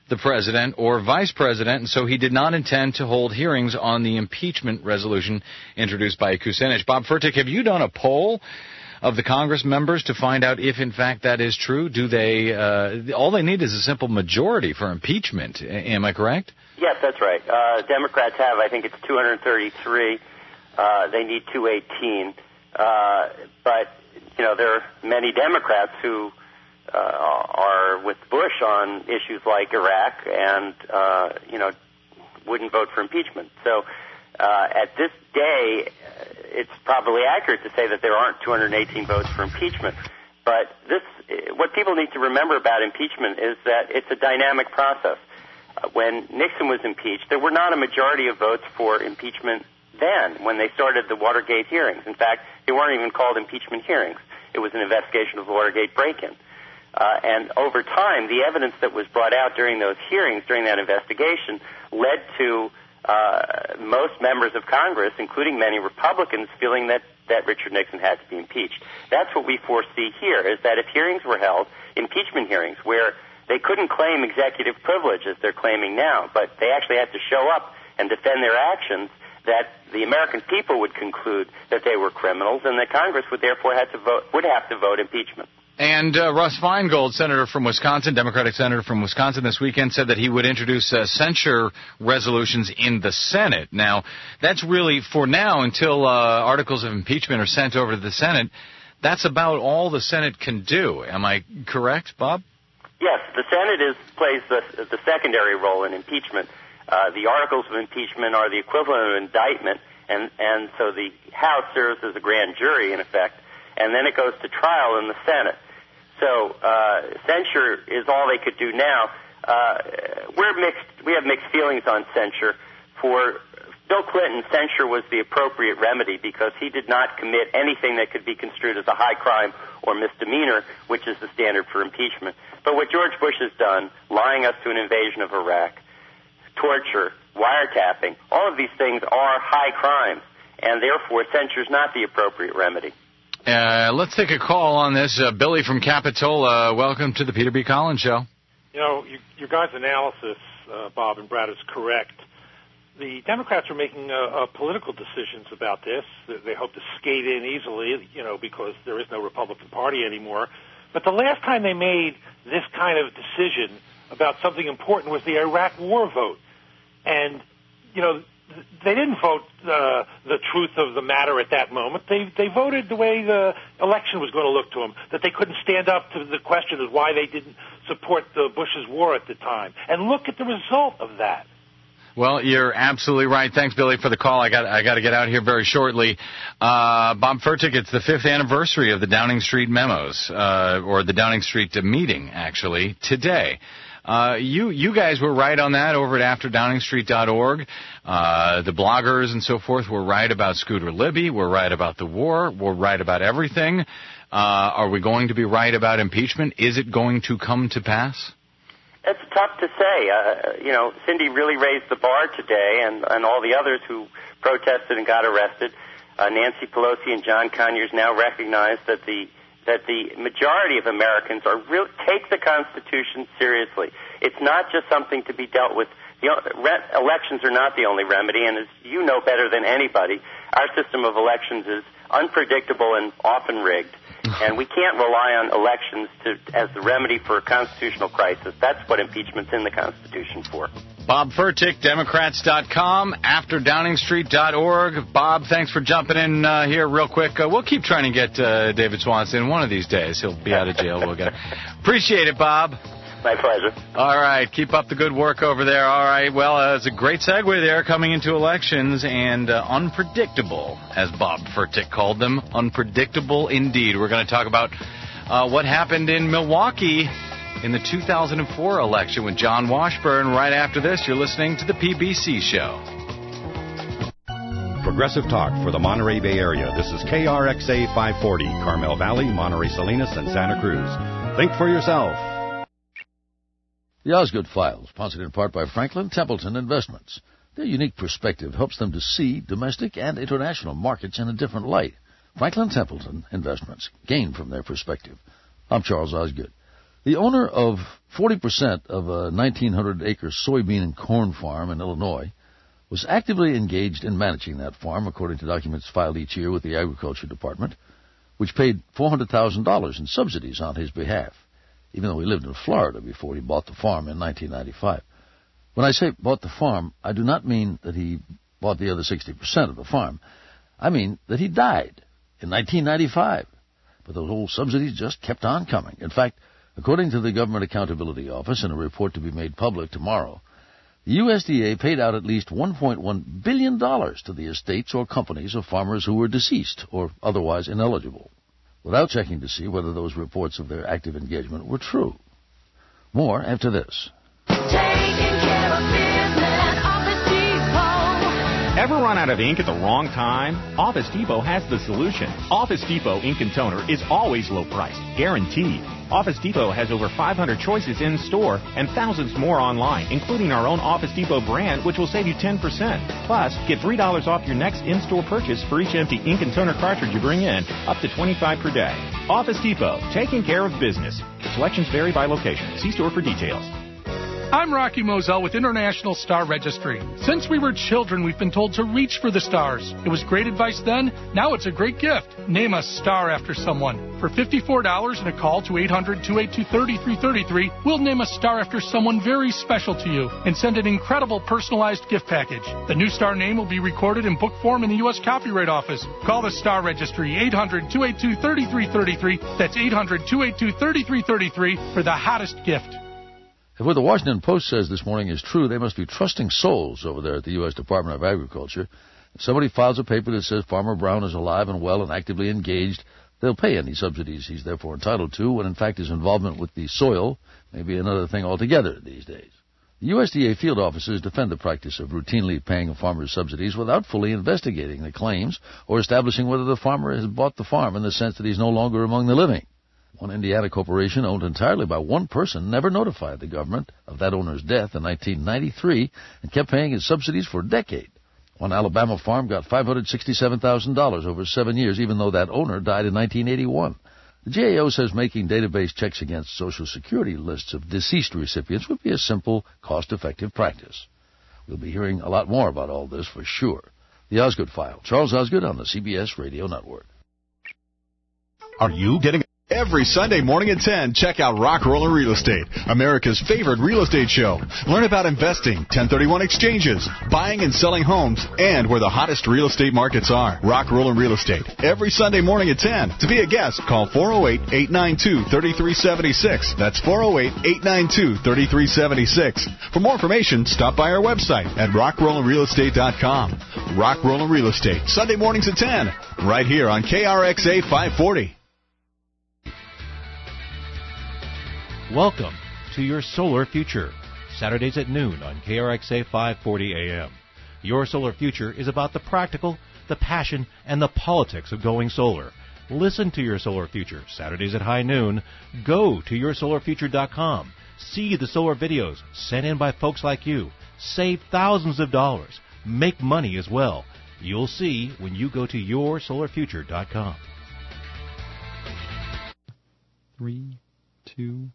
the president or vice president, and so he did not intend to hold hearings on the impeachment resolution introduced by Kucinich. Bob Fertig, have you done a poll of the Congress members to find out if, in fact, that is true? Do they? All they need is a simple majority for impeachment. Am I correct? Yes, that's right. Democrats have, I think it's 233. They need 218. But, there are many Democrats who are with Bush on issues like Iraq and, wouldn't vote for impeachment. So at this day, it's probably accurate to say that there aren't 218 votes for impeachment. But what people need to remember about impeachment is that it's a dynamic process. When Nixon was impeached, there were not a majority of votes for impeachment then when they started the Watergate hearings. In fact, they weren't even called impeachment hearings. It was an investigation of the Watergate break-in. And over time, the evidence that was brought out during those hearings, during that investigation, led to most members of Congress, including many Republicans, feeling that Richard Nixon had to be impeached. That's what we foresee here, is that if hearings were held, impeachment hearings, where they couldn't claim executive privilege as they're claiming now, but they actually had to show up and defend their actions, that the American people would conclude that they were criminals and that Congress would therefore have to vote impeachment. And Russ Feingold, senator from Wisconsin, Democratic senator from Wisconsin this weekend, said that he would introduce censure resolutions in the Senate. Now, that's really, for now, until articles of impeachment are sent over to the Senate, that's about all the Senate can do. Am I correct, Bob? Yes, the Senate plays the secondary role in impeachment. The articles of impeachment are the equivalent of indictment, and so the House serves as a grand jury, in effect, and then it goes to trial in the Senate. So censure is all they could do now. We have mixed feelings on censure. For Bill Clinton, censure was the appropriate remedy because he did not commit anything that could be construed as a high crime or misdemeanor, which is the standard for impeachment. But what George Bush has done, lying us to an invasion of Iraq, torture, wiretapping, all of these things are high crimes, and therefore censure is not the appropriate remedy. Let's take a call on this. Billy from Capitola, welcome to the Peter B. Collins Show. Your guys' analysis, Bob and Brad, is correct. The Democrats are making political decisions about this. They hope to skate in easily, because there is no Republican Party anymore. But the last time they made this kind of decision about something important was the Iraq war vote. And, they didn't vote the truth of the matter at that moment. They voted the way the election was going to look to them, that they couldn't stand up to the question of why they didn't support the Bush's war at the time. And look at the result of that. Well, you're absolutely right. Thanks, Billy, for the call. I got to get out here very shortly. Bob Fertig, it's the 5th anniversary of the Downing Street memos, or the Downing Street meeting, actually, today. You guys were right on that over at AfterDowningstreet.org. The bloggers and so forth were right about Scooter Libby. We're right about the war. We're right about everything. Are we going to be right about impeachment? Is it going to come to pass? It's tough to say. Cindy really raised the bar today, and all the others who protested and got arrested. Nancy Pelosi and John Conyers now recognize that the majority of Americans take the Constitution seriously. It's not just something to be dealt with. Elections are not the only remedy, and as you know better than anybody, our system of elections is unpredictable and often rigged. And we can't rely on elections as the remedy for a constitutional crisis. That's what impeachment's in the Constitution for. Bob Fertig, Democrats.com, AfterDowningstreet.org. Bob, thanks for jumping in here real quick. We'll keep trying to get David Swanson one of these days. He'll be out of jail. We'll get it. Appreciate it, Bob. My pleasure. All right. Keep up the good work over there. All right. Well, it's a great segue there coming into elections, and unpredictable, as Bob Fertig called them. Unpredictable indeed. We're going to talk about what happened in Milwaukee in the 2004 election with John Washburn. Right after this, you're listening to the PBC Show. Progressive talk for the Monterey Bay Area. This is KRXA 540, Carmel Valley, Monterey Salinas, and Santa Cruz. Think for yourself. The Osgood Files, sponsored in part by Franklin Templeton Investments. Their unique perspective helps them to see domestic and international markets in a different light. Franklin Templeton Investments gain from their perspective. I'm Charles Osgood. The owner of 40% of a 1,900-acre soybean and corn farm in Illinois was actively engaged in managing that farm, according to documents filed each year with the Agriculture Department, which paid $400,000 in subsidies on his behalf, even though he lived in Florida before he bought the farm in 1995. When I say bought the farm, I do not mean that he bought the other 60% of the farm. I mean that he died in 1995. But those old subsidies just kept on coming. In fact, according to the Government Accountability Office in a report to be made public tomorrow, the USDA paid out at least $1.1 billion to the estates or companies of farmers who were deceased or otherwise ineligible, without checking to see whether those reports of their active engagement were true. More after this. Ever run out of ink at the wrong time? Office Depot has the solution. Office Depot Ink and Toner is always low priced, guaranteed. Office Depot has over 500 choices in store and thousands more online, including our own Office Depot brand, which will save you 10%. Plus, get $3 off your next in-store purchase for each empty ink and toner cartridge you bring in, up to 25 per day. Office Depot, taking care of business. Selections vary by location. See store for details. I'm Rocky Moselle with International Star Registry. Since we were children, we've been told to reach for the stars. It was great advice then. Now it's a great gift. Name a star after someone. For $54 and a call to 800-282-3333, we'll name a star after someone very special to you and send an incredible personalized gift package. The new star name will be recorded in book form in the U.S. Copyright Office. Call the Star Registry, 800-282-3333. That's 800-282-3333 for the hottest gift. If what the Washington Post says this morning is true, they must be trusting souls over there at the U.S. Department of Agriculture. If somebody files a paper that says Farmer Brown is alive and well and actively engaged, they'll pay any subsidies he's therefore entitled to, when in fact his involvement with the soil may be another thing altogether these days. The USDA field officers defend the practice of routinely paying farmers subsidies without fully investigating the claims or establishing whether the farmer has bought the farm in the sense that he's no longer among the living. One Indiana corporation owned entirely by one person never notified the government of that owner's death in 1993 and kept paying his subsidies for a decade. One Alabama farm got $567,000 over 7 years, even though that owner died in 1981. The GAO says making database checks against Social Security lists of deceased recipients would be a simple, cost-effective practice. We'll be hearing a lot more about all this for sure. The Osgood File. Charles Osgood on the CBS Radio Network. Are you getting... Every Sunday morning at 10, check out Rockroller Real Estate, America's favorite real estate show. Learn about investing, 1031 exchanges, buying and selling homes, and where the hottest real estate markets are. Rockroller Real Estate, every Sunday morning at 10. To be a guest, call 408-892-3376. That's 408-892-3376. For more information, stop by our website at rockrollerrealestate.com. Rockroller Real Estate, Sunday mornings at 10, right here on KRXA 540. Welcome to Your Solar Future, Saturdays at noon on KRXA 540 AM. Your Solar Future is about the practical, the passion, and the politics of going solar. Listen to Your Solar Future, Saturdays at high noon. Go to yoursolarfuture.com. See the solar videos sent in by folks like you. Save thousands of dollars. Make money as well. You'll see when you go to yoursolarfuture.com. 3, 2...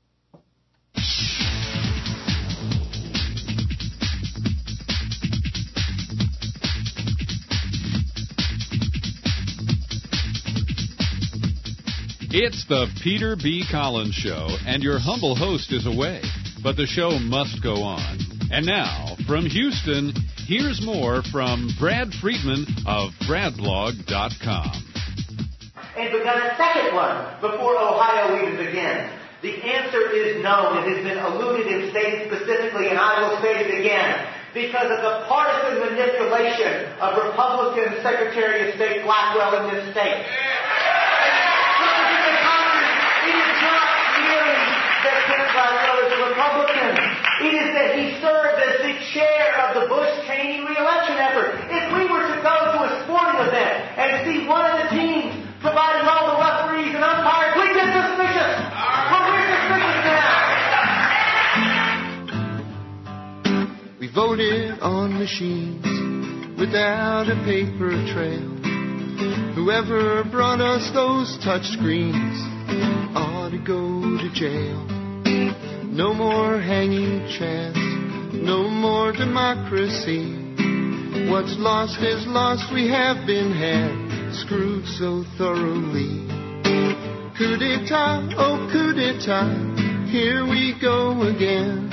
It's the Peter B. Collins Show, and your humble host is away, but the show must go on. And now, from Houston, here's more from Brad Friedman of BradBlog.com. And begun a second one before Ohio even begins. The answer is no. It has been alluded and stated specifically, and I will state it again. Because of the partisan manipulation of Republican Secretary of State Blackwell in this state. It is not merely that Ken Blackwell is a Republican. It is that he served as the chair of the Bush-Cheney re-election effort. If we were to go to a sporting event and see one of the teams providing all the referees and umpires, we'd get suspicious. But we're suspicious now. We voted on machines without a paper trail. Whoever brought us those touch screens ought to go to jail. No more hanging chance, no more democracy. What's lost is lost, we have been had, screwed so thoroughly. Coup d'etat, oh coup d'etat, here we go again.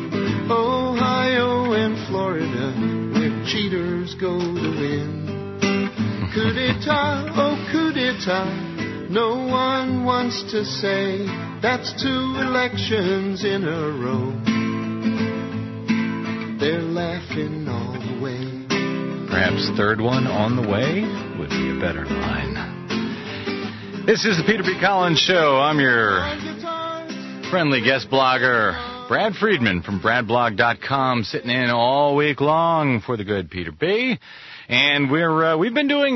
Ohio and Florida, where cheaters go to win. Coup d'etat, oh coup d'etat, no one wants to say that's 2 elections in a row. They're laughing all the way. Perhaps third one on the way would be a better line. This is the Peter B. Collins Show. I'm your friendly guest blogger, Brad Friedman from BradBlog.com, sitting in all week long for the good Peter B. And we've been doing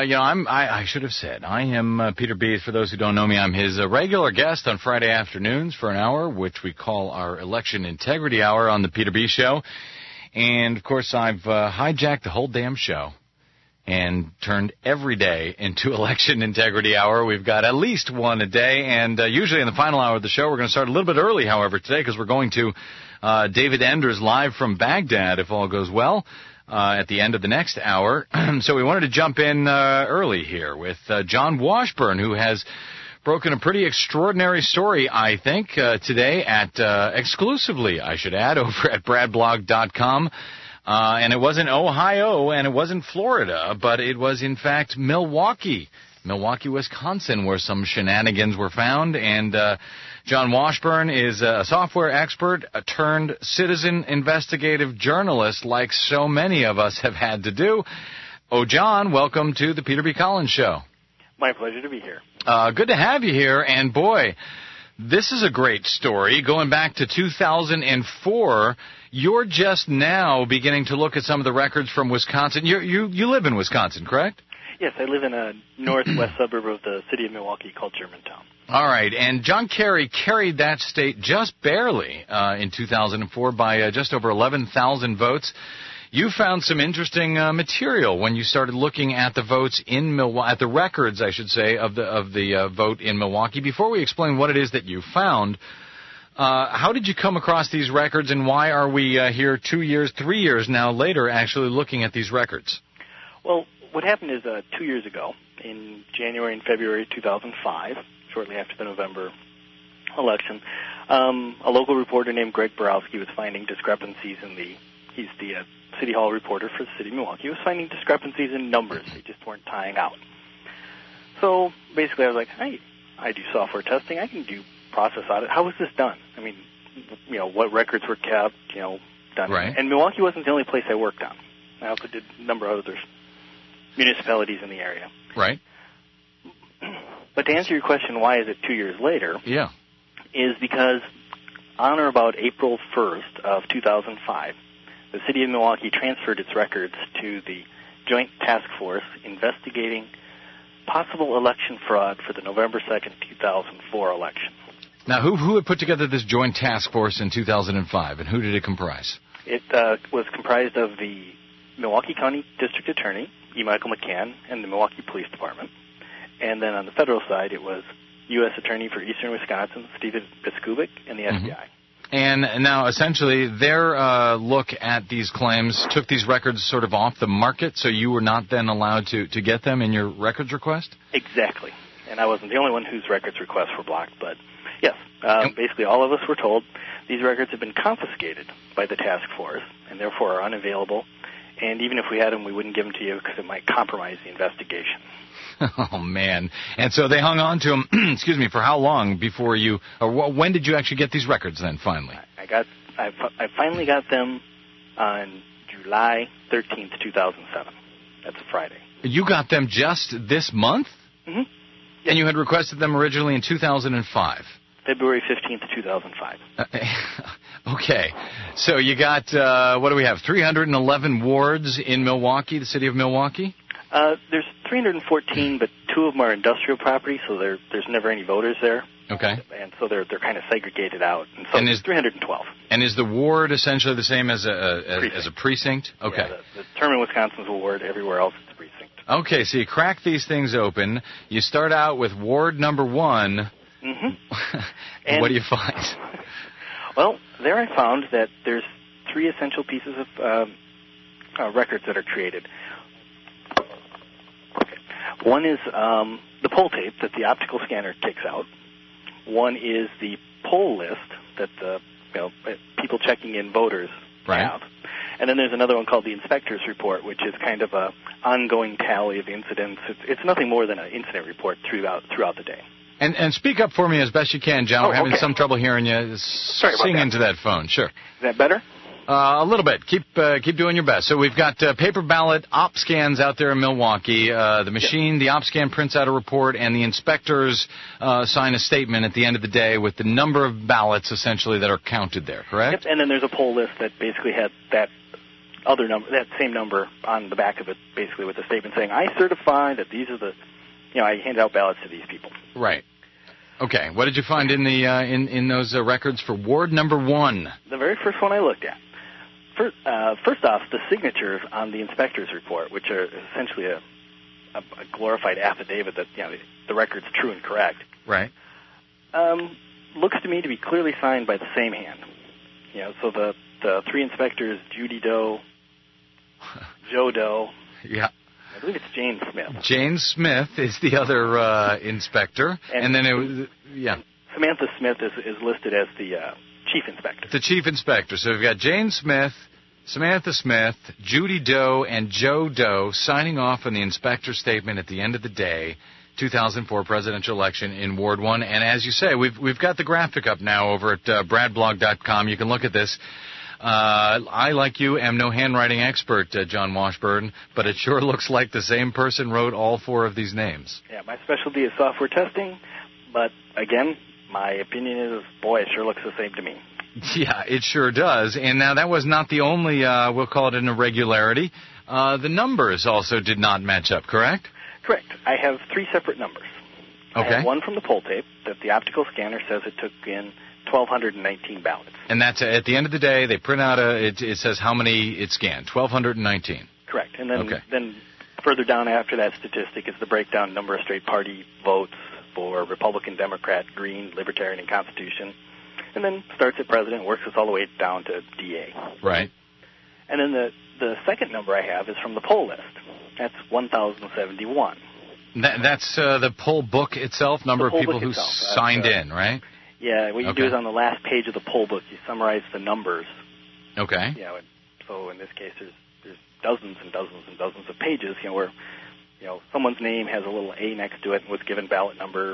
I should have said, I am Peter B. For those who don't know me, I'm his regular guest on Friday afternoons for an hour, which we call our Election Integrity Hour on the Peter B. Show. And, of course, I've hijacked the whole damn show and turned every day into Election Integrity Hour. We've got at least one a day, and usually in the final hour of the show, we're going to start a little bit early, however, today, because we're going to David Enders live from Baghdad, if all goes well, at the end of the next hour. So we wanted to jump in early here with John Washburn, who has broken a pretty extraordinary story, I think, today at exclusively, I should add, over at BradBlog.com. And it wasn't Ohio and it wasn't Florida, but it was, in fact, Milwaukee, Wisconsin, where some shenanigans were found. And John Washburn is a software expert turned citizen investigative journalist, like so many of us have had to do. Oh, John, welcome to the Peter B. Collins Show. My pleasure to be here. Good to have you here. And, boy, this is a great story. Going back to 2004, you're just now beginning to look at some of the records from Wisconsin. You live in Wisconsin, correct? Yes, I live in a northwest suburb of the city of Milwaukee called Germantown. All right, and John Kerry carried that state just barely in 2004 by just over 11,000 votes. You found some interesting material when you started looking at the votes in Milwaukee, at the records, I should say, of the vote in Milwaukee. Before we explain what it is that you found, how did you come across these records, and why are we here 3 years now later, actually looking at these records? Well, what happened is 2 years ago, in January and February 2005, shortly after the November election, a local reporter named Greg Borowski was finding discrepancies in he's the City Hall reporter for the city of Milwaukee. He was finding discrepancies in numbers. They just weren't tying out. So basically I was like, hey, I do software testing. I can do process audit. How was this done? I mean, what records were kept, done. Right. And Milwaukee wasn't the only place I worked on. I also did a number of other municipalities in the area. Right. But to answer your question, why is it 2 years later? Yeah. Is because on or about April 1st of 2005, the city of Milwaukee transferred its records to the Joint Task Force investigating possible election fraud for the November 2nd, 2004 election. Now, who had put together this Joint Task Force in 2005, and who did it comprise? It was comprised of the Milwaukee County District Attorney, E. Michael McCann, and the Milwaukee Police Department. And then on the federal side, it was U.S. Attorney for Eastern Wisconsin, Stephen Biskubik, and the FBI. And now, essentially, their look at these claims took these records sort of off the market, so you were not then allowed to get them in your records request? Exactly. And I wasn't the only one whose records requests were blocked, but yes, basically all of us were told these records have been confiscated by the task force and therefore are unavailable, and even if we had them, we wouldn't give them to you because it might compromise the investigation. Oh, man. And so they hung on to them, excuse me, for how long before when did you actually get these records then, finally? I finally got them on July 13th, 2007. That's a Friday. You got them just this month? Mm-hmm. And you had requested them originally in 2005? February 15th, 2005. Okay. So you got, what do we have, 311 wards in Milwaukee, the city of Milwaukee? There's 314, but two of them are industrial property, so there's never any voters there. Okay. And so they're kind of segregated out. And so it's 312. And is the ward essentially the same as a precinct? Okay. Yeah, the term in Wisconsin is a ward. Everywhere else it's a precinct. Okay, so you crack these things open. You start out with ward number 1. Mm-hmm. And what do you find? Well, there I found that there's 3 essential pieces of records that are created. Okay. One is the poll tape that the optical scanner kicks out. One is the poll list that the people checking in voters have. And then there's another one called the inspector's report, which is kind of a ongoing tally of incidents. It's nothing more than an incident report throughout the day. And speak up for me as best you can, John. We're having some trouble hearing you. Sorry about Sing that. into that phone. Sure. Is that better? A little bit. Keep doing your best. So we've got paper ballot op scans out there in Milwaukee. The machine, the op scan prints out a report, and the inspectors sign a statement at the end of the day with the number of ballots essentially that are counted there. Correct? Yep. And then there's a poll list that basically had that other number, that same number on the back of it, basically with a statement saying, "I certify that these are the," I handed out ballots to these people. Right. Okay. What did you find in the in those records for Ward number 1? The very first one I looked at. First off, the signatures on the inspector's report, which are essentially a glorified affidavit that the record's true and correct. Right. Looks to me to be clearly signed by the same hand. So the 3 inspectors, Judy Doe, Joe Doe. Yeah. I believe it's Jane Smith. Jane Smith is the other inspector, and then it was Samantha Smith is listed as the chief inspector. The chief inspector. So we've got Jane Smith, Samantha Smith, Judy Doe, and Joe Doe signing off on the inspector statement at the end of the day, 2004 presidential election in Ward 1. And as you say, we've got the graphic up now over at bradblog.com. You can look at this. I, like you, am no handwriting expert, John Washburn, but it sure looks like the same person wrote all 4 of these names. Yeah, my specialty is software testing, but again, my opinion is, boy, it sure looks the same to me. Yeah, it sure does. And now that was not the only, we'll call it an irregularity. The numbers also did not match up, correct? Correct. I have 3 separate numbers. Okay. I have one from the poll tape that the optical scanner says it took in 1,219 ballots. And that's at the end of the day, they print out it says how many it scanned, 1,219. Correct. And then further down after that statistic is the breakdown number of straight party votes for Republican, Democrat, Green, Libertarian, and Constitution. And then starts at president, works us all the way down to DA. Right. And then the second number I have is from the poll list. That's 1,071. That's the poll book itself, number of people who signed in, right? Yeah, what you do is on the last page of the poll book, you summarize the numbers. Okay. So in this case, there's dozens and dozens and dozens of pages, where someone's name has a little A next to it and was given ballot number,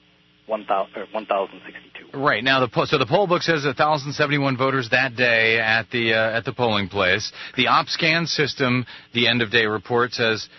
1,062. Right. Now the poll book says 1,071 voters that day at the polling place. The OpScan system, the end of day report says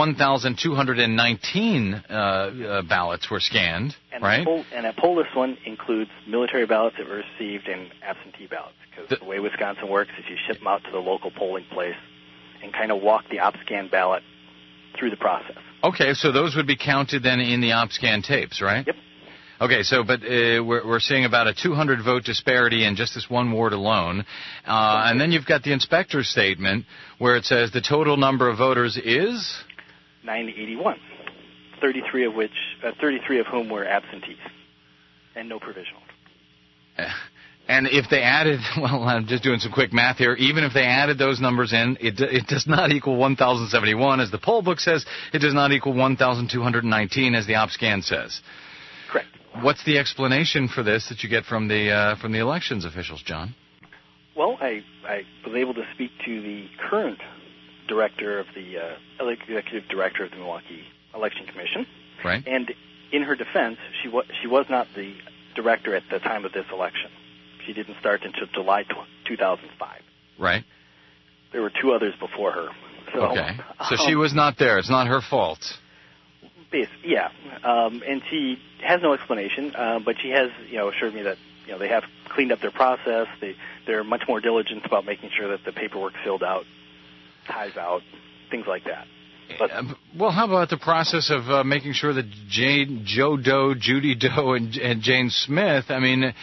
1,219 ballots were scanned, right? And that poll list one includes military ballots that were received and absentee ballots, because the way Wisconsin works is you ship them out to the local polling place and kind of walk the OpScan ballot through the process. Okay, so those would be counted then in the OpScan tapes, right? Yep. Okay, so but we're seeing about a 200 vote disparity in just this one ward alone, and then you've got the inspector's statement where it says the total number of voters is 981, 33 of whom were absentees, and no provisional. And if they added, well, I'm just doing some quick math here, even if they added those numbers in, it does not equal 1,071, as the poll book says. It does not equal 1,219, as the OpScan says. Correct. What's the explanation for this that you get from the elections officials, John? Well, I was able to speak to the current director of the executive director of the Milwaukee Election Commission. Right. And in her defense, she was not the director at the time of this election. She didn't start until July 2005. Right. There were 2 others before her. So, okay. So she was not there. It's not her fault. Yeah. And she has no explanation, but she has, assured me that, they have cleaned up their process. They're much more diligent about making sure that the paperwork's filled out, ties out, things like that. But, well, how about the process of making sure that Joe Doe, Judy Doe, and Jane Smith, I mean,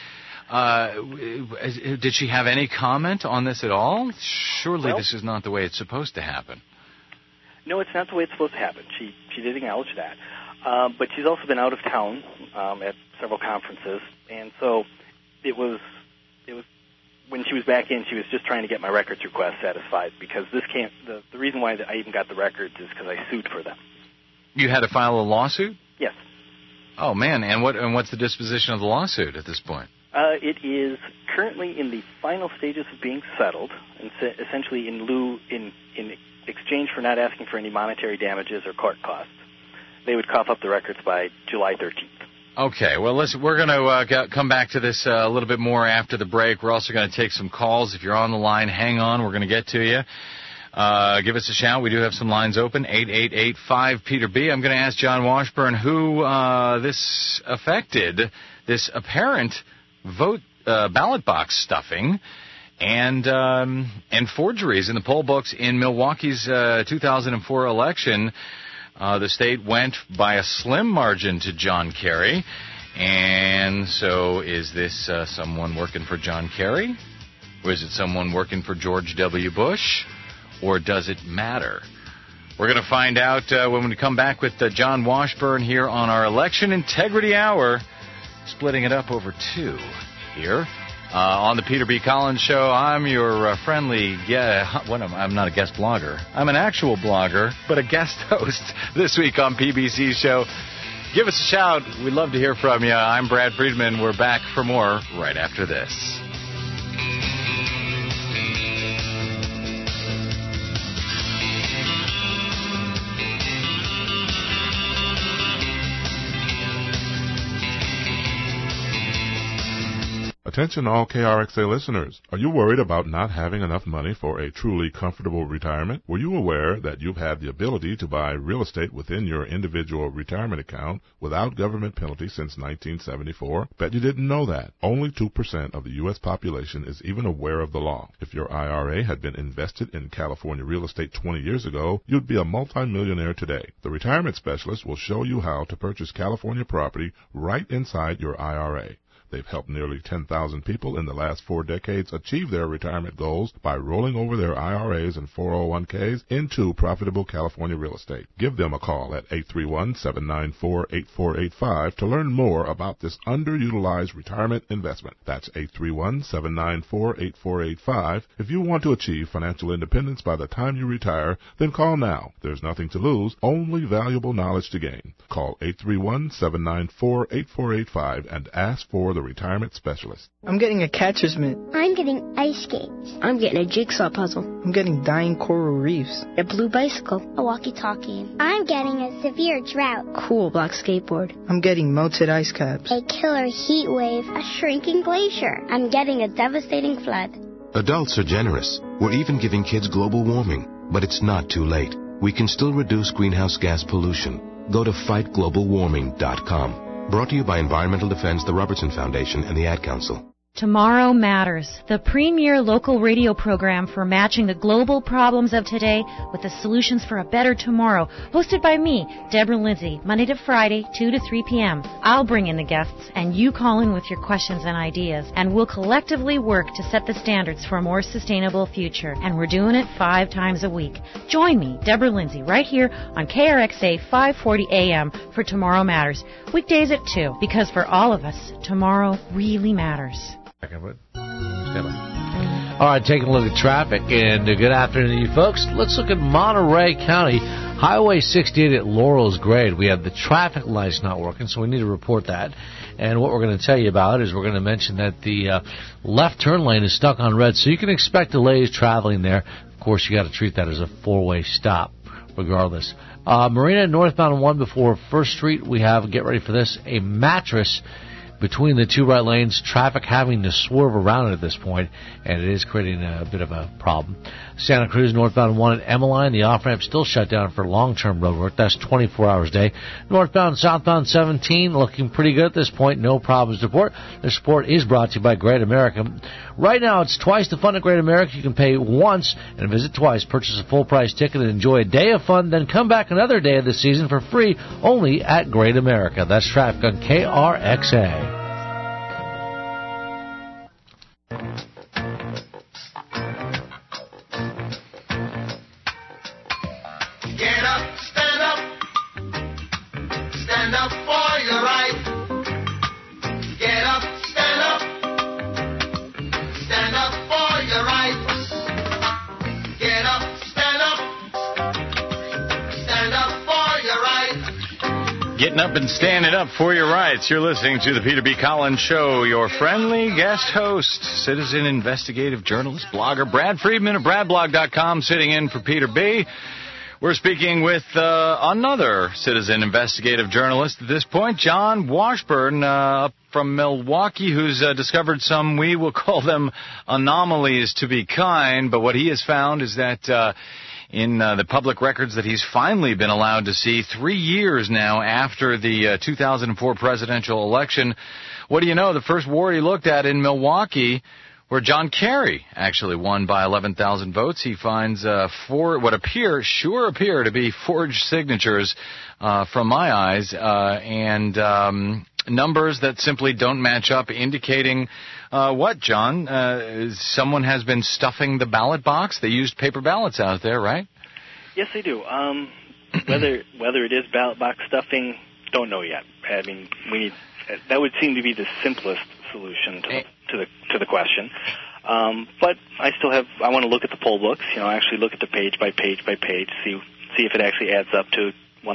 did she have any comment on this at all? Surely this is not the way it's supposed to happen. No, it's not the way it's supposed to happen. She did acknowledge that. But she's also been out of town at several conferences, and so it was when she was back in, she was just trying to get my records request satisfied because the reason why I even got the records is because I sued for them. You had to file a lawsuit? Yes. Oh man, and what's the disposition of the lawsuit at this point? It is currently in the final stages of being settled, and essentially in exchange for not asking for any monetary damages or court costs, they would cough up the records by July 13th. Okay, well, listen, we're going to come back to this a little bit more after the break. We're also going to take some calls. If you're on the line, hang on. We're going to get to you. Give us a shout. We do have some lines open, 888-5-PETER-B. I'm going to ask John Washburn who this affected, this apparent ballot box stuffing and forgeries in the poll books in Milwaukee's 2004 election. The state went by a slim margin to John Kerry. And so is this someone working for John Kerry? Or is it someone working for George W. Bush? Or does it matter? We're going to find out when we come back with John Washburn here on our Election Integrity Hour, splitting it up over two here. On the Peter B. Collins Show, I'm your friendly I'm not a guest blogger. I'm an actual blogger, but a guest host this week on PBC's show. Give us a shout. We'd love to hear from you. I'm Brad Friedman. We're back for more right after this. Attention all KRXA listeners. Are you worried about not having enough money for a truly comfortable retirement? Were you aware that you've had the ability to buy real estate within your individual retirement account without government penalty since 1974? Bet you didn't know that. Only 2% of the U.S. population is even aware of the law. If your IRA had been invested in California real estate 20 years ago, you'd be a multimillionaire today. The Retirement Specialist will show you how to purchase California property right inside your IRA. They've helped nearly 10,000 people in the last 4 decades achieve their retirement goals by rolling over their IRAs and 401ks into profitable California real estate. Give them a call at 831-794-8485 to learn more about this underutilized retirement investment. That's 831-794-8485. If you want to achieve financial independence by the time you retire, then call now. There's nothing to lose, only valuable knowledge to gain. Call 831-794-8485 and ask for the Retirement Specialist. I'm getting a catcher's mitt. I'm getting ice skates. I'm getting a jigsaw puzzle. I'm getting dying coral reefs. A blue bicycle. A walkie-talkie. I'm getting a severe drought. Cool black skateboard. I'm getting melted ice caps. A killer heat wave. A shrinking glacier. I'm getting a devastating flood. Adults are generous. We're even giving kids global warming. But it's not too late. We can still reduce greenhouse gas pollution. Go to fightglobalwarming.com. Brought to you by Environmental Defense, the Robertson Foundation, and the Ad Council. Tomorrow Matters, the premier local radio program for matching the global problems of today with the solutions for a better tomorrow. Hosted by me, Deborah Lindsay, Monday to Friday, 2 to 3 p.m. I'll bring in the guests, and you call in with your questions and ideas, and we'll collectively work to set the standards for a more sustainable future. And we're doing it 5 times a week. Join me, Deborah Lindsay, right here on KRXA 540 AM for Tomorrow Matters. Weekdays at 2, because for all of us, tomorrow really matters. All right, taking a look at traffic, and good afternoon to you folks. Let's look at Monterey County. Highway 68 at Laurel's Grade. We have the traffic lights not working, so we need to report that. And what we're going to tell you about is we're going to mention that the left turn lane is stuck on red, so you can expect delays traveling there. Of course, you got to treat that as a 4-way stop, regardless. Marina northbound 1 before 1st Street, we have, get ready for this, a mattress between the 2 right lanes, traffic having to swerve around it at this point, and it is creating a bit of a problem. Santa Cruz northbound 1 at Emmeline, the off-ramp still shut down for long-term road work. That's 24 hours a day. Northbound, southbound 17, looking pretty good at this point. No problems to report. The support is brought to you by Great America. Right now, it's twice the fun at Great America. You can pay once and visit twice. Purchase a full-price ticket and enjoy a day of fun, then come back another day of the season for free only at Great America. That's traffic on KRXA. Get up, stand up. Stand up for your right. Get up, stand up. Getting up and standing up for your rights. You're listening to the Peter B. Collins Show. Your friendly guest host, citizen investigative journalist, blogger Brad Friedman of BradBlog.com, sitting in for Peter B. We're speaking with another citizen investigative journalist at this point, John Washburn from Milwaukee, who's discovered some, we will call them anomalies to be kind, but what he has found is that in the public records that he's finally been allowed to see 3 years now after the 2004 presidential election, what do you know, the first ward he looked at in Milwaukee, where John Kerry actually won by 11,000 votes, he finds what appear to be forged signatures from my eyes, and numbers that simply don't match up, indicating what, John? Someone has been stuffing the ballot box. They used paper ballots out there, right? Yes, they do. Whether it is ballot box stuffing, don't know yet. I mean, that would seem to be the simplest solution to the question. But I want to look at the poll books, actually look at the page by page, see if it actually adds up to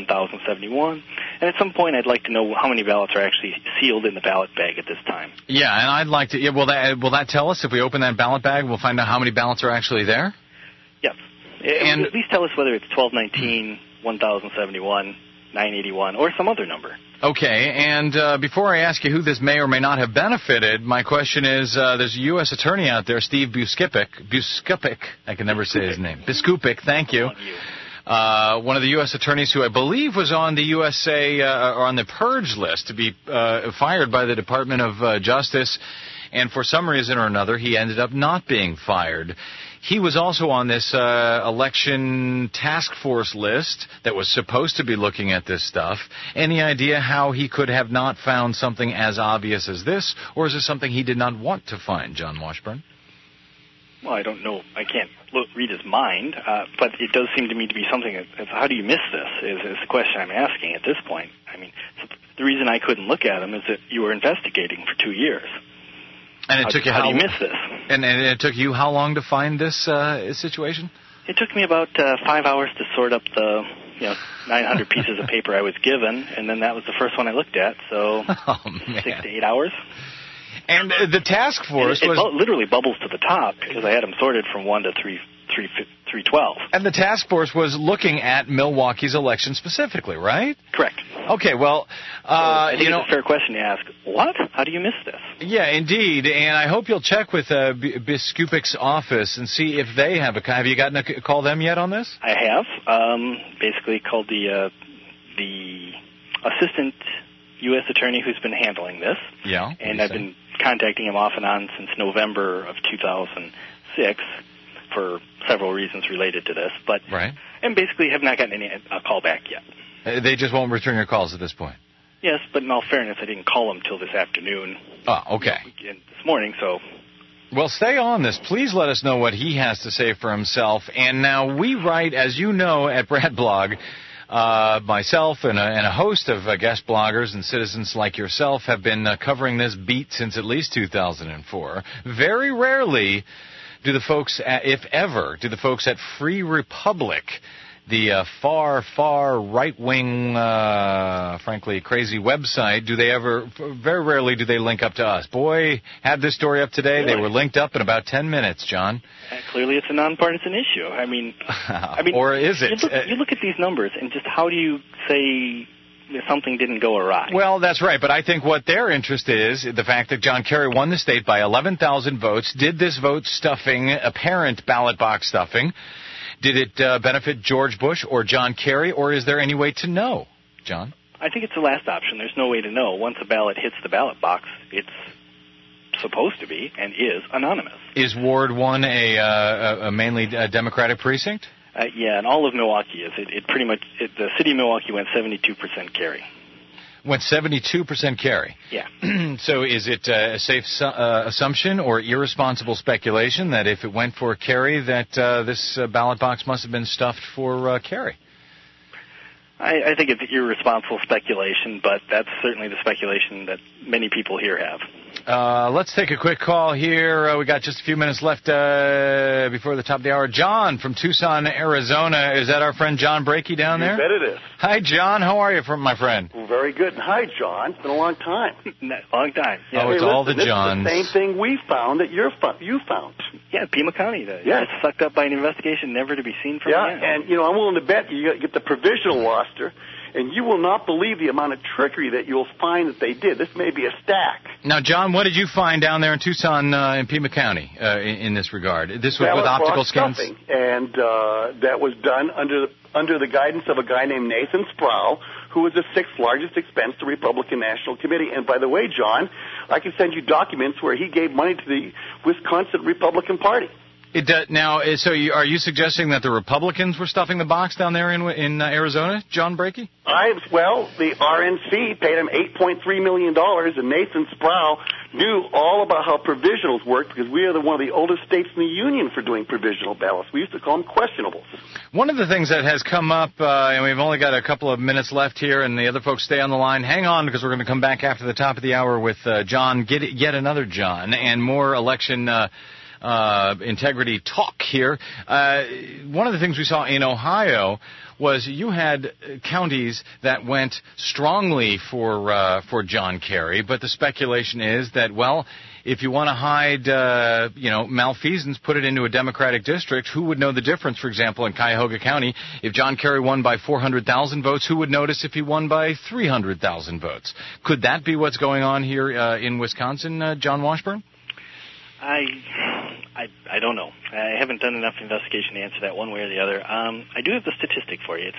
1,071. And at some point, I'd like to know how many ballots are actually sealed in the ballot bag at this time. Yeah, and I'd like to. Yeah, will that tell us if we open that ballot bag? We'll find out how many ballots are actually there. Yes, and at least tell us whether it's 1219, 1,071, 981, or some other number. Okay, and before I ask you who this may or may not have benefited, my question is, there's a U.S. attorney out there, Steve Biskupic, I can never say his name. Biskupic, thank you. One of the U.S. attorneys who I believe was on the USA, or on the purge list to be fired by the Department of Justice, and for some reason or another, he ended up not being fired. He was also on this election task force list that was supposed to be looking at this stuff. Any idea how he could have not found something as obvious as this, or is this something he did not want to find, John Washburn? Well, I don't know. I can't read his mind, but it does seem to me to be something that how do you miss this is the question I'm asking at this point. I mean, the reason I couldn't look at him is that you were investigating for 2 years. And it took you how do you miss this? And it took you how long to find this situation? It took me about 5 hours to sort up the 900 pieces of paper I was given, and then that was the first one I looked at, so 6 to 8 hours. And the task force it literally bubbles to the top because I had them sorted from 1 to 312. And the task force was looking at Milwaukee's election specifically, right? Correct. Okay, well, I think it's a fair question to ask. What? How do you miss this? Yeah, indeed. And I hope you'll check with Biskupic's office and see if they have have you gotten a call them yet on this? I have. Basically called the assistant U.S. attorney who's been handling this. Yeah. And I've been contacting him off and on since November of 2006 for several reasons related to this. But right. And basically have not gotten a call back yet. They just won't return your calls at this point? Yes, but in all fairness, I didn't call them till this afternoon. Oh, okay. This morning, so... Well, stay on this. Please let us know what he has to say for himself. And now we write, as you know, at Brad Blog, myself and a host of guest bloggers and citizens like yourself have been covering this beat since at least 2004. Very rarely do the folks, if ever, do the folks at Free Republic, the far right-wing, frankly, crazy website, very rarely do they link up to us. Boy, had this story up today. Really? They were linked up in about 10 minutes, John. Clearly it's a nonpartisan issue. I mean, or is it? You look at these numbers, and just how do you say something didn't go awry? Well, that's right, but I think what their interest is, the fact that John Kerry won the state by 11,000 votes, did this vote stuffing, apparent ballot box stuffing, did it benefit George Bush or John Kerry, or is there any way to know, John? I think it's the last option. There's no way to know. Once a ballot hits the ballot box, it's supposed to be and is anonymous. Is Ward 1 a mainly Democratic precinct? Yeah, and all of Milwaukee is. It pretty much, the city of Milwaukee went 72% Kerry. Went 72% Kerry. Yeah. So is it a safe assumption or irresponsible speculation that if it went for Kerry, that this ballot box must have been stuffed for Kerry? I think it's irresponsible speculation, but that's certainly the speculation that many people here have. Let's take a quick call here. We got just a few minutes left before the top of the hour. John from Tucson, Arizona. Is that our friend John Brakey down there? You bet it is. Hi, John. How are you, my friend? Well, very good. And hi, John. It's been a long time. Long time. Yeah. Oh, it's all the Johns. This is the same thing we found that you found. Yeah, Pima County. Yes. It's sucked up by an investigation never to be seen from Yeah, now. and, I'm willing to bet you get the provisional roster, and you will not believe the amount of trickery that you'll find that they did. This may be a stack. Now, John, what did you find down there in Tucson in Pima County in this regard? This was with optical scans? Stuffing, and that was done under the guidance of a guy named Nathan Sproul, who was the sixth largest expense to Republican National Committee. And by the way, John, I can send you documents where he gave money to the Wisconsin Republican Party. Now, are you suggesting that the Republicans were stuffing the box down there in Arizona, John Brakey? The RNC paid him $8.3 million, and Nathan Sproul knew all about how provisionals work because we are one of the oldest states in the union for doing provisional ballots. We used to call them questionables. One of the things that has come up, and we've only got a couple of minutes left here, and the other folks stay on the line. Hang on, because we're going to come back after the top of the hour with John, yet another John, and more election integrity talk here. One of the things we saw in Ohio was you had counties that went strongly for John Kerry, but the speculation is that, well, if you want to hide, malfeasance, put it into a Democratic district. Who would know the difference, for example, in Cuyahoga County? If John Kerry won by 400,000 votes, who would notice if he won by 300,000 votes? Could that be what's going on here in Wisconsin, John Washburn? I don't know. I haven't done enough investigation to answer that one way or the other. I do have the statistic for you. It's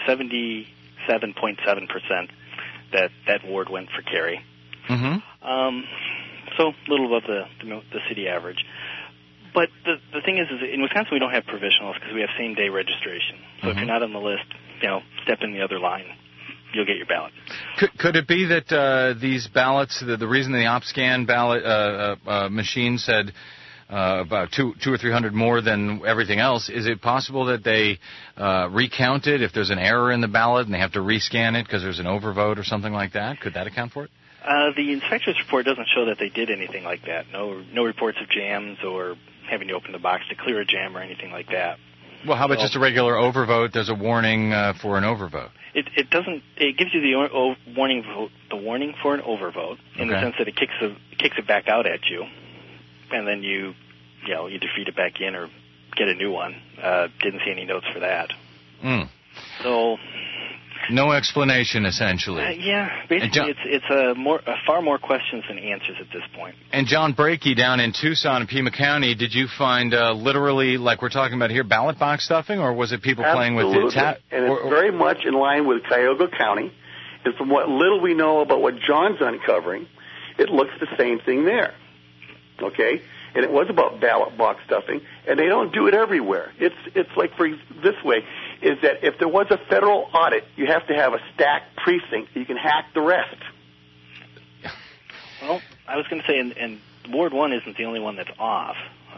77.7% that ward went for Kerry. Mm-hmm. So a little above the city average. But the thing is in Wisconsin we don't have provisionals because we have same-day registration. So if you're not on the list, step in the other line. You'll get your ballot. Could it be that these ballots, the reason the OpScan ballot machine said about 200 or 300 more than everything else, is it possible that they recounted if there's an error in the ballot and they have to rescan it because there's an overvote or something like that? Could that account for it? The inspector's report doesn't show that they did anything like that. No reports of jams or having to open the box to clear a jam or anything like that. Well, how about just a regular overvote? There's a warning for an overvote. It doesn't. It gives you the warning for an overvote in the sense that it kicks it back out at you, and then you either feed it back in or get a new one. Didn't see any notes for that. So. No explanation, essentially. Basically, it's far more questions than answers at this point. And John Brakey down in Tucson and Pima County, did you find literally, like we're talking about here, ballot box stuffing, or was it people playing with the tap? And it's very much in line with Cuyahoga County. And from what little we know about what John's uncovering, it looks the same thing there. Okay? And it was about ballot box stuffing, and they don't do it everywhere. It's like this way, is that if there was a federal audit, you have to have a stacked precinct so you can hack the rest. Well, I was going to say, and Ward 1 isn't the only one that's off.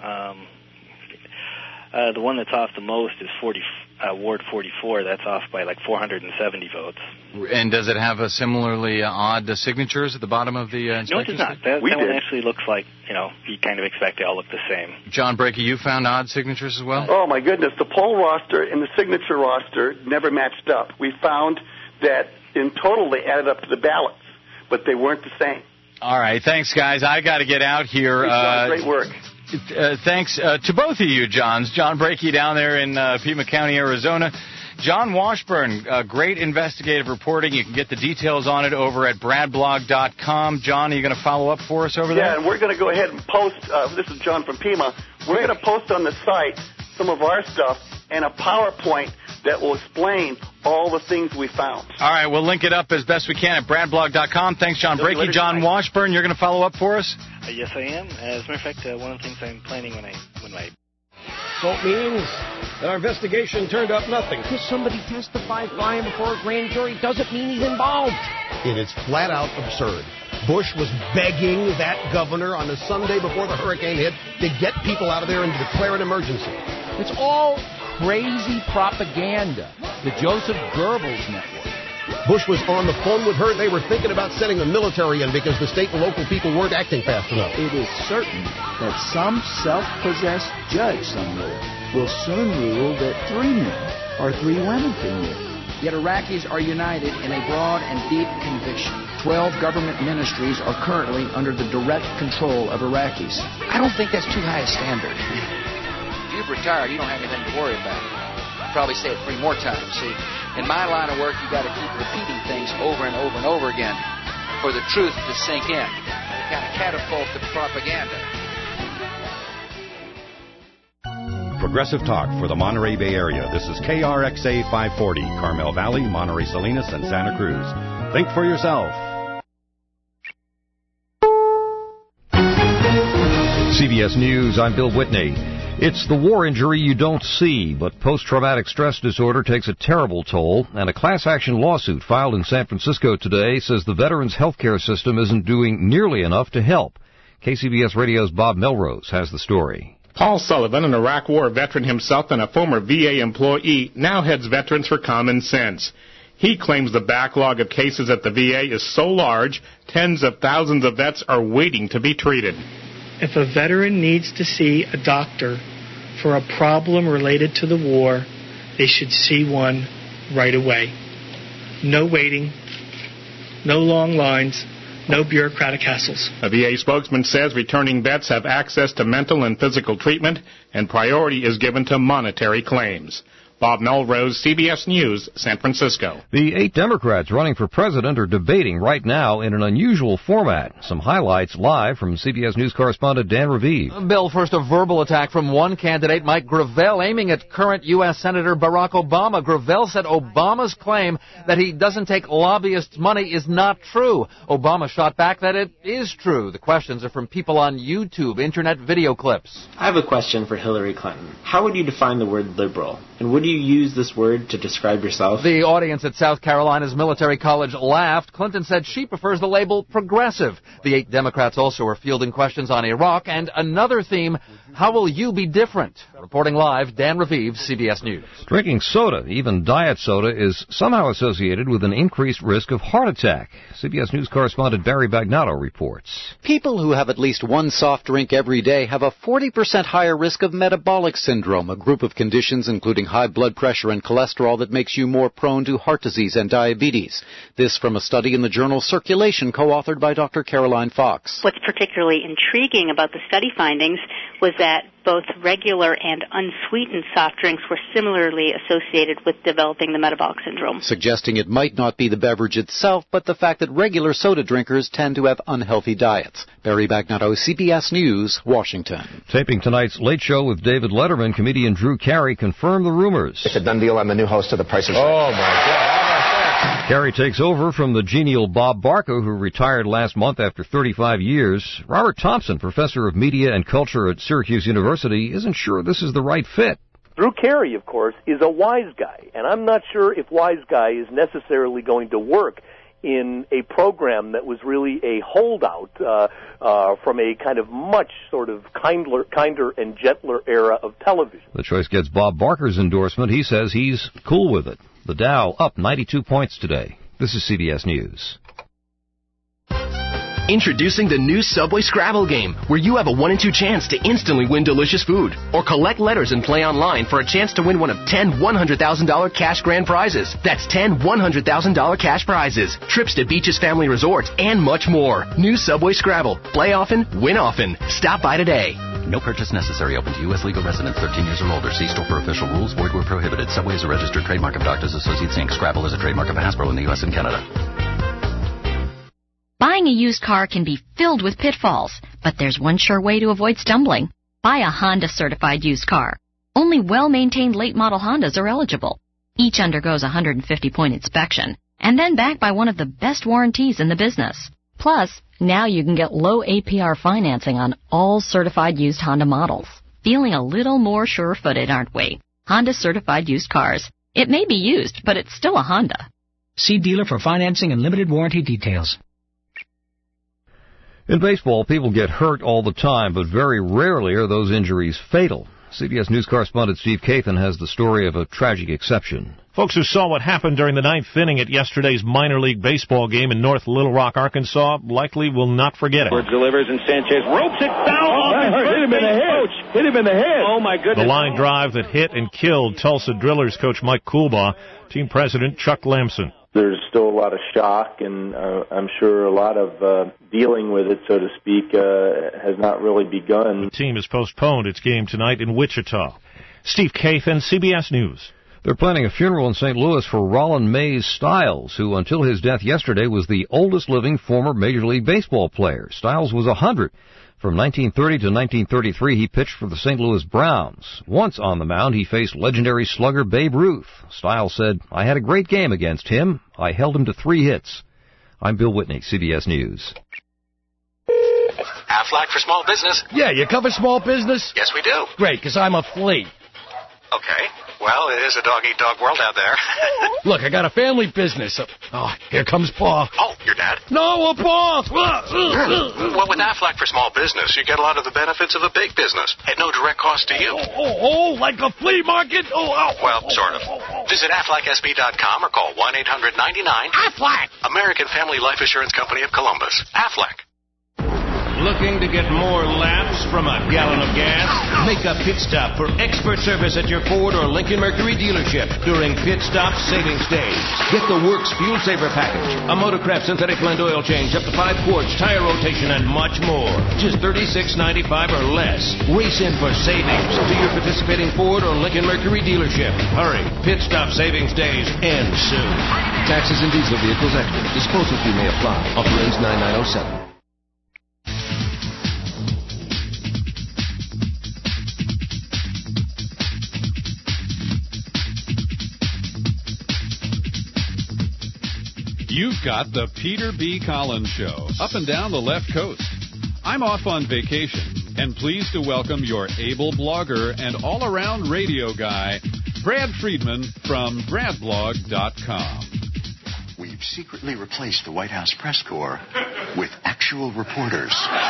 The one that's off the most is Ward 44. That's off by like 470 votes. And does it have a similarly odd signatures at the bottom of the No, it does not. That one actually looks like, you kind of expect they all look the same. John Brakey, you found odd signatures as well? Oh, my goodness. The poll roster and the signature roster never matched up. We found that in total they added up to the ballots, but they weren't the same. All right. Thanks, guys. I got to get out here. Great work. Thanks to both of you, Johns. John Brakey down there in Pima County, Arizona. John Washburn, great investigative reporting. You can get the details on it over at bradblog.com. John, are you going to follow up for us over there? Yeah, and we're going to go ahead and post, this is John from Pima, we're going to post on the site some of our stuff and a PowerPoint that will explain all the things we found. All right, we'll link it up as best we can at bradblog.com. Thanks, John Brakey. John Washburn, you're going to follow up for us? Yes, I am. As a matter of fact, one of the things I'm planning when my vote means that our investigation turned up nothing. Because somebody testified lying before a grand jury doesn't mean he's involved. It is flat out absurd. Bush was begging that governor on the Sunday before the hurricane hit to get people out of there and to declare an emergency. It's all crazy propaganda. The Joseph Goebbels network. Bush was on the phone with her. They were thinking about sending the military in because the state and local people weren't acting fast enough. It is certain that some self-possessed judge somewhere will soon rule that 3 men or 3 women can live. Yet Iraqis are united in a broad and deep conviction. 12 government ministries are currently under the direct control of Iraqis. I don't think that's too high a standard. If you've retired, you don't have anything to worry about. I'll probably say it 3 more times. See, in my line of work, you got to keep repeating things over and over and over again for the truth to sink in. It kind of catapults the propaganda. Progressive Talk for the Monterey Bay Area. This is KRXA 540, Carmel Valley, Monterey Salinas, and Santa Cruz. Think for yourself. CBS News, I'm Bill Whitney. It's the war injury you don't see, but post-traumatic stress disorder takes a terrible toll, and a class action lawsuit filed in San Francisco today says the veterans' health care system isn't doing nearly enough to help. KCBS Radio's Bob Melrose has the story. Paul Sullivan, an Iraq War veteran himself and a former VA employee, now heads Veterans for Common Sense. He claims the backlog of cases at the VA is so large, tens of thousands of vets are waiting to be treated. If a veteran needs to see a doctor for a problem related to the war, they should see one right away. No waiting, no long lines, no bureaucratic hassles. A VA spokesman says returning vets have access to mental and physical treatment, and priority is given to monetary claims. Bob Melrose, CBS News, San Francisco. The 8 Democrats running for president are debating right now in an unusual format. Some highlights live from CBS News correspondent Dan Raviv. Bill, first a verbal attack from one candidate, Mike Gravel, aiming at current U.S. Senator Barack Obama. Gravel said Obama's claim that he doesn't take lobbyists' money is not true. Obama shot back that it is true. The questions are from people on YouTube, internet video clips. I have a question for Hillary Clinton. How would you define the word liberal? And would you use this word to describe yourself? The audience at South Carolina's military college laughed. Clinton said she prefers the label progressive. The 8 Democrats also are fielding questions on Iraq and another theme, how will you be different? Reporting live, Dan Raviv, CBS News. Drinking soda, even diet soda, is somehow associated with an increased risk of heart attack. CBS News correspondent Barry Bagnotto reports. People who have at least one soft drink every day have a 40% higher risk of metabolic syndrome, a group of conditions including high blood pressure and cholesterol that makes you more prone to heart disease and diabetes. This from a study in the journal Circulation, co-authored by Dr. Caroline Fox. What's particularly intriguing about the study findings was that both regular and unsweetened soft drinks were similarly associated with developing the metabolic syndrome. Suggesting it might not be the beverage itself, but the fact that regular soda drinkers tend to have unhealthy diets. Barry Bagnotto, CBS News, Washington. Taping tonight's Late Show with David Letterman, comedian Drew Carey confirmed the rumors. It's a done deal. I'm the new host of The Price is Right. Oh, my God. Carey takes over from the genial Bob Barker, who retired last month after 35 years. Robert Thompson, professor of media and culture at Syracuse University, isn't sure this is the right fit. Drew Carey, of course, is a wise guy, and I'm not sure if wise guy is necessarily going to work in a program that was really a holdout from a kind of much sort of kinder and gentler era of television. The choice gets Bob Barker's endorsement. He says he's cool with it. The Dow up 92 points today. This is CBS News. Introducing the new Subway Scrabble game, where you have a 1 in 2 chance to instantly win delicious food. Or collect letters and play online for a chance to win one of 10 $100,000 cash grand prizes. That's 10 $100,000 cash prizes, trips to beaches, family resorts, and much more. New Subway Scrabble. Play often, win often. Stop by today. No purchase necessary. Open to U.S. legal residents 13 years or older. See store for official rules. Void where prohibited. Subway is a registered trademark of Doctors Associates, Inc. Scrabble is a trademark of Hasbro in the U.S. and Canada. Buying a used car can be filled with pitfalls, but there's one sure way to avoid stumbling. Buy a Honda-certified used car. Only well-maintained late-model Hondas are eligible. Each undergoes a 150-point inspection, and then backed by one of the best warranties in the business. Plus, now you can get low APR financing on all certified used Honda models. Feeling a little more sure-footed, aren't we? Honda-certified used cars. It may be used, but it's still a Honda. See dealer for financing and limited warranty details. In baseball, people get hurt all the time, but very rarely are those injuries fatal. CBS News correspondent Steve Kathan has the story of a tragic exception. Folks who saw what happened during the ninth inning at yesterday's minor league baseball game in North Little Rock, Arkansas, likely will not forget it. Delivers and Sanchez ropes it down. Hit him in the head. Hit him in the head. Oh, my goodness. The line drive that hit and killed Tulsa Drillers coach Mike Coolbaugh, team president Chuck Lamson. There's still a lot of shock, and I'm sure a lot of dealing with it, so to speak, has not really begun. The team has postponed its game tonight in Wichita. Steve Kathan, CBS News. They're planning a funeral in St. Louis for Rollin Mays Stiles, who until his death yesterday was the oldest living former Major League Baseball player. Stiles was 100. From 1930 to 1933, he pitched for the St. Louis Browns. Once on the mound, he faced legendary slugger Babe Ruth. Stiles said, "I had a great game against him. I held him to 3 hits." I'm Bill Whitney, CBS News. Aflac for small business. Yeah, you cover small business? Yes, we do. Great, because I'm a flea. Okay. Well, it is a dog-eat-dog world out there. Look, I got a family business. Oh, here comes Pa. Oh, your dad? No, Pa! Well, with Aflac for small business, you get a lot of the benefits of a big business at no direct cost to you. Oh, like a flea market? Well, sort of. Visit AflacSB.com or call 1-800-99 Aflac! American Family Life Assurance Company of Columbus. Aflac. Looking to get more laps from a gallon of gas? Make a pit stop for expert service at your Ford or Lincoln Mercury dealership during Pit Stop Savings Days. Get the Works Fuel Saver Package, a Motorcraft synthetic blend oil change, up to 5 quarts, tire rotation, and much more. Just $36.95 or less. Race in for savings to your participating Ford or Lincoln Mercury dealership. Hurry, Pit Stop Savings Days end soon. Taxes and diesel vehicles extra. Disposal fee may apply. Offer ends 9907. You've got the Peter B. Collins Show, up and down the left coast. I'm off on vacation, and pleased to welcome your able blogger and all-around radio guy, Brad Friedman from bradblog.com. We've secretly replaced the White House press corps with actual reporters.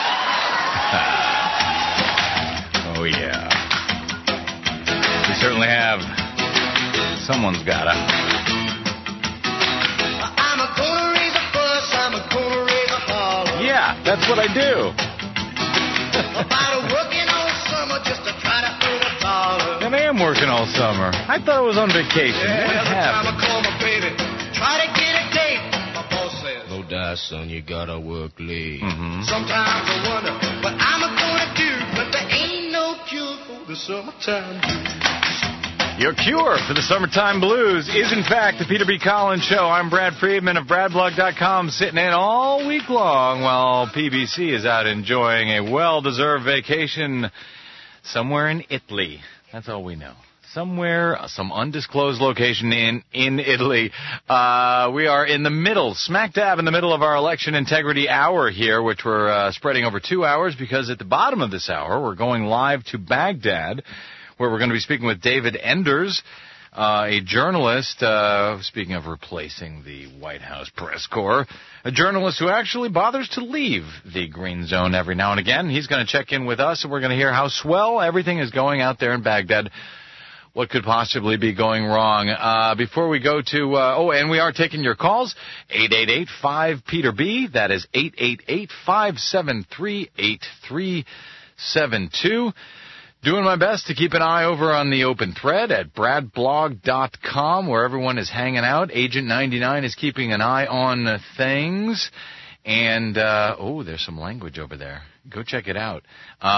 Oh, yeah. We certainly have. Someone's gotta. Yeah, that's what I do. And I am working all summer. I thought I was on vacation. What happened? No die, son, you gotta work late. Sometimes I wonder what I'm gonna do, but there ain't no cure for the summertime blues. Your cure for the summertime blues is, in fact, the Peter B. Collins Show. I'm Brad Friedman of bradblog.com, sitting in all week long while PBC is out enjoying a well-deserved vacation somewhere in Italy. That's all we know. Somewhere, some undisclosed location in Italy. We are in the middle, smack dab in the middle of our election integrity hour here, which we're spreading over 2 hours, because at the bottom of this hour, we're going live to Baghdad, where we're going to be speaking with David Enders, a journalist, speaking of replacing the White House press corps, a journalist who actually bothers to leave the green zone every now and again. He's going to check in with us, and we're going to hear how swell everything is going out there in Baghdad. What could possibly be going wrong? Before we go to, and we are taking your calls, 888-5-PETER-B. That is 888-573-8372. Doing my best to keep an eye over on the open thread at bradblog.com, where everyone is hanging out. Agent 99 is keeping an eye on things. And, there's some language over there. Go check it out.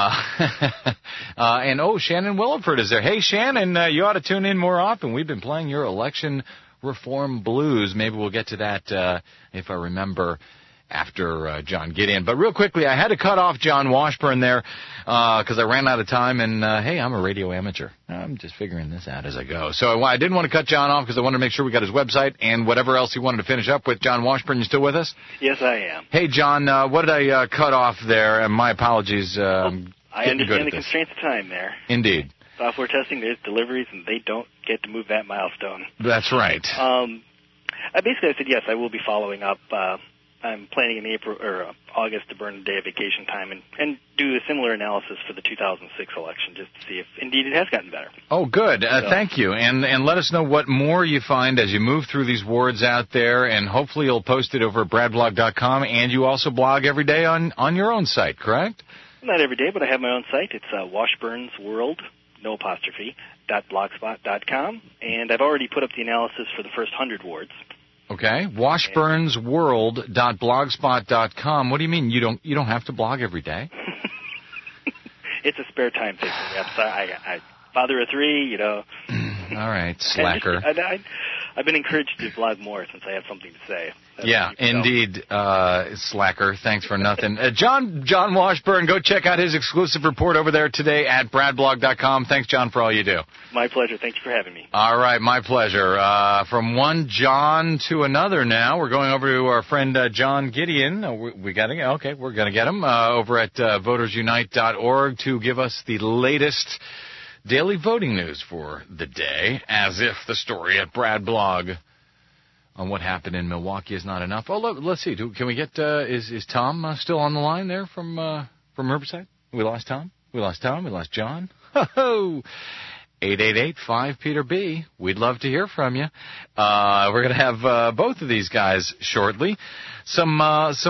Shannon Williford is there. Hey, Shannon, you ought to tune in more often. We've been playing your election reform blues. Maybe we'll get to that, if I remember, after John Gideon. But real quickly, I had to cut off John Washburn there because I ran out of time. And, hey, I'm a radio amateur. I'm just figuring this out as I go. So I didn't want to cut John off because I wanted to make sure we got his website and whatever else he wanted to finish up with. John Washburn, you still with us? Yes, I am. Hey, John, what did I cut off there? And my apologies. I understand the constraints of time there. Indeed. Software testing, there's deliveries, and they don't get to move that milestone. That's right. Basically, I said, yes, I will be following up I'm planning in April or August to burn a day of vacation time and do a similar analysis for the 2006 election, just to see if indeed it has gotten better. Oh, good. Thank you. And let us know what more you find as you move through these wards out there, and hopefully you'll post it over at bradblog.com, and you also blog every day on your own site, correct? Not every day, but I have my own site. It's Washburns World, no apostrophe, .blogspot.com, and I've already put up the analysis for the first 100 wards. Okay, washburnsworld.blogspot.com. What do you mean you don't have to blog every day? It's a spare time thing for me. I father of 3, you know. All right, slacker. I've been encouraged to blog more since I have something to say. Yeah, indeed, slacker. Thanks for nothing. John Washburn, go check out his exclusive report over there today at bradblog.com. Thanks, John, for all you do. My pleasure. Thank you for having me. All right, my pleasure. From one John to another now. We're going over to our friend John Gideon. We're going to get him over at votersunite.org to give us the latest daily voting news for the day, as if the story at Brad Blog on what happened in Milwaukee is not enough. Oh, let's see. Can we get? Is Tom still on the line there from Riverside? We lost Tom. We lost John. Ho-ho! 888-5-PETER-B. We'd love to hear from you. We're going to have both of these guys shortly. Some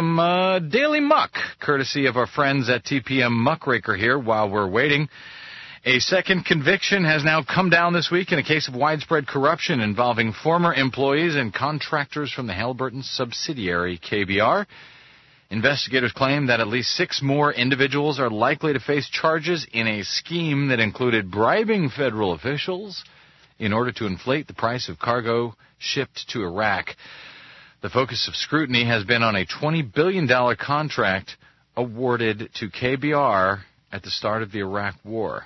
daily muck, courtesy of our friends at TPM Muckraker here. While we're waiting, a second conviction has now come down this week in a case of widespread corruption involving former employees and contractors from the Halliburton subsidiary KBR. Investigators claim that at least 6 more individuals are likely to face charges in a scheme that included bribing federal officials in order to inflate the price of cargo shipped to Iraq. The focus of scrutiny has been on a $20 billion contract awarded to KBR at the start of the Iraq War.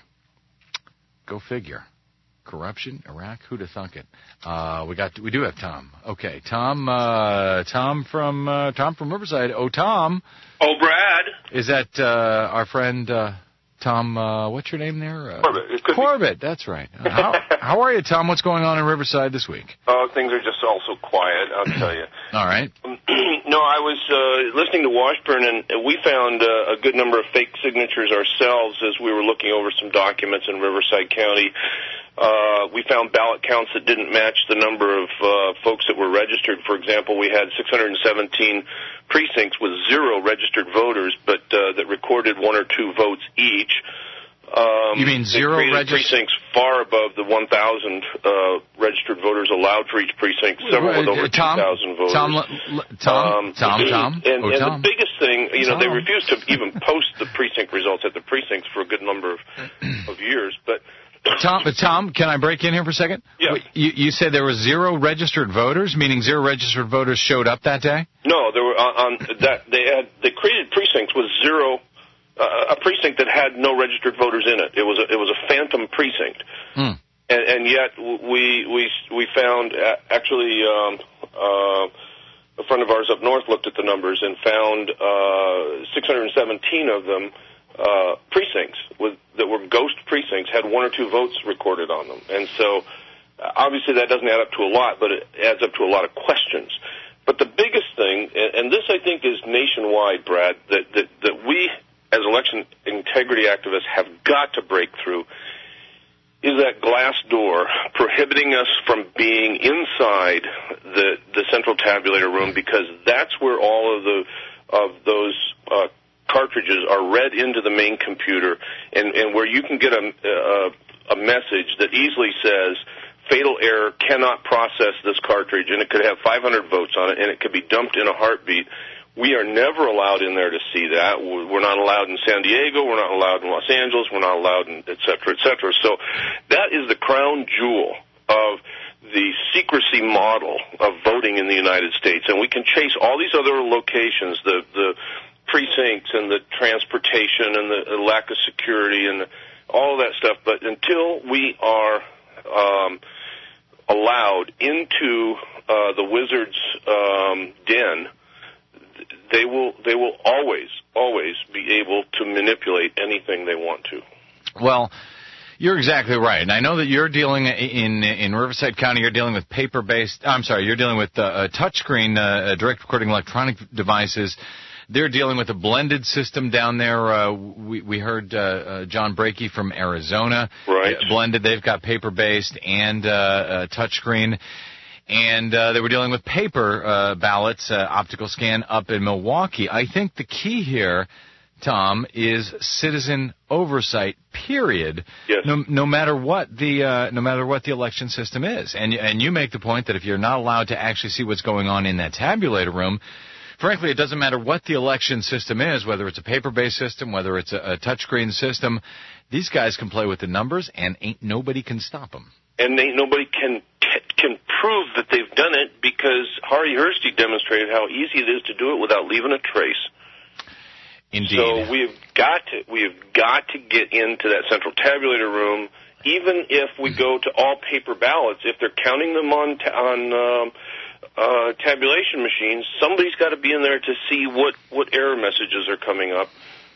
Go figure. Corruption, Iraq, who'd have thunk it? We do have Tom. Okay, Tom from Riverside. Oh, Tom. Oh, Brad. Is that our friend Tom? What's your name there? Corbett. Corbett. That's right. How are you, Tom? What's going on in Riverside this week? Things are just also quiet, I'll tell you. All right. No, I was listening to Washburn, and we found a good number of fake signatures ourselves as we were looking over some documents in Riverside County. We found ballot counts that didn't match the number of folks that were registered. For example, we had 617 precincts with 0 registered voters, but that recorded 1 or 2 votes each. You mean 0 registered precincts far above the 1,000 registered voters allowed for each precinct, several with over 2,000 voters. Tom. The biggest thing, they refused to even post the precinct results at the precincts for a good number of years, but... Tom, can I break in here for a second? Yeah. You said there were 0 registered voters, meaning 0 registered voters showed up that day? No, there were they created precincts with 0. A precinct that had no registered voters in it. It was a phantom precinct, and yet we found actually a friend of ours up north looked at the numbers and found 617 of them precincts that were ghost precincts had 1 or 2 votes recorded on them, and so obviously that doesn't add up to a lot, but it adds up to a lot of questions. But the biggest thing, and this I think is nationwide, Brad, that we as election integrity activists have got to break through, is that glass door prohibiting us from being inside the central tabulator room, because that's where all of those cartridges are read into the main computer, and where you can get a message that easily says fatal error, cannot process this cartridge, and it could have 500 votes on it, and it could be dumped in a heartbeat. We are never allowed in there to see that. We're not allowed in San Diego. We're not allowed in Los Angeles. We're not allowed in et cetera, et cetera. So that is the crown jewel of the secrecy model of voting in the United States. And we can chase all these other locations, the precincts and the transportation and the lack of security and all of that stuff. But until we are allowed into the wizard's den, they will always be able to manipulate anything they want to. Well, You're exactly right. And I know that you're dealing in Riverside County, you're dealing with you're dealing with touchscreen, direct recording electronic devices. They're dealing with a blended system down there. We heard John Brakey from Arizona. Right. Blended. They've got paper-based and touchscreen. And they were dealing with paper ballots, optical scan up in Milwaukee. I think the key here, Tom, is citizen oversight. Period. Yes. No matter what the election system is, and you make the point that if you're not allowed to actually see what's going on in that tabulator room, frankly, it doesn't matter what the election system is, whether it's a paper-based system, whether it's a touchscreen system. These guys can play with the numbers, and ain't nobody can stop them. And ain't nobody can prove that they've done it, because Hardy Hursty demonstrated how easy it is to do it without leaving a trace. Indeed. So we have got to get into that central tabulator room, even if we go to all paper ballots. If they're counting them on tabulation machines, somebody's got to be in there to see what error messages are coming up.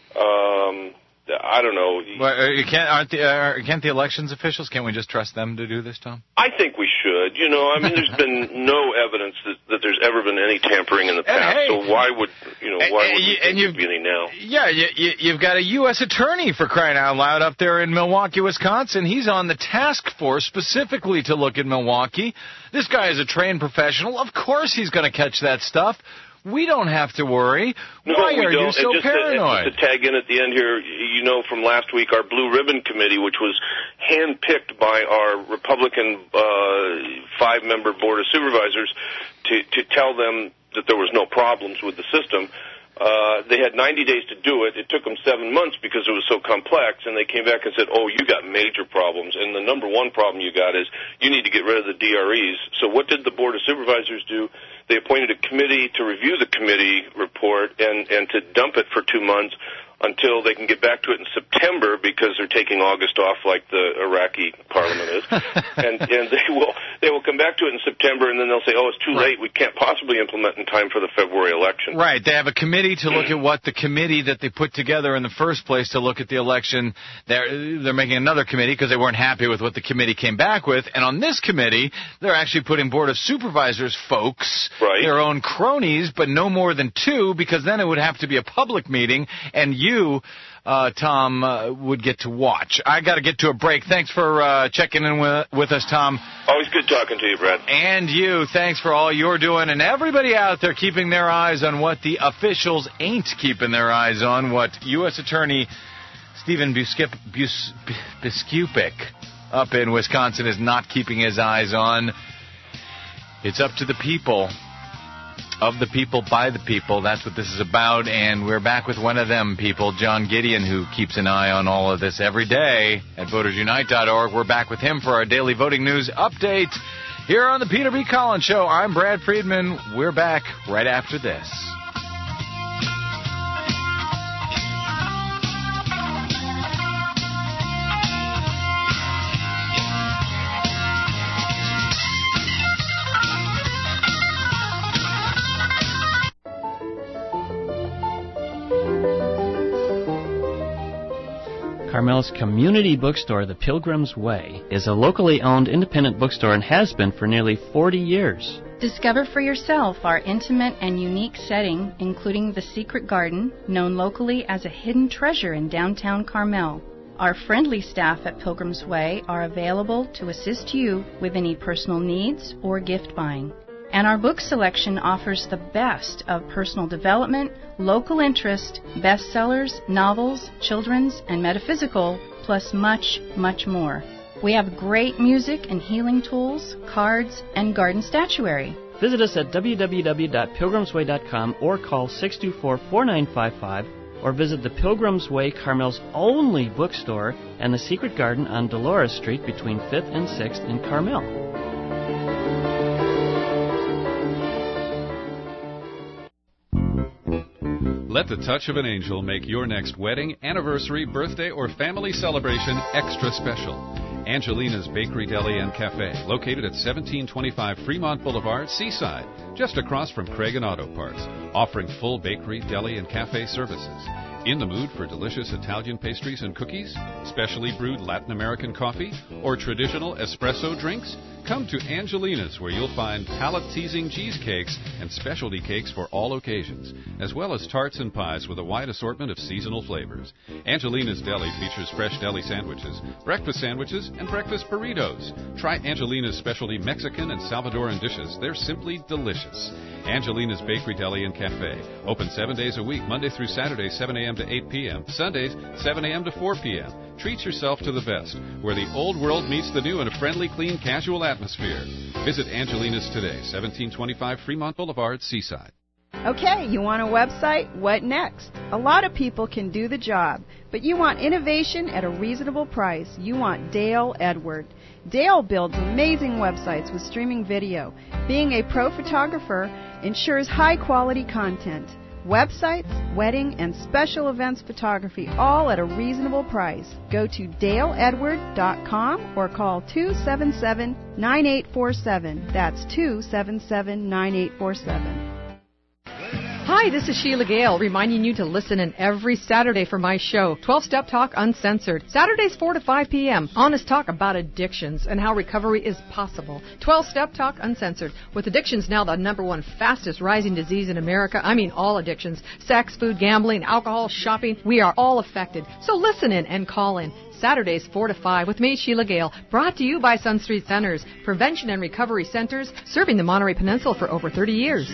I don't know. Well, can't the elections officials? Can't we just trust them to do this, Tom? I think we should. There's been no evidence that there's ever been any tampering in the past. So why would there be any now? Yeah, you've got a U.S. attorney, for crying out loud, up there in Milwaukee, Wisconsin. He's on the task force specifically to look at Milwaukee. This guy is a trained professional. Of course he's going to catch that stuff. We don't have to worry. Why are you so paranoid? Just to tag in at the end here, from last week, our Blue Ribbon Committee, which was handpicked by our Republican 5-member Board of Supervisors to tell them that there was no problems with the system. They had 90 days to do it. It took them 7 months because it was so complex, and they came back and said, you got major problems, and the number one problem you got is you need to get rid of the DREs. So what did the Board of Supervisors do? They appointed a committee to review the committee report and to dump it for 2 months until they can get back to it in September, because they're taking August off like the Iraqi parliament is. and they will come back to it in September, and then they'll say, it's too late. We can't possibly implement in time for the February election. Right. They have a committee to look at what the committee that they put together in the first place to look at the election. They're making another committee because they weren't happy with what the committee came back with. And on this committee, they're actually putting Board of Supervisors folks, their own cronies, but no more than 2, because then it would have to be a public meeting, and you, Tom, would get to watch. I got to get to a break. Thanks for checking in with us, Tom. Always good talking to you, Brad. And you. Thanks for all you're doing. And everybody out there keeping their eyes on what the officials ain't keeping their eyes on, what U.S. Attorney Stephen Biskupik up in Wisconsin is not keeping his eyes on. It's up to the people. Of the people, by the people. That's what this is about. And we're back with one of them people, John Gideon, who keeps an eye on all of this every day at votersunite.org. We're back with him for our daily voting news update here on the Peter B. Collins Show. I'm Brad Friedman. We're back right after this. Carmel's community bookstore, The Pilgrim's Way, is a locally owned independent bookstore and has been for nearly 40 years. Discover for yourself our intimate and unique setting, including the Secret Garden, known locally as a hidden treasure in downtown Carmel. Our friendly staff at Pilgrim's Way are available to assist you with any personal needs or gift buying. And our book selection offers the best of personal development, local interest, bestsellers, novels, children's, and metaphysical, plus much, much more. We have great music and healing tools, cards, and garden statuary. Visit us at www.pilgrimsway.com or call 624-4955 or visit the Pilgrim's Way, Carmel's only bookstore, and the Secret Garden on Dolores Street between 5th and 6th in Carmel. Let the touch of an angel make your next wedding, anniversary, birthday, or family celebration extra special. Angelina's Bakery, Deli, and Cafe, located at 1725 Fremont Boulevard, Seaside, just across from Craig & Auto Parts, offering full bakery, deli, and cafe services. In the mood for delicious Italian pastries and cookies, specially brewed Latin American coffee, or traditional espresso drinks? Come to Angelina's, where you'll find palate-teasing cheesecakes and specialty cakes for all occasions, as well as tarts and pies with a wide assortment of seasonal flavors. Angelina's Deli features fresh deli sandwiches, and breakfast burritos. Try Angelina's specialty Mexican and Salvadoran dishes. They're simply delicious. Angelina's Bakery, Deli, and Cafe. Open 7 days a week, Monday through Saturday, 7 a.m. to 8 p.m. Sundays, 7 a.m. to 4 p.m. Treat yourself to the best, where the old world meets the new in a friendly, clean, casual atmosphere. Visit Angelina's today, 1725 Fremont Boulevard, Seaside. Okay, you want a website? What next? A lot of people can do the job, but you want innovation at a reasonable price. You want Dale Edward. Dale builds amazing websites with streaming video. Being a pro photographer ensures high-quality content. Websites, wedding, and special events photography, all at a reasonable price. Go to daleedward.com or call 277-9847. That's 277-9847. Hi, this is Sheila Gale, reminding you to listen in every Saturday for my show, 12-Step Talk Uncensored. Saturdays 4 to 5 p.m. Honest talk about addictions and how recovery is possible. 12-Step Talk Uncensored. With addictions now the #1 fastest rising disease in America, I mean all addictions, sex, food, gambling, alcohol, shopping, we are all affected. So listen in and call in. Saturdays 4 to 5 with me, Sheila Gale, brought to you by Sun Street Centers, Prevention and Recovery Centers, serving the Monterey Peninsula for over 30 years.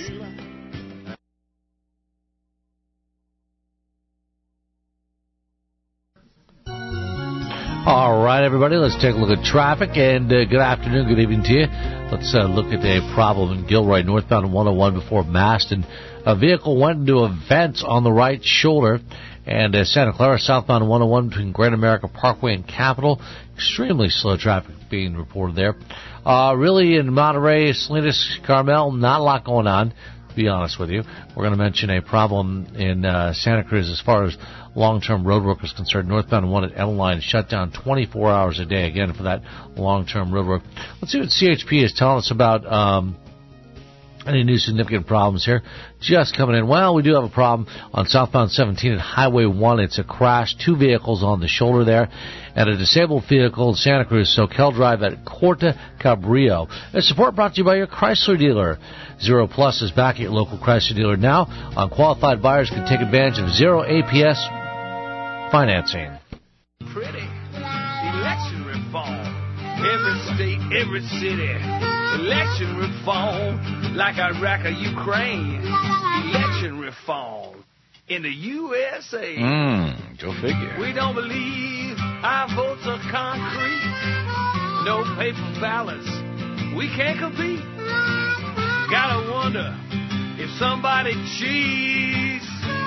All right, everybody, let's take a look at traffic, and good afternoon, good evening to you. Let's look at a problem in Gilroy, northbound 101 before Maston. A vehicle went into a vent on the right shoulder, and Santa Clara, southbound 101 between Grand America Parkway and Capitol. Extremely slow traffic being reported there. Really, in Monterey, Salinas, Carmel, not a lot going on, to be honest with you. We're going to mention a problem in Santa Cruz as far as long-term road work is concerned. Northbound 1 at Emeline shut down 24 hours a day, again, for that long-term road work. Let's see what CHP is telling us about any new significant problems here. Just coming in. Well, we do have a problem on southbound 17 at Highway 1. It's a crash. 2 vehicles on the shoulder there. And a disabled vehicle in Santa Cruz, Soquel Drive at Corte Cabrillo. And support brought to you by your Chrysler dealer. Zero Plus is back at your local Chrysler dealer now. Qualified buyers can take advantage of zero APS financing. Pretty election reform. Every state, every city. Election reform. Like Iraq or Ukraine. Election reform. In the USA. Go figure. We don't believe our votes are concrete. No paper ballots. We can't compete. Gotta wonder if somebody cheats.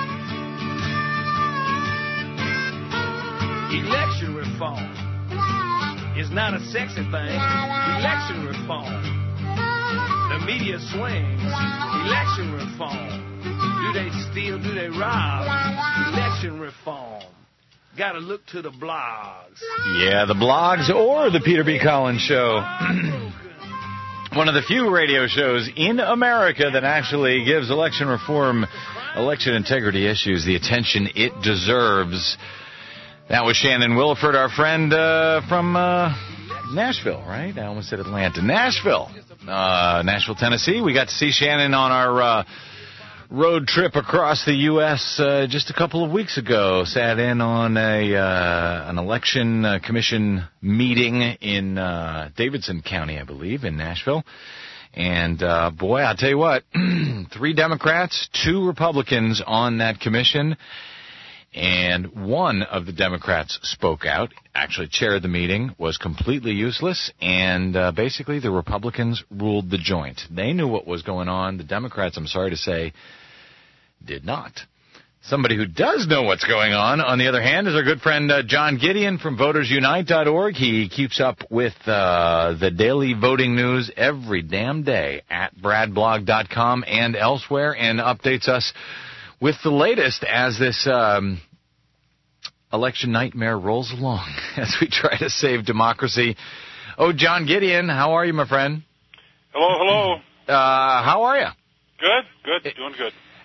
Election reform is not a sexy thing. Election reform. The media swings. Election reform. Do they steal? Do they rob? Election reform. Gotta look to the blogs. Yeah, the blogs or the Peter B. Collins Show. One of the few radio shows in America that actually gives election reform, election integrity issues the attention it deserves. That was Shannon Williford, our friend from Nashville, right? I almost said Atlanta. Nashville, Tennessee. We got to see Shannon on our road trip across the U.S. Just a couple of weeks ago. Sat in on an election commission meeting in Davidson County, I believe, in Nashville. And, boy, I'll tell you what, 3 Democrats, 2 Republicans on that commission. And one of the Democrats spoke out, actually chaired the meeting, was completely useless, and basically the Republicans ruled the joint. They knew what was going on. The Democrats, I'm sorry to say, did not. Somebody who does know what's going on the other hand, is our good friend John Gideon from VotersUnite.org. He keeps up with the daily voting news every damn day at BradBlog.com and elsewhere, and updates us with the latest as this election nightmare rolls along as we try to save democracy. Oh, John Gideon, how are you, my friend? Hello. How are you? Good, doing good.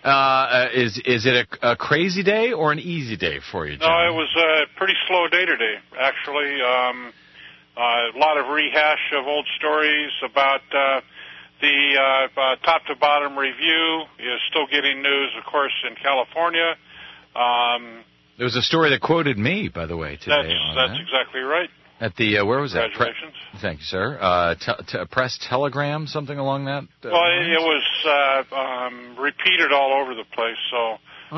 Is it a crazy day or an easy day for you, John? No, it was a pretty slow day today, actually. A lot of rehash of old stories about the top-to-bottom review is still getting news, of course, in California. There was a story that quoted me, by the way, today. That's exactly right. At the, where was that? Congratulations. Thank you, sir. Press Telegram, something along that? Well, it was repeated all over the place, so...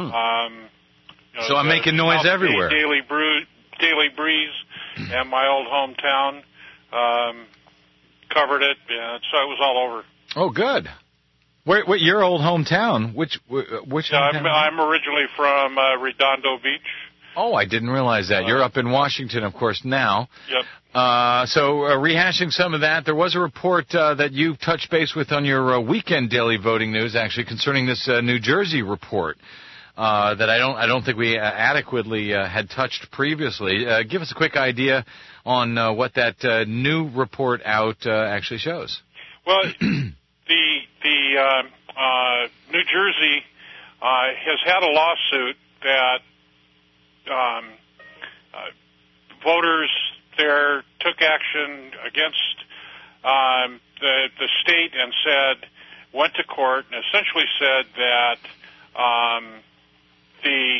so I'm making noise everywhere. Daily Breeze and my old hometown covered it, and so it was all over. Oh, good. What your old hometown? Which hometown? I'm originally from Redondo Beach. Oh, I didn't realize that. You're up in Washington, of course, now. Yep. So rehashing some of that, there was a report that you touched base with on your weekend daily voting news, actually, concerning this New Jersey report that I don't think we adequately had touched previously. Give us a quick idea on what that new report out actually shows. Well, the New Jersey has had a lawsuit that voters there took action against the state and went to court and essentially said that the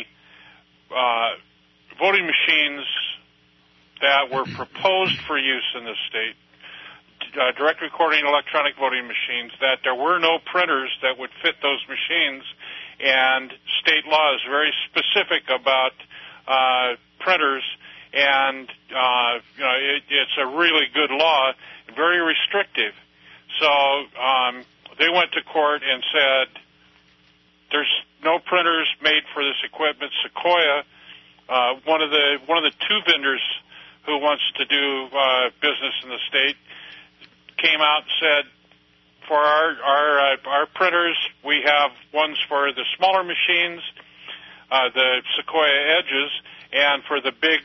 voting machines that were proposed for use in the state, direct recording electronic voting machines, that there were no printers that would fit those machines, and state law is very specific about printers, and it's a really good law, very restrictive. So they went to court and said there's no printers made for this equipment. Sequoia, one of the two vendors who wants to do business in the state, came out and said, for our printers, we have ones for the smaller machines, the Sequoia Edges, and for the big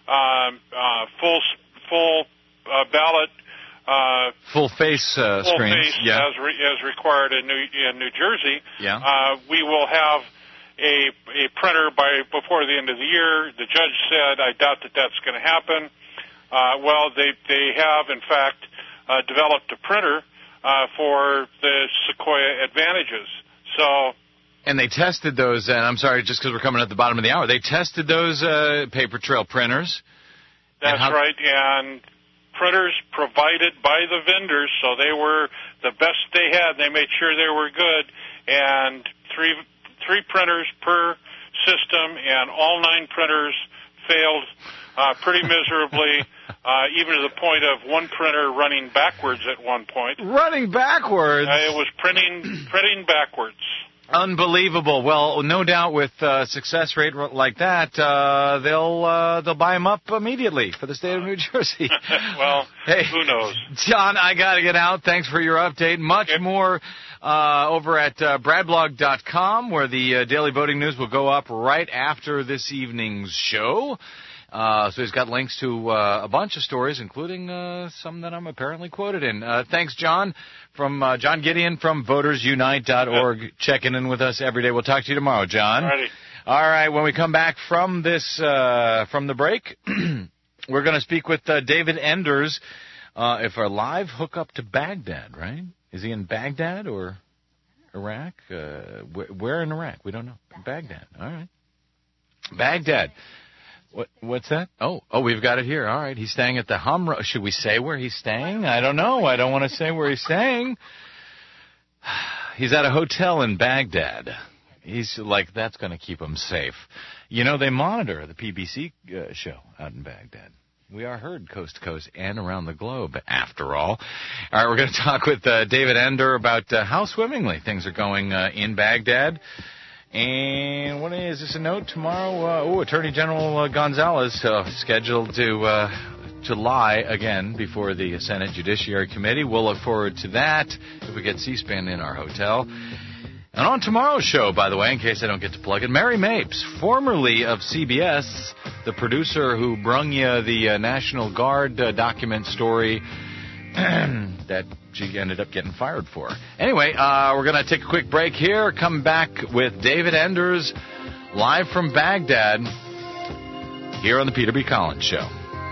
full ballot, full face screens, as required in New Jersey. Yeah. We will have a printer before the end of the year. The judge said, I doubt that that's going to happen. Well, they have in fact developed a printer for the Sequoia Advantages. So. And they tested those, and I'm sorry, just because we're coming at the bottom of the hour, they tested those paper trail printers. That's right, and printers provided by the vendors, so they were the best they had. They made sure they were good, and three printers per system, and all 9 printers failed pretty miserably, even to the point of one printer running backwards at one point. Running backwards? It was printing backwards. Unbelievable. Well, no doubt with success rate like that, they'll buy them up immediately for the state of New Jersey. Well, hey, who knows? John, I got to get out. Thanks for your update. Much more over at bradblog.com, where the daily voting news will go up right after this evening's show. So he's got links to a bunch of stories, including some that I'm apparently quoted in. Thanks, John, from John Gideon from VotersUnite.org, checking in with us every day. We'll talk to you tomorrow, John. Alrighty. All right, when we come back from this from the break, we're going to speak with David Enders. If our live hookup to Baghdad, right? Is he in Baghdad or Iraq? Where in Iraq? We don't know. Baghdad. All right. Baghdad. What's that? Oh, we've got it here. All right. He's staying at the Hamra. Should we say where he's staying? I don't know. I don't want to say where he's staying. He's at a hotel in Baghdad. He's like, that's going to keep him safe. You know, they monitor the PBC show out in Baghdad. We are heard coast to coast and around the globe, after all. All right, we're going to talk with David Ender about how swimmingly things are going in Baghdad. And what is this, a note tomorrow? Attorney General Gonzalez scheduled to lie again before the Senate Judiciary Committee. We'll look forward to that if we get C-SPAN in our hotel. And on tomorrow's show, by the way, in case I don't get to plug it, Mary Mapes, formerly of CBS, the producer who brung you the National Guard document story that she ended up getting fired for. Anyway, we're going to take a quick break here. Come back with David Enders live from Baghdad here on the Peter B. Collins Show.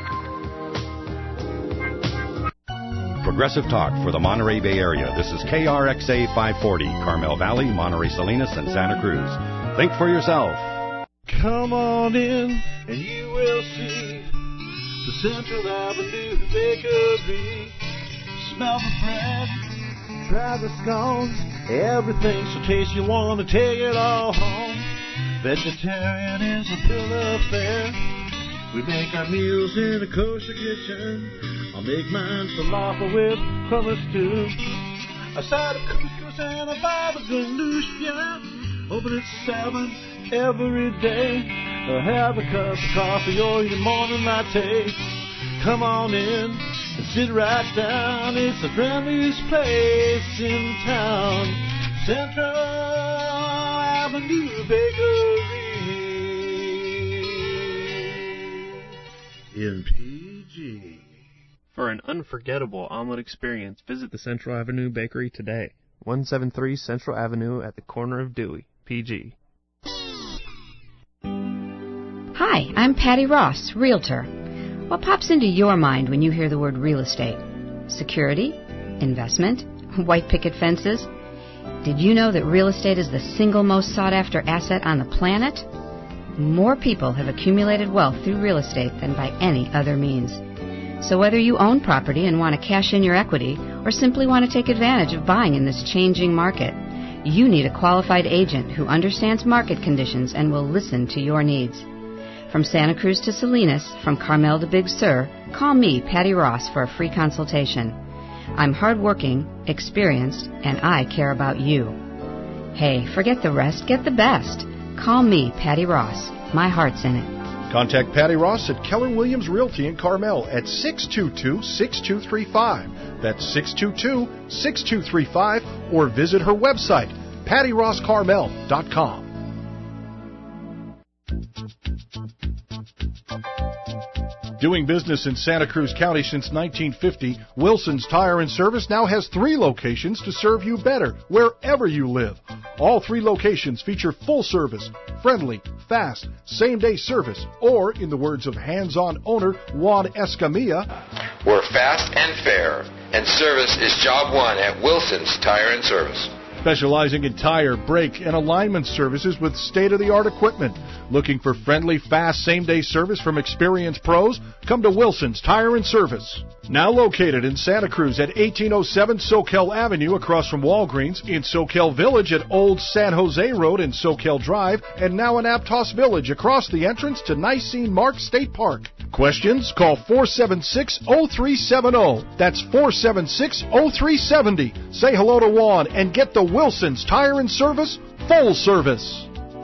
Progressive Talk for the Monterey Bay Area. This is KRXA 540, Carmel Valley, Monterey Salinas, and Santa Cruz. Think for yourself. Come on in and you will see the Central Avenue Bakery. Smell the bread, try the scones, everything's so tasty you want to take it all home. Vegetarian is a bill of fare. We make our meals in a kosher kitchen. I'll make mine falafel with hummus too. A side of couscous and a vibe of ganoush, yeah. Open at 7 every day. Have a cup of coffee or your morning latte. Come on in and sit right down. It's the friendliest place in town. Central Avenue Bakery in PG. For an unforgettable omelet experience, visit the Central Avenue Bakery today. 173 Central Avenue at the corner of Dewey, PG. Hi, I'm Patty Ross, Realtor. What pops into your mind when you hear the word real estate? Security? Investment? White picket fences? Did you know that real estate is the single most sought-after asset on the planet? More people have accumulated wealth through real estate than by any other means. So whether you own property and want to cash in your equity or simply want to take advantage of buying in this changing market, you need a qualified agent who understands market conditions and will listen to your needs. From Santa Cruz to Salinas, from Carmel to Big Sur, call me, Patty Ross, for a free consultation. I'm hardworking, experienced, and I care about you. Hey, forget the rest, get the best. Call me, Patty Ross. My heart's in it. Contact Patty Ross at Keller Williams Realty in Carmel at 622-6235. That's 622-6235, or visit her website, pattyrosscarmel.com. Doing business in Santa Cruz County since 1950, Wilson's Tire and Service now has 3 locations to serve you better wherever you live. All 3 locations feature full service, friendly, fast, same-day service, or, in the words of hands-on owner Juan Escamilla, we're fast and fair, and service is job one at Wilson's Tire and Service. Specializing in tire, brake, and alignment services with state-of-the-art equipment. Looking for friendly, fast, same-day service from experienced pros? Come to Wilson's Tire and Service. Now located in Santa Cruz at 1807 Soquel Avenue across from Walgreens, in Soquel Village at Old San Jose Road and Soquel Drive, and now in Aptos Village across the entrance to Nicene Mark State Park. Questions? Call 476-0370. That's 476-0370. Say hello to Juan and get the Wilson's Tire and Service full service.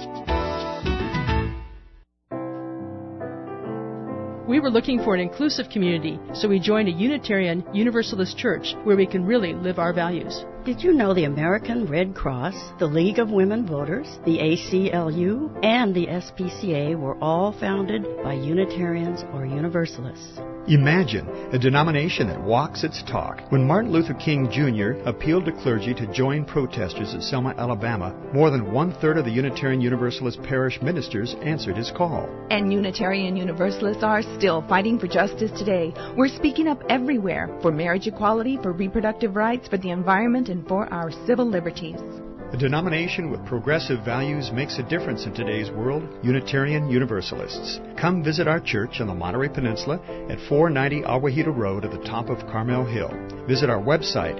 We were looking for an inclusive community, so we joined a Unitarian Universalist church where we can really live our values. Did you know the American Red Cross, the League of Women Voters, the ACLU, and the SPCA were all founded by Unitarians or Universalists? Imagine a denomination that walks its talk. When Martin Luther King Jr. appealed to clergy to join protesters at Selma, Alabama, more than 1/3 of the Unitarian Universalist parish ministers answered his call. And Unitarian Universalists are still fighting for justice today. We're speaking up everywhere for marriage equality, for reproductive rights, for the environment, and for our civil liberties. A denomination with progressive values makes a difference in today's world. Unitarian Universalists. Come visit our church on the Monterey Peninsula at 490 Aguajita Road at the top of Carmel Hill. Visit our website,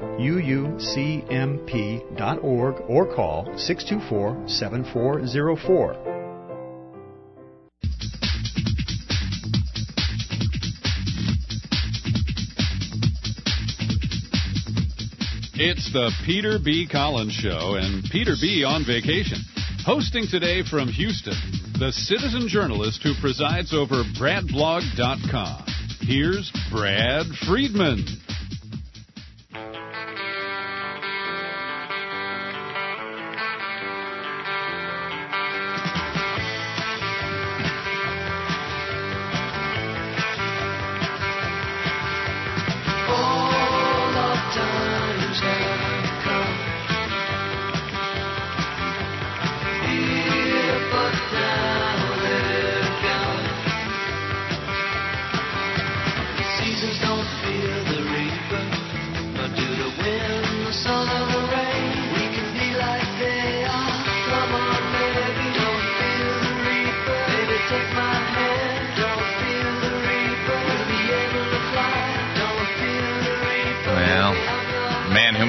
uucmp.org, or call 624-7404. It's the Peter B. Collins Show and Peter B. on vacation. Hosting today from Houston, the citizen journalist who presides over BradBlog.com. Here's Brad Friedman.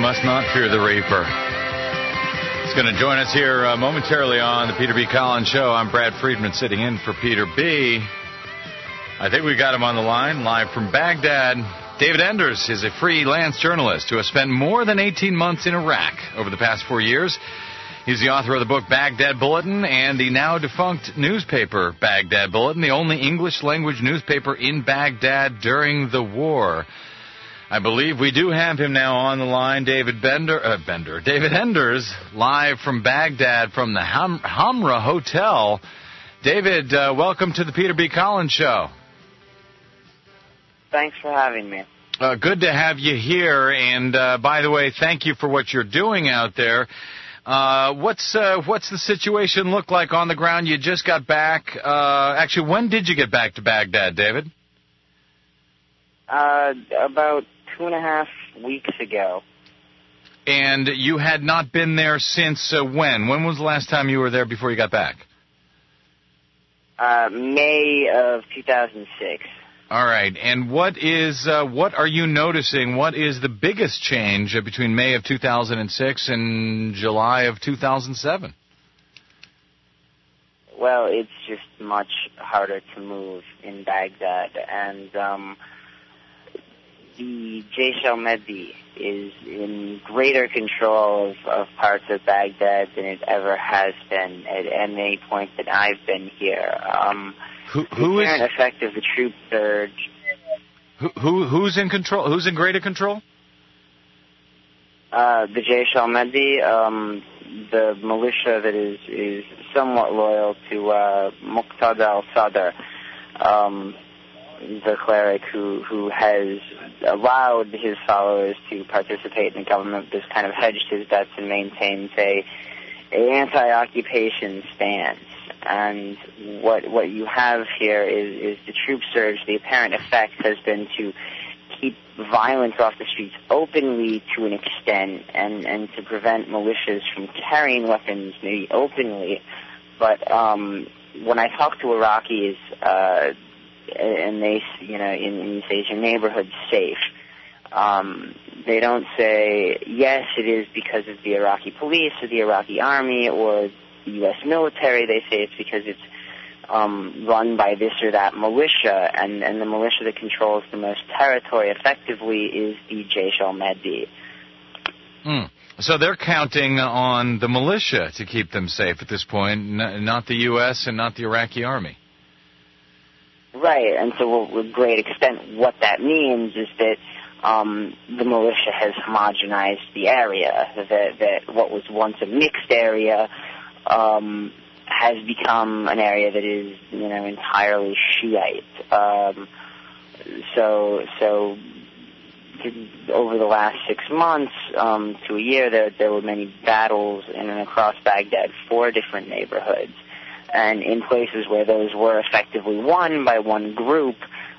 must not fear the Reaper. He's going to join us here momentarily on the Peter B. Collins Show. I'm Brad Friedman sitting in for Peter B. I think we got him on the line, live from Baghdad. David Enders is a freelance journalist who has spent more than 18 months in Iraq over the past 4 years. He's the author of the book Baghdad Bulletin and the now-defunct newspaper Baghdad Bulletin, the only English-language newspaper in Baghdad during the war. I believe we do have him now on the line, David Enders, live from Baghdad from the Hamra Hotel. David, welcome to the Peter B. Collins Show. Thanks for having me. Good to have you here, and by the way, thank you for what you're doing out there. What's the situation look like on the ground? You just got back. Actually, when did you get back to Baghdad, David? About 2.5 weeks ago. And you had not been there since when? When was the last time you were there before you got back? May of 2006. All right. And what are you noticing? What is the biggest change between May of 2006 and July of 2007? Well, it's just much harder to move in Baghdad, and the Jaish al-Mahdi is in greater control of parts of Baghdad than it ever has been at any point that I've been here. The apparent effect of the troop surge. Who's in control? Who's in greater control? The Jaish al-Mahdi, the militia that is somewhat loyal to Muqtada al-Sadr, the cleric who has allowed his followers to participate in the government, just kind of hedged his bets and maintains a anti-occupation stance. And what you have here is the troop surge. The apparent effect has been to keep violence off the streets openly to an extent, and to prevent militias from carrying weapons maybe openly. But when I talk to Iraqis, and they, and you say, is your neighborhood safe? They don't say, yes, it is because of the Iraqi police or the Iraqi army or the U.S. military. They say it's because it's run by this or that militia, and the militia that controls the most territory effectively is the Jaish al-Mahdi. So they're counting on the militia to keep them safe at this point, not the U.S. and not the Iraqi army. Right, and so to a great extent what that means is that the militia has homogenized the area, that what was once a mixed area has become an area that is, entirely Shiite. So over the last 6 months to a year, there were many battles in and across Baghdad, 4 different neighborhoods. And in places where those were effectively won by one group,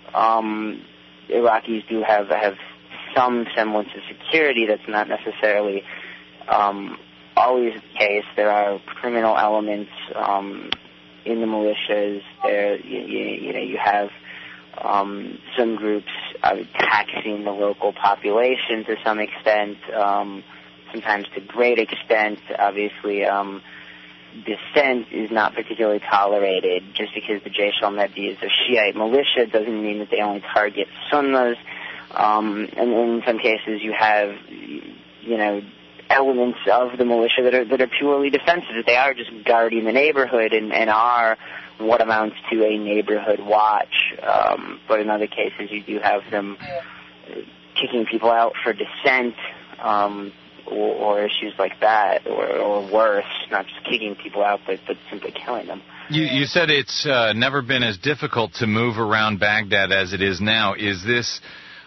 Iraqis do have some semblance of security. That's not necessarily always the case. There are criminal elements in the militias. There, you have some groups taxing the local population to some extent, sometimes to great extent. Obviously, dissent is not particularly tolerated. Just because the Jaish al-Mahdi is a Shiite militia doesn't mean that they only target Sunnis. And in some cases you have, elements of the militia that are purely defensive, that they are just guarding the neighborhood and are what amounts to a neighborhood watch. But in other cases you do have them kicking people out for dissent, or issues like that, or worse, not just kicking people out, but simply killing them. You said it's never been as difficult to move around Baghdad as it is now. Is this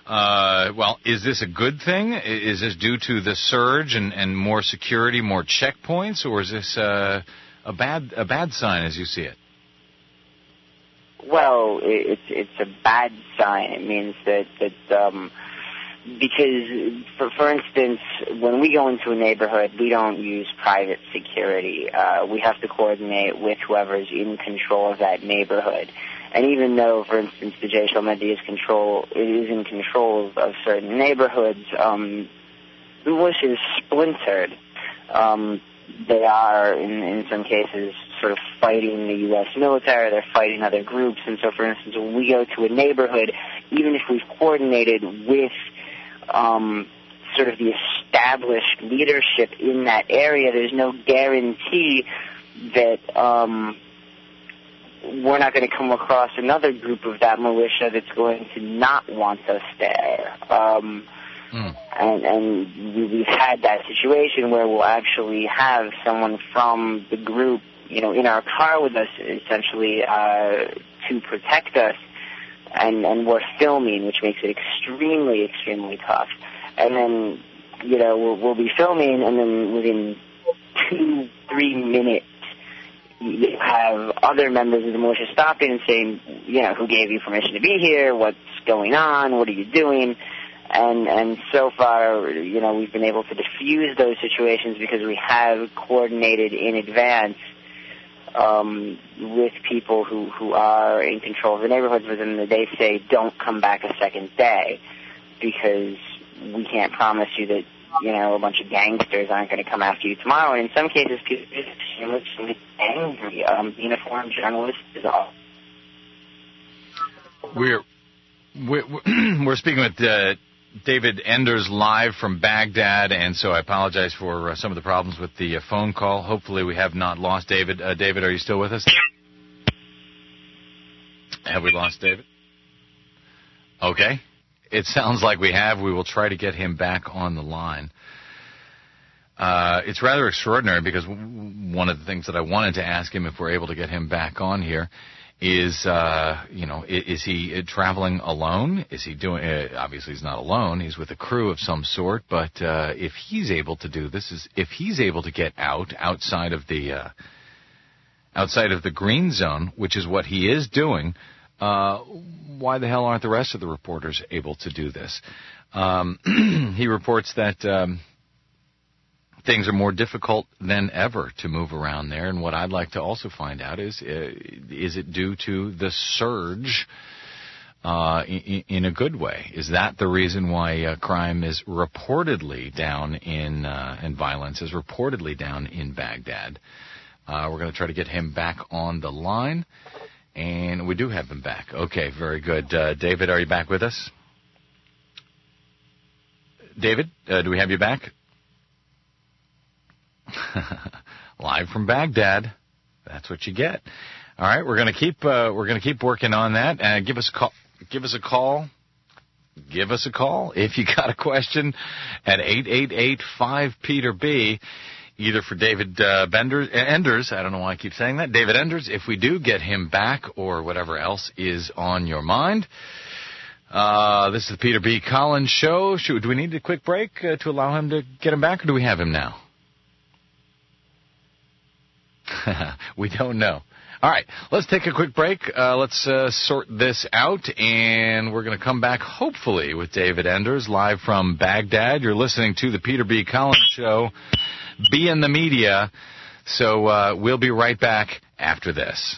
a good thing? Is this due to the surge and more security, more checkpoints, or is this a bad sign as you see it? Well, it's a bad sign. It means that because, for instance, when we go into a neighborhood, we don't use private security. We have to coordinate with whoever's in control of that neighborhood. And even though, for instance, the Jaish al-Mahdi is in control of certain neighborhoods, the militia is splintered. They are, in some cases, sort of fighting the U.S. military. They're fighting other groups. And so, for instance, when we go to a neighborhood, even if we've coordinated with sort of the established leadership in that area, there's no guarantee that we're not going to come across another group of that militia that's going to not want us there. And we've had that situation where we'll actually have someone from the group, in our car with us, essentially, to protect us, and we're filming, which makes it extremely, extremely tough. And then, we'll be filming, and then within 2-3 minutes, you have other members of the militia stopping and saying, who gave you permission to be here? What's going on? What are you doing? And so far, we've been able to diffuse those situations because we have coordinated in advance with people who are in control of the neighborhoods, but then they say, don't come back a second day, because we can't promise you that, a bunch of gangsters aren't going to come after you tomorrow. And in some cases, people are extremely angry. Uniformed journalists is all. We're speaking with David Enders live from Baghdad, and so I apologize for some of the problems with the phone call. Hopefully we have not lost David. David, are you still with us? Have we lost David? Okay. It sounds like we have. We will try to get him back on the line. It's rather extraordinary because one of the things that I wanted to ask him, if we're able to get him back on here, is he traveling alone? Is he doing? Obviously, he's not alone. He's with a crew of some sort. But if he's able to do this, if he's able to get outside of the green zone, which is what he is doing, why the hell aren't the rest of the reporters able to do this? He reports that things are more difficult than ever to move around there. And what I'd like to also find out is it due to the surge in a good way? Is that the reason why crime is reportedly down and violence is reportedly down in Baghdad? We're going to try to get him back on the line. And we do have him back. Okay, very good. David, are you back with us? David, do we have you back? Live from Baghdad. That's what you get. All right, we're going to keep working on that. Give us a call. Give us a call if you got a question at 888-5-PETER-B. Either for David Enders, I don't know why I keep saying that, David Enders, if we do get him back, or whatever else is on your mind. This is the Peter B. Collins Show. Do we need a quick break to allow him to get him back, or do we have him now? We don't know. All right, let's take a quick break. Let's sort this out, and we're going to come back, hopefully, with David Enders, live from Baghdad. You're listening to the Peter B. Collins Show. Be in the media. So we'll be right back after this.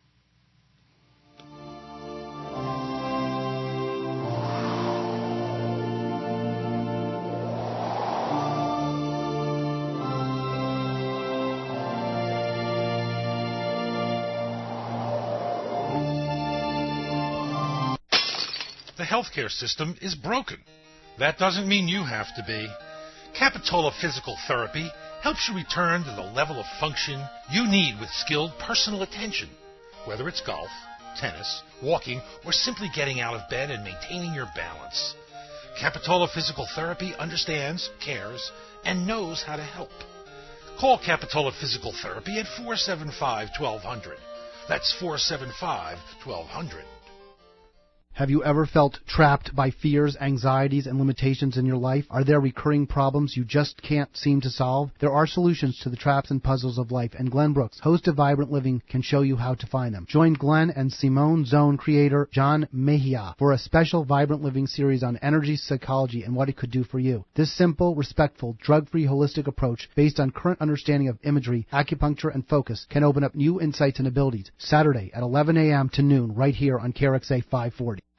The healthcare system is broken. That doesn't mean you have to be. Capitola Physical Therapy helps you return to the level of function you need with skilled personal attention, whether it's golf, tennis, walking, or simply getting out of bed and maintaining your balance. Capitola Physical Therapy understands, cares, and knows how to help. Call Capitola Physical Therapy at 475-1200. That's 475-1200. Have you ever felt trapped by fears, anxieties, and limitations in your life? Are there recurring problems you just can't seem to solve? There are solutions to the traps and puzzles of life, and Glenn Brooks, host of Vibrant Living, can show you how to find them. Join Glenn and Simone Zone creator John Mejia for a special Vibrant Living series on energy, psychology, and what it could do for you. This simple, respectful, drug-free, holistic approach based on current understanding of imagery, acupuncture, and focus can open up new insights and abilities. Saturday at 11 a.m. to noon right here on KRXA 540.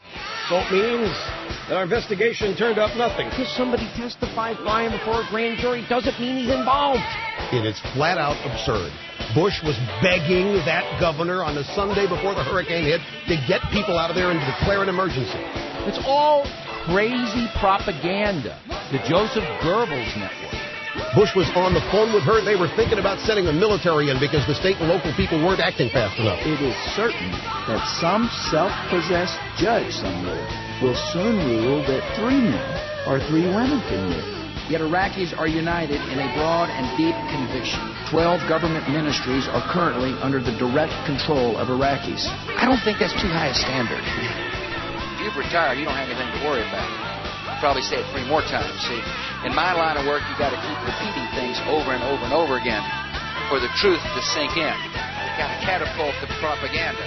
So it means that our investigation turned up nothing. Because somebody testified lying before a grand jury doesn't mean he's involved. It is flat out absurd. Bush was begging that governor on the Sunday before the hurricane hit to get people out of there and to declare an emergency. It's all crazy propaganda. The Joseph Goebbels network. Bush was on the phone with her. They were thinking about sending the military in because the state and local people weren't acting fast enough. It is certain that some self-possessed judge somewhere will soon rule that 3 men or 3 women can live. Yet Iraqis are united in a broad and deep conviction. 12 government ministries are currently under the direct control of Iraqis. I don't think that's too high a standard. If you've retired, you don't have anything to worry about. I'll probably say it 3 more times. See, in my line of work, you got to keep repeating things over and over and over again for the truth to sink in. You got to catapult the propaganda.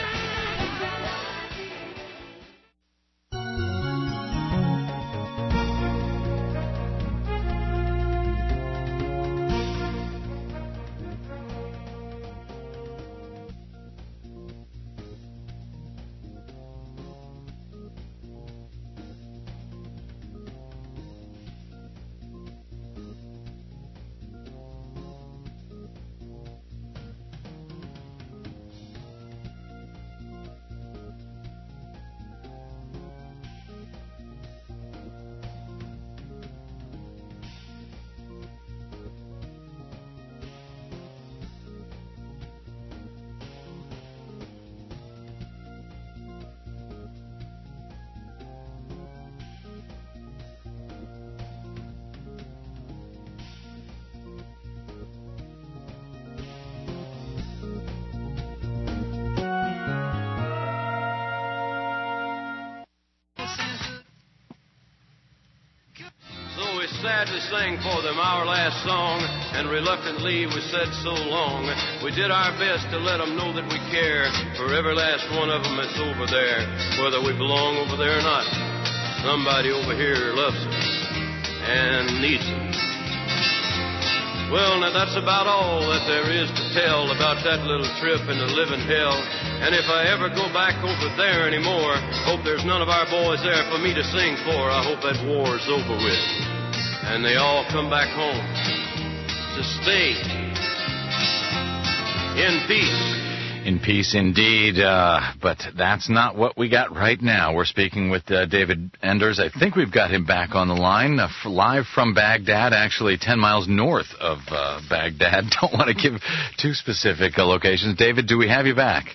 Sadly sang for them our last song, and reluctantly we said so long. We did our best to let them know that we care for every last one of them that's over there. Whether we belong over there or not, somebody over here loves us and needs us. Well, now that's about all that there is to tell about that little trip into living hell. And if I ever go back over there anymore, hope there's none of our boys there for me to sing for. I hope that war's over with and they all come back home to stay in peace. In peace indeed, but that's not what we got right now. We're speaking with David Enders. I think we've got him back on the line, live from Baghdad, actually 10 miles north of Baghdad. Don't want to give too specific locations. David, do we have you back?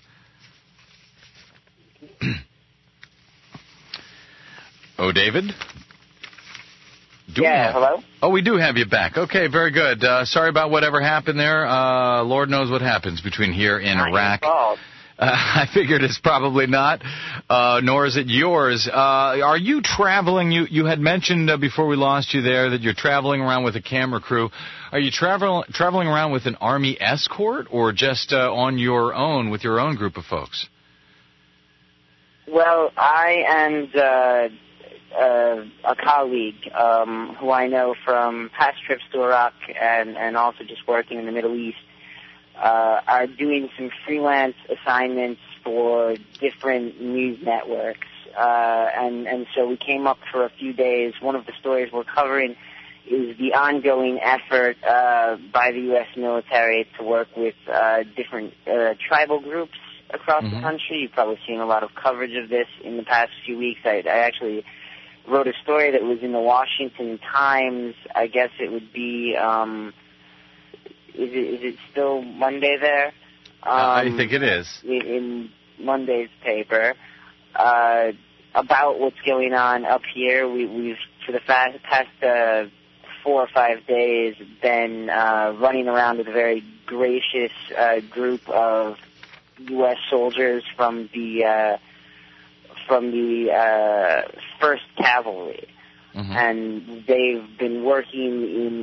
Oh, David? Hello? Oh, we do have you back. Okay, very good. Sorry about whatever happened there. Lord knows what happens between here and Iraq. I figured it's probably not, nor is it yours. Are you traveling? You had mentioned before we lost you there that you're traveling around with a camera crew. Are you traveling around with an Army escort or just on your own with your own group of folks? Well, I and a colleague who I know from past trips to Iraq and also just working in the Middle East are doing some freelance assignments for different news networks. And so we came up for a few days. One of the stories we're covering is the ongoing effort by the U.S. military to work with different tribal groups across the country. You've probably seen a lot of coverage of this in the past few weeks. I actually wrote a story that was in the Washington Times. I guess it would be, is it still Monday there? I think it is. In Monday's paper, about what's going on up here. We've for the past 4 or 5 days, been running around with a very gracious group of U.S. soldiers from the 1st Cavalry, and they've been working in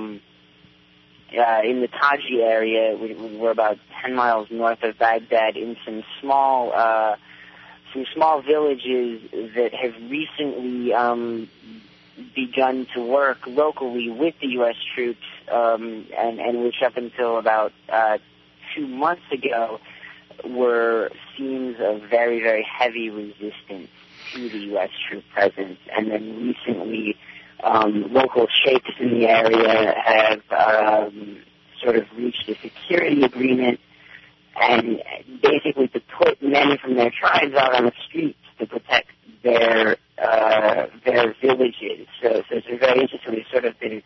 the Taji area. We're about 10 miles north of Baghdad in some small villages that have recently begun to work locally with the U.S. troops, and which up until about 2 months ago were scenes of very, very heavy resistance. to the U.S. troop presence. And then recently, local sheikhs in the area have sort of reached a security agreement, and basically to put men from their tribes out on the streets to protect their villages. So it's very interesting. We've sort of been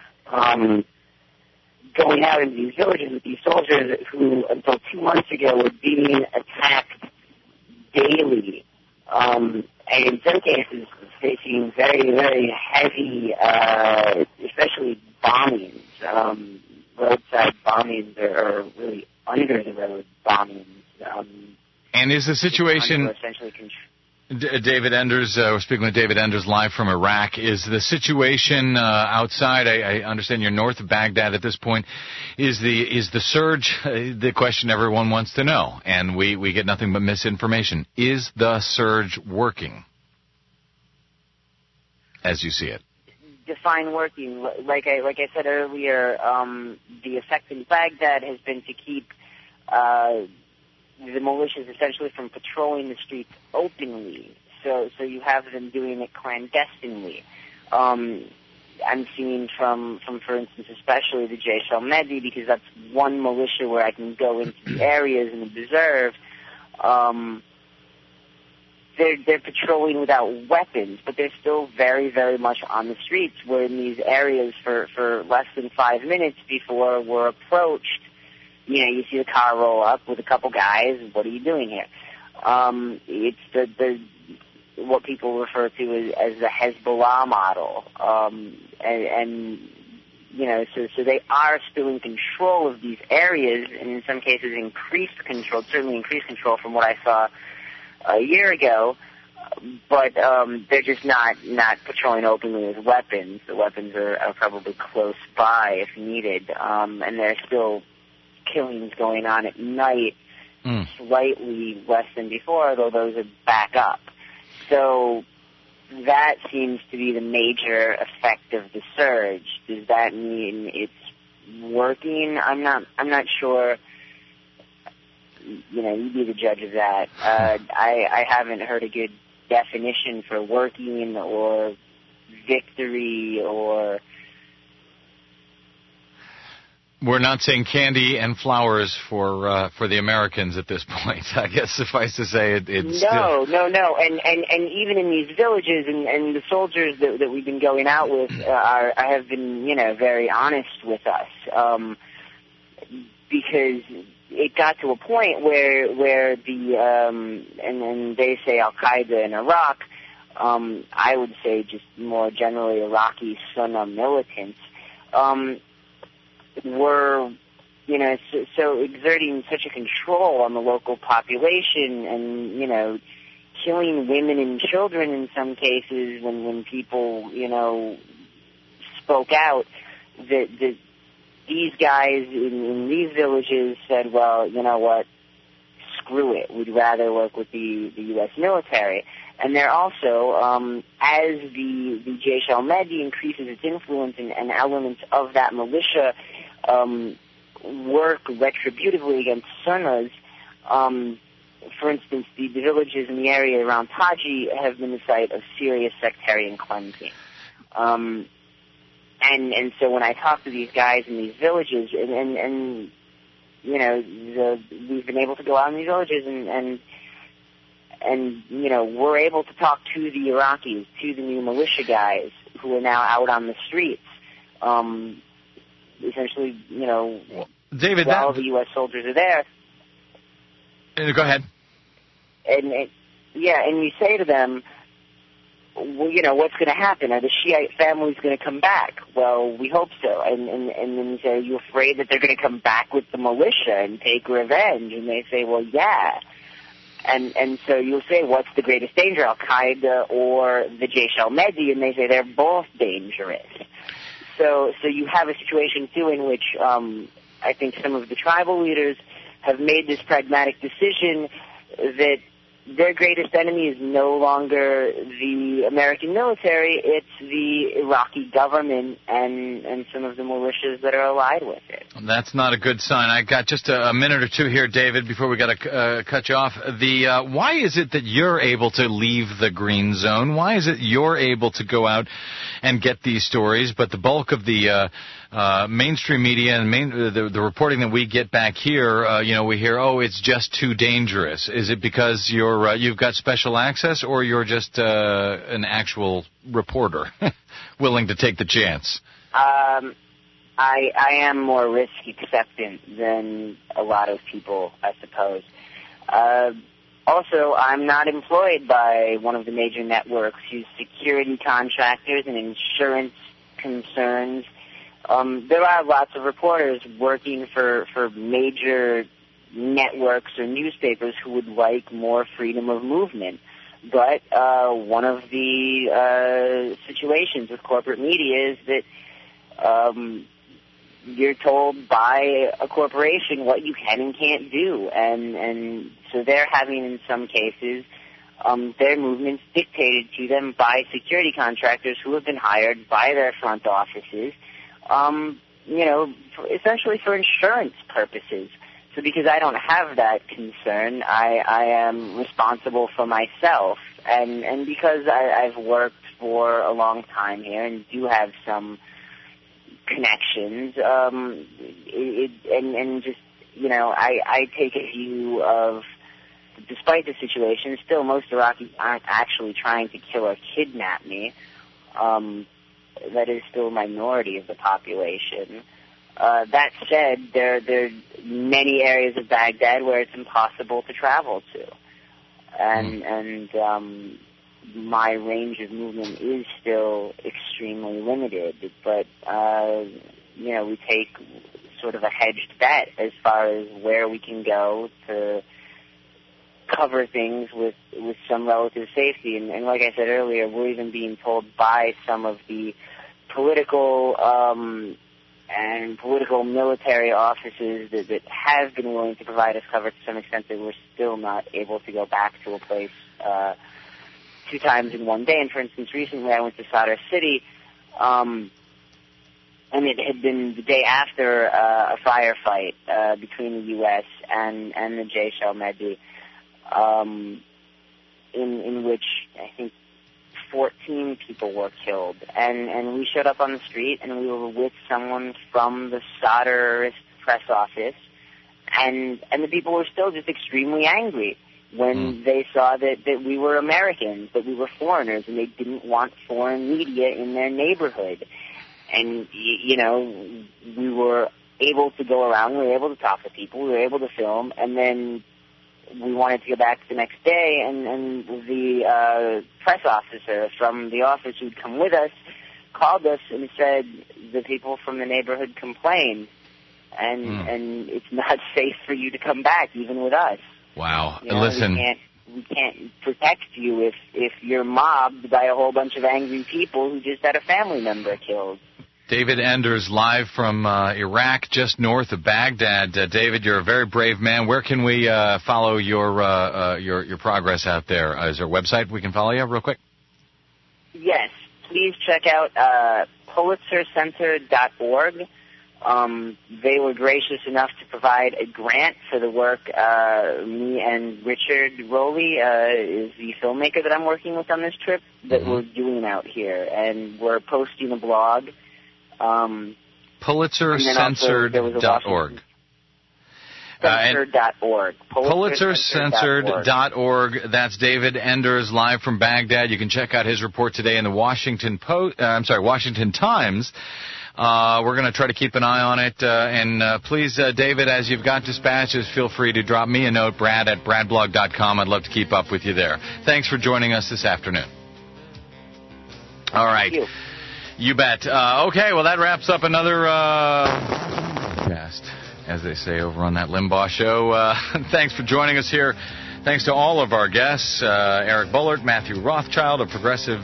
going out into these villages with these soldiers who, until 2 months ago, were being attacked daily, and in some cases facing very, very heavy, especially bombings, roadside bombings or really under-the-road bombings. And is the situation... David Enders, we're speaking with David Enders live from Iraq. Is the situation outside, I understand you're north of Baghdad at this point, is the surge the question everyone wants to know, and we get nothing but misinformation. Is the surge working as you see it? Define working. Like I said earlier, the effect in Baghdad has been to keep the militias essentially from patrolling the streets openly. So you have them doing it clandestinely. I'm seeing from for instance, especially the Jaish al-Mahdi, because that's one militia where I can go into the areas and observe. They're patrolling without weapons, but they're still very, very much on the streets. We're in these areas for less than 5 minutes before we're approached. You see the car roll up with a couple guys. What are you doing here? It's the what people refer to as the Hezbollah model, and so they are still in control of these areas, and in some cases increased control from what I saw a year ago. But they're just not patrolling openly with weapons. The weapons are probably close by if needed, and there's still killings going on at night, slightly less than before, although those are back up. So that seems to be the major effect of the surge. Does that mean it's working? I'm not sure. You be the judge of that. I haven't heard a good definition for working or victory or... We're not saying candy and flowers for the Americans at this point. I guess suffice to say it's no. And even in these villages and the soldiers that we've been going out with have been very honest with us, because it got to a point where the and they say Al-Qaeda in Iraq, I would say just more generally Iraqi Sunni militants, were so exerting such a control on the local population and killing women and children in some cases when people spoke out, that these guys in these villages said, well, you know what, screw it, we'd rather work with the U.S. military. And they're also, as the Jaish al-Mahdi increases its influence and elements of that militia work retributively against Sunnis, for instance, the villages in the area around Taji have been the site of serious sectarian cleansing. And so when I talk to these guys in these villages, and we've been able to go out in these villages and we're able to talk to the Iraqis, to the new militia guys who are now out on the streets. Essentially, David, while the U.S. soldiers are there. Go ahead. And you say to them, well, what's going to happen? Are the Shiite families going to come back? Well, we hope so. And then you say, are you afraid that they're going to come back with the militia and take revenge? And they say, well, yeah. And so you'll say, what's the greatest danger, Al-Qaeda or the Jaish al-Mahdi? And they say they're both dangerous. So you have a situation, too, in which I think some of the tribal leaders have made this pragmatic decision that their greatest enemy is no longer the American military, it's the Iraqi government and some of the militias that are allied with it. that's not a good sign. I got just a minute or two here, David, before we got to cut you off. Why is it that you're able to leave the green zone? Why is it you're able to go out and get these stories, but the bulk of the mainstream media and the reporting that we get back here, we hear, it's just too dangerous. Is it because you've got special access, or you're just an actual reporter willing to take the chance? I am more risk acceptant than a lot of people, I suppose. Also, I'm not employed by one of the major networks whose security contractors and insurance concerns. There are lots of reporters working for major networks or newspapers who would like more freedom of movement. But one of the situations with corporate media is that you're told by a corporation what you can and can't do, and so they're having, in some cases, their movements dictated to them by security contractors who have been hired by their front offices, essentially for insurance purposes. So because I don't have that concern, I am responsible for myself, and because I've worked for a long time here and do have some connections, I take a view of, despite the situation, still most Iraqis aren't actually trying to kill or kidnap me. That is still a minority of the population. That said, there are many areas of Baghdad where it's impossible to travel to, and my range of movement is still extremely limited, but we take sort of a hedged bet as far as where we can go to cover things with some relative safety. And like I said earlier, we're even being told by some of the political and political military offices that have been willing to provide us cover to some extent that we're still not able to go back to a place 2 times in one day. And for instance, recently I went to Sadr City, and it had been the day after a firefight between the U.S. and the Jaish al-Mahdi, in which I think 14 people were killed. And we showed up on the street, and we were with someone from the Sadr press office, and the people were still just extremely angry when they saw that we were Americans, that we were foreigners, and they didn't want foreign media in their neighborhood. And, we were able to go around, we were able to talk to people, we were able to film, and then we wanted to go back the next day, and the press officer from the office who'd come with us called us and said the people from the neighborhood complained, and it's not safe for you to come back, even with us. Wow. Listen, we can't protect you if you're mobbed by a whole bunch of angry people who just had a family member killed. David Enders, live from Iraq, just north of Baghdad. David, you're a very brave man. Where can we follow your progress out there? Is there a website we can follow you real quick? Yes. Please check out PulitzerCenter.org. They were gracious enough to provide a grant for the work. Me and Richard Rowley is the filmmaker that I'm working with on this trip that we're doing out here. And we're posting a blog. PulitzerCensored.org. Censored.org. PulitzerCensored.org. That's David Enders, live from Baghdad. You can check out his report today in the Washington Times. We're going to try to keep an eye on it. And please, David, as you've got dispatches, feel free to drop me a note, Brad@bradblog.com. I'd love to keep up with you there. Thanks for joining us this afternoon. All right. Thank you. You bet. Okay, well, that wraps up another cast, as they say over on that Limbaugh show. Thanks for joining us here. Thanks to all of our guests, Eric Bullard, Matthew Rothschild of the Progressive,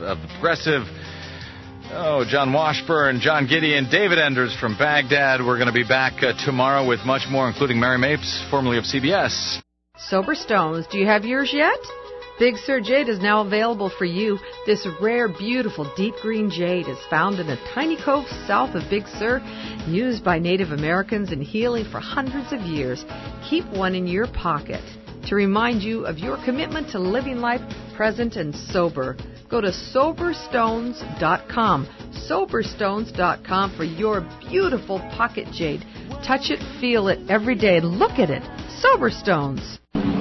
John Washburn, John Gideon, David Enders from Baghdad. We're going to be back tomorrow with much more, including Mary Mapes, formerly of CBS. Sober Stones, do you have yours yet? Big Sur jade is now available for you. This rare, beautiful deep green jade is found in a tiny cove south of Big Sur, used by Native Americans in healing for hundreds of years. Keep one in your pocket to remind you of your commitment to living life present and sober. Go to SoberStones.com, SoberStones.com for your beautiful pocket jade. Touch it, feel it every day. Look at it. Soberstones.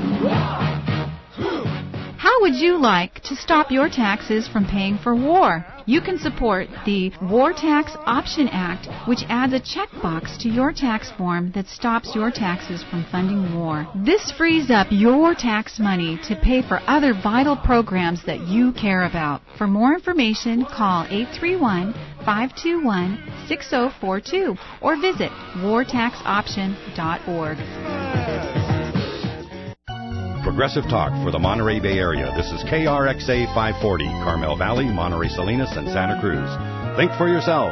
How would you like to stop your taxes from paying for war? You can support the War Tax Option Act, which adds a checkbox to your tax form that stops your taxes from funding war. This frees up your tax money to pay for other vital programs that you care about. For more information, call 831-521-6042 or visit wartaxoption.org. Progressive Talk for the Monterey Bay Area. This is KRXA 540, Carmel Valley, Monterey Salinas, and Santa Cruz. Think for yourself.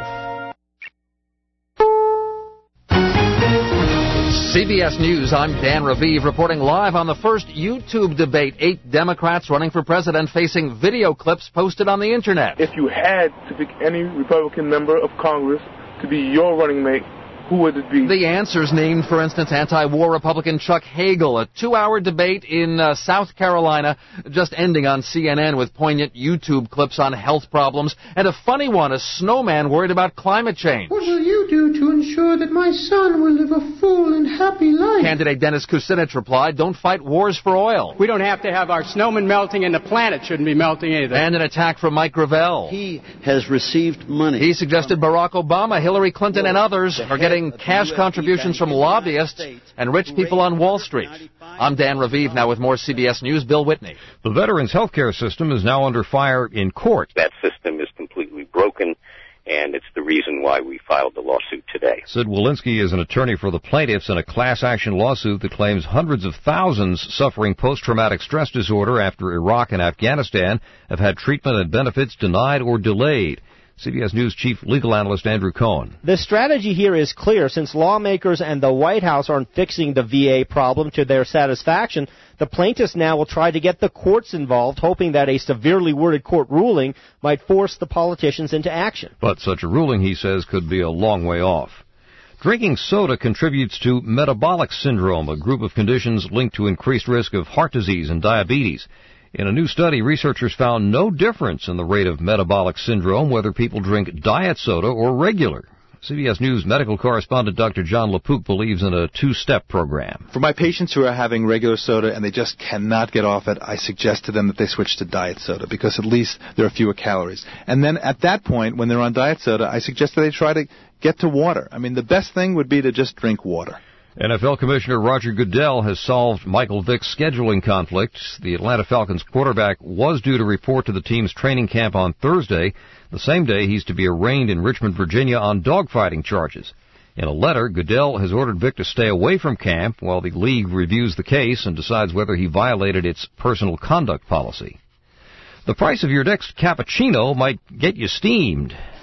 CBS News, I'm Dan Raviv reporting live on the first YouTube debate. 8 Democrats running for president facing video clips posted on the Internet. If you had to pick any Republican member of Congress to be your running mate, who would it be? The answers named, for instance, anti-war Republican Chuck Hagel. A 2-hour debate in South Carolina, just ending on CNN with poignant YouTube clips on health problems. And a funny one, a snowman worried about climate change. What will you do to ensure that my son will live a full and happy life? Candidate Dennis Kucinich replied, don't fight wars for oil. We don't have to have our snowman melting, and the planet shouldn't be melting either. And an attack from Mike Gravel. He has received money. He suggested Barack Obama, Hillary Clinton, and others are getting cash contributions from lobbyists and rich people on Wall Street. I'm Dan Raviv, now with more CBS News. Bill Whitney. The Veterans Health Care System is now under fire in court. That system is completely broken, and it's the reason why we filed the lawsuit today. Sid Walensky is an attorney for the plaintiffs in a class action lawsuit that claims hundreds of thousands suffering post-traumatic stress disorder after Iraq and Afghanistan have had treatment and benefits denied or delayed. CBS News Chief Legal Analyst Andrew Cohen. The strategy here is clear. Since lawmakers and the White House aren't fixing the VA problem to their satisfaction, the plaintiffs now will try to get the courts involved, hoping that a severely worded court ruling might force the politicians into action. But such a ruling, he says, could be a long way off. Drinking soda contributes to metabolic syndrome, a group of conditions linked to increased risk of heart disease and diabetes. In a new study, researchers found no difference in the rate of metabolic syndrome whether people drink diet soda or regular. CBS News medical correspondent Dr. John LaPook believes in a 2-step program. For my patients who are having regular soda and they just cannot get off it, I suggest to them that they switch to diet soda because at least there are fewer calories. And then at that point, when they're on diet soda, I suggest that they try to get to water. I mean, the best thing would be to just drink water. NFL Commissioner Roger Goodell has solved Michael Vick's scheduling conflict. The Atlanta Falcons quarterback was due to report to the team's training camp on Thursday. The same day, he's to be arraigned in Richmond, Virginia on dogfighting charges. In a letter, Goodell has ordered Vick to stay away from camp while the league reviews the case and decides whether he violated its personal conduct policy. The price of your next cappuccino might get you steamed.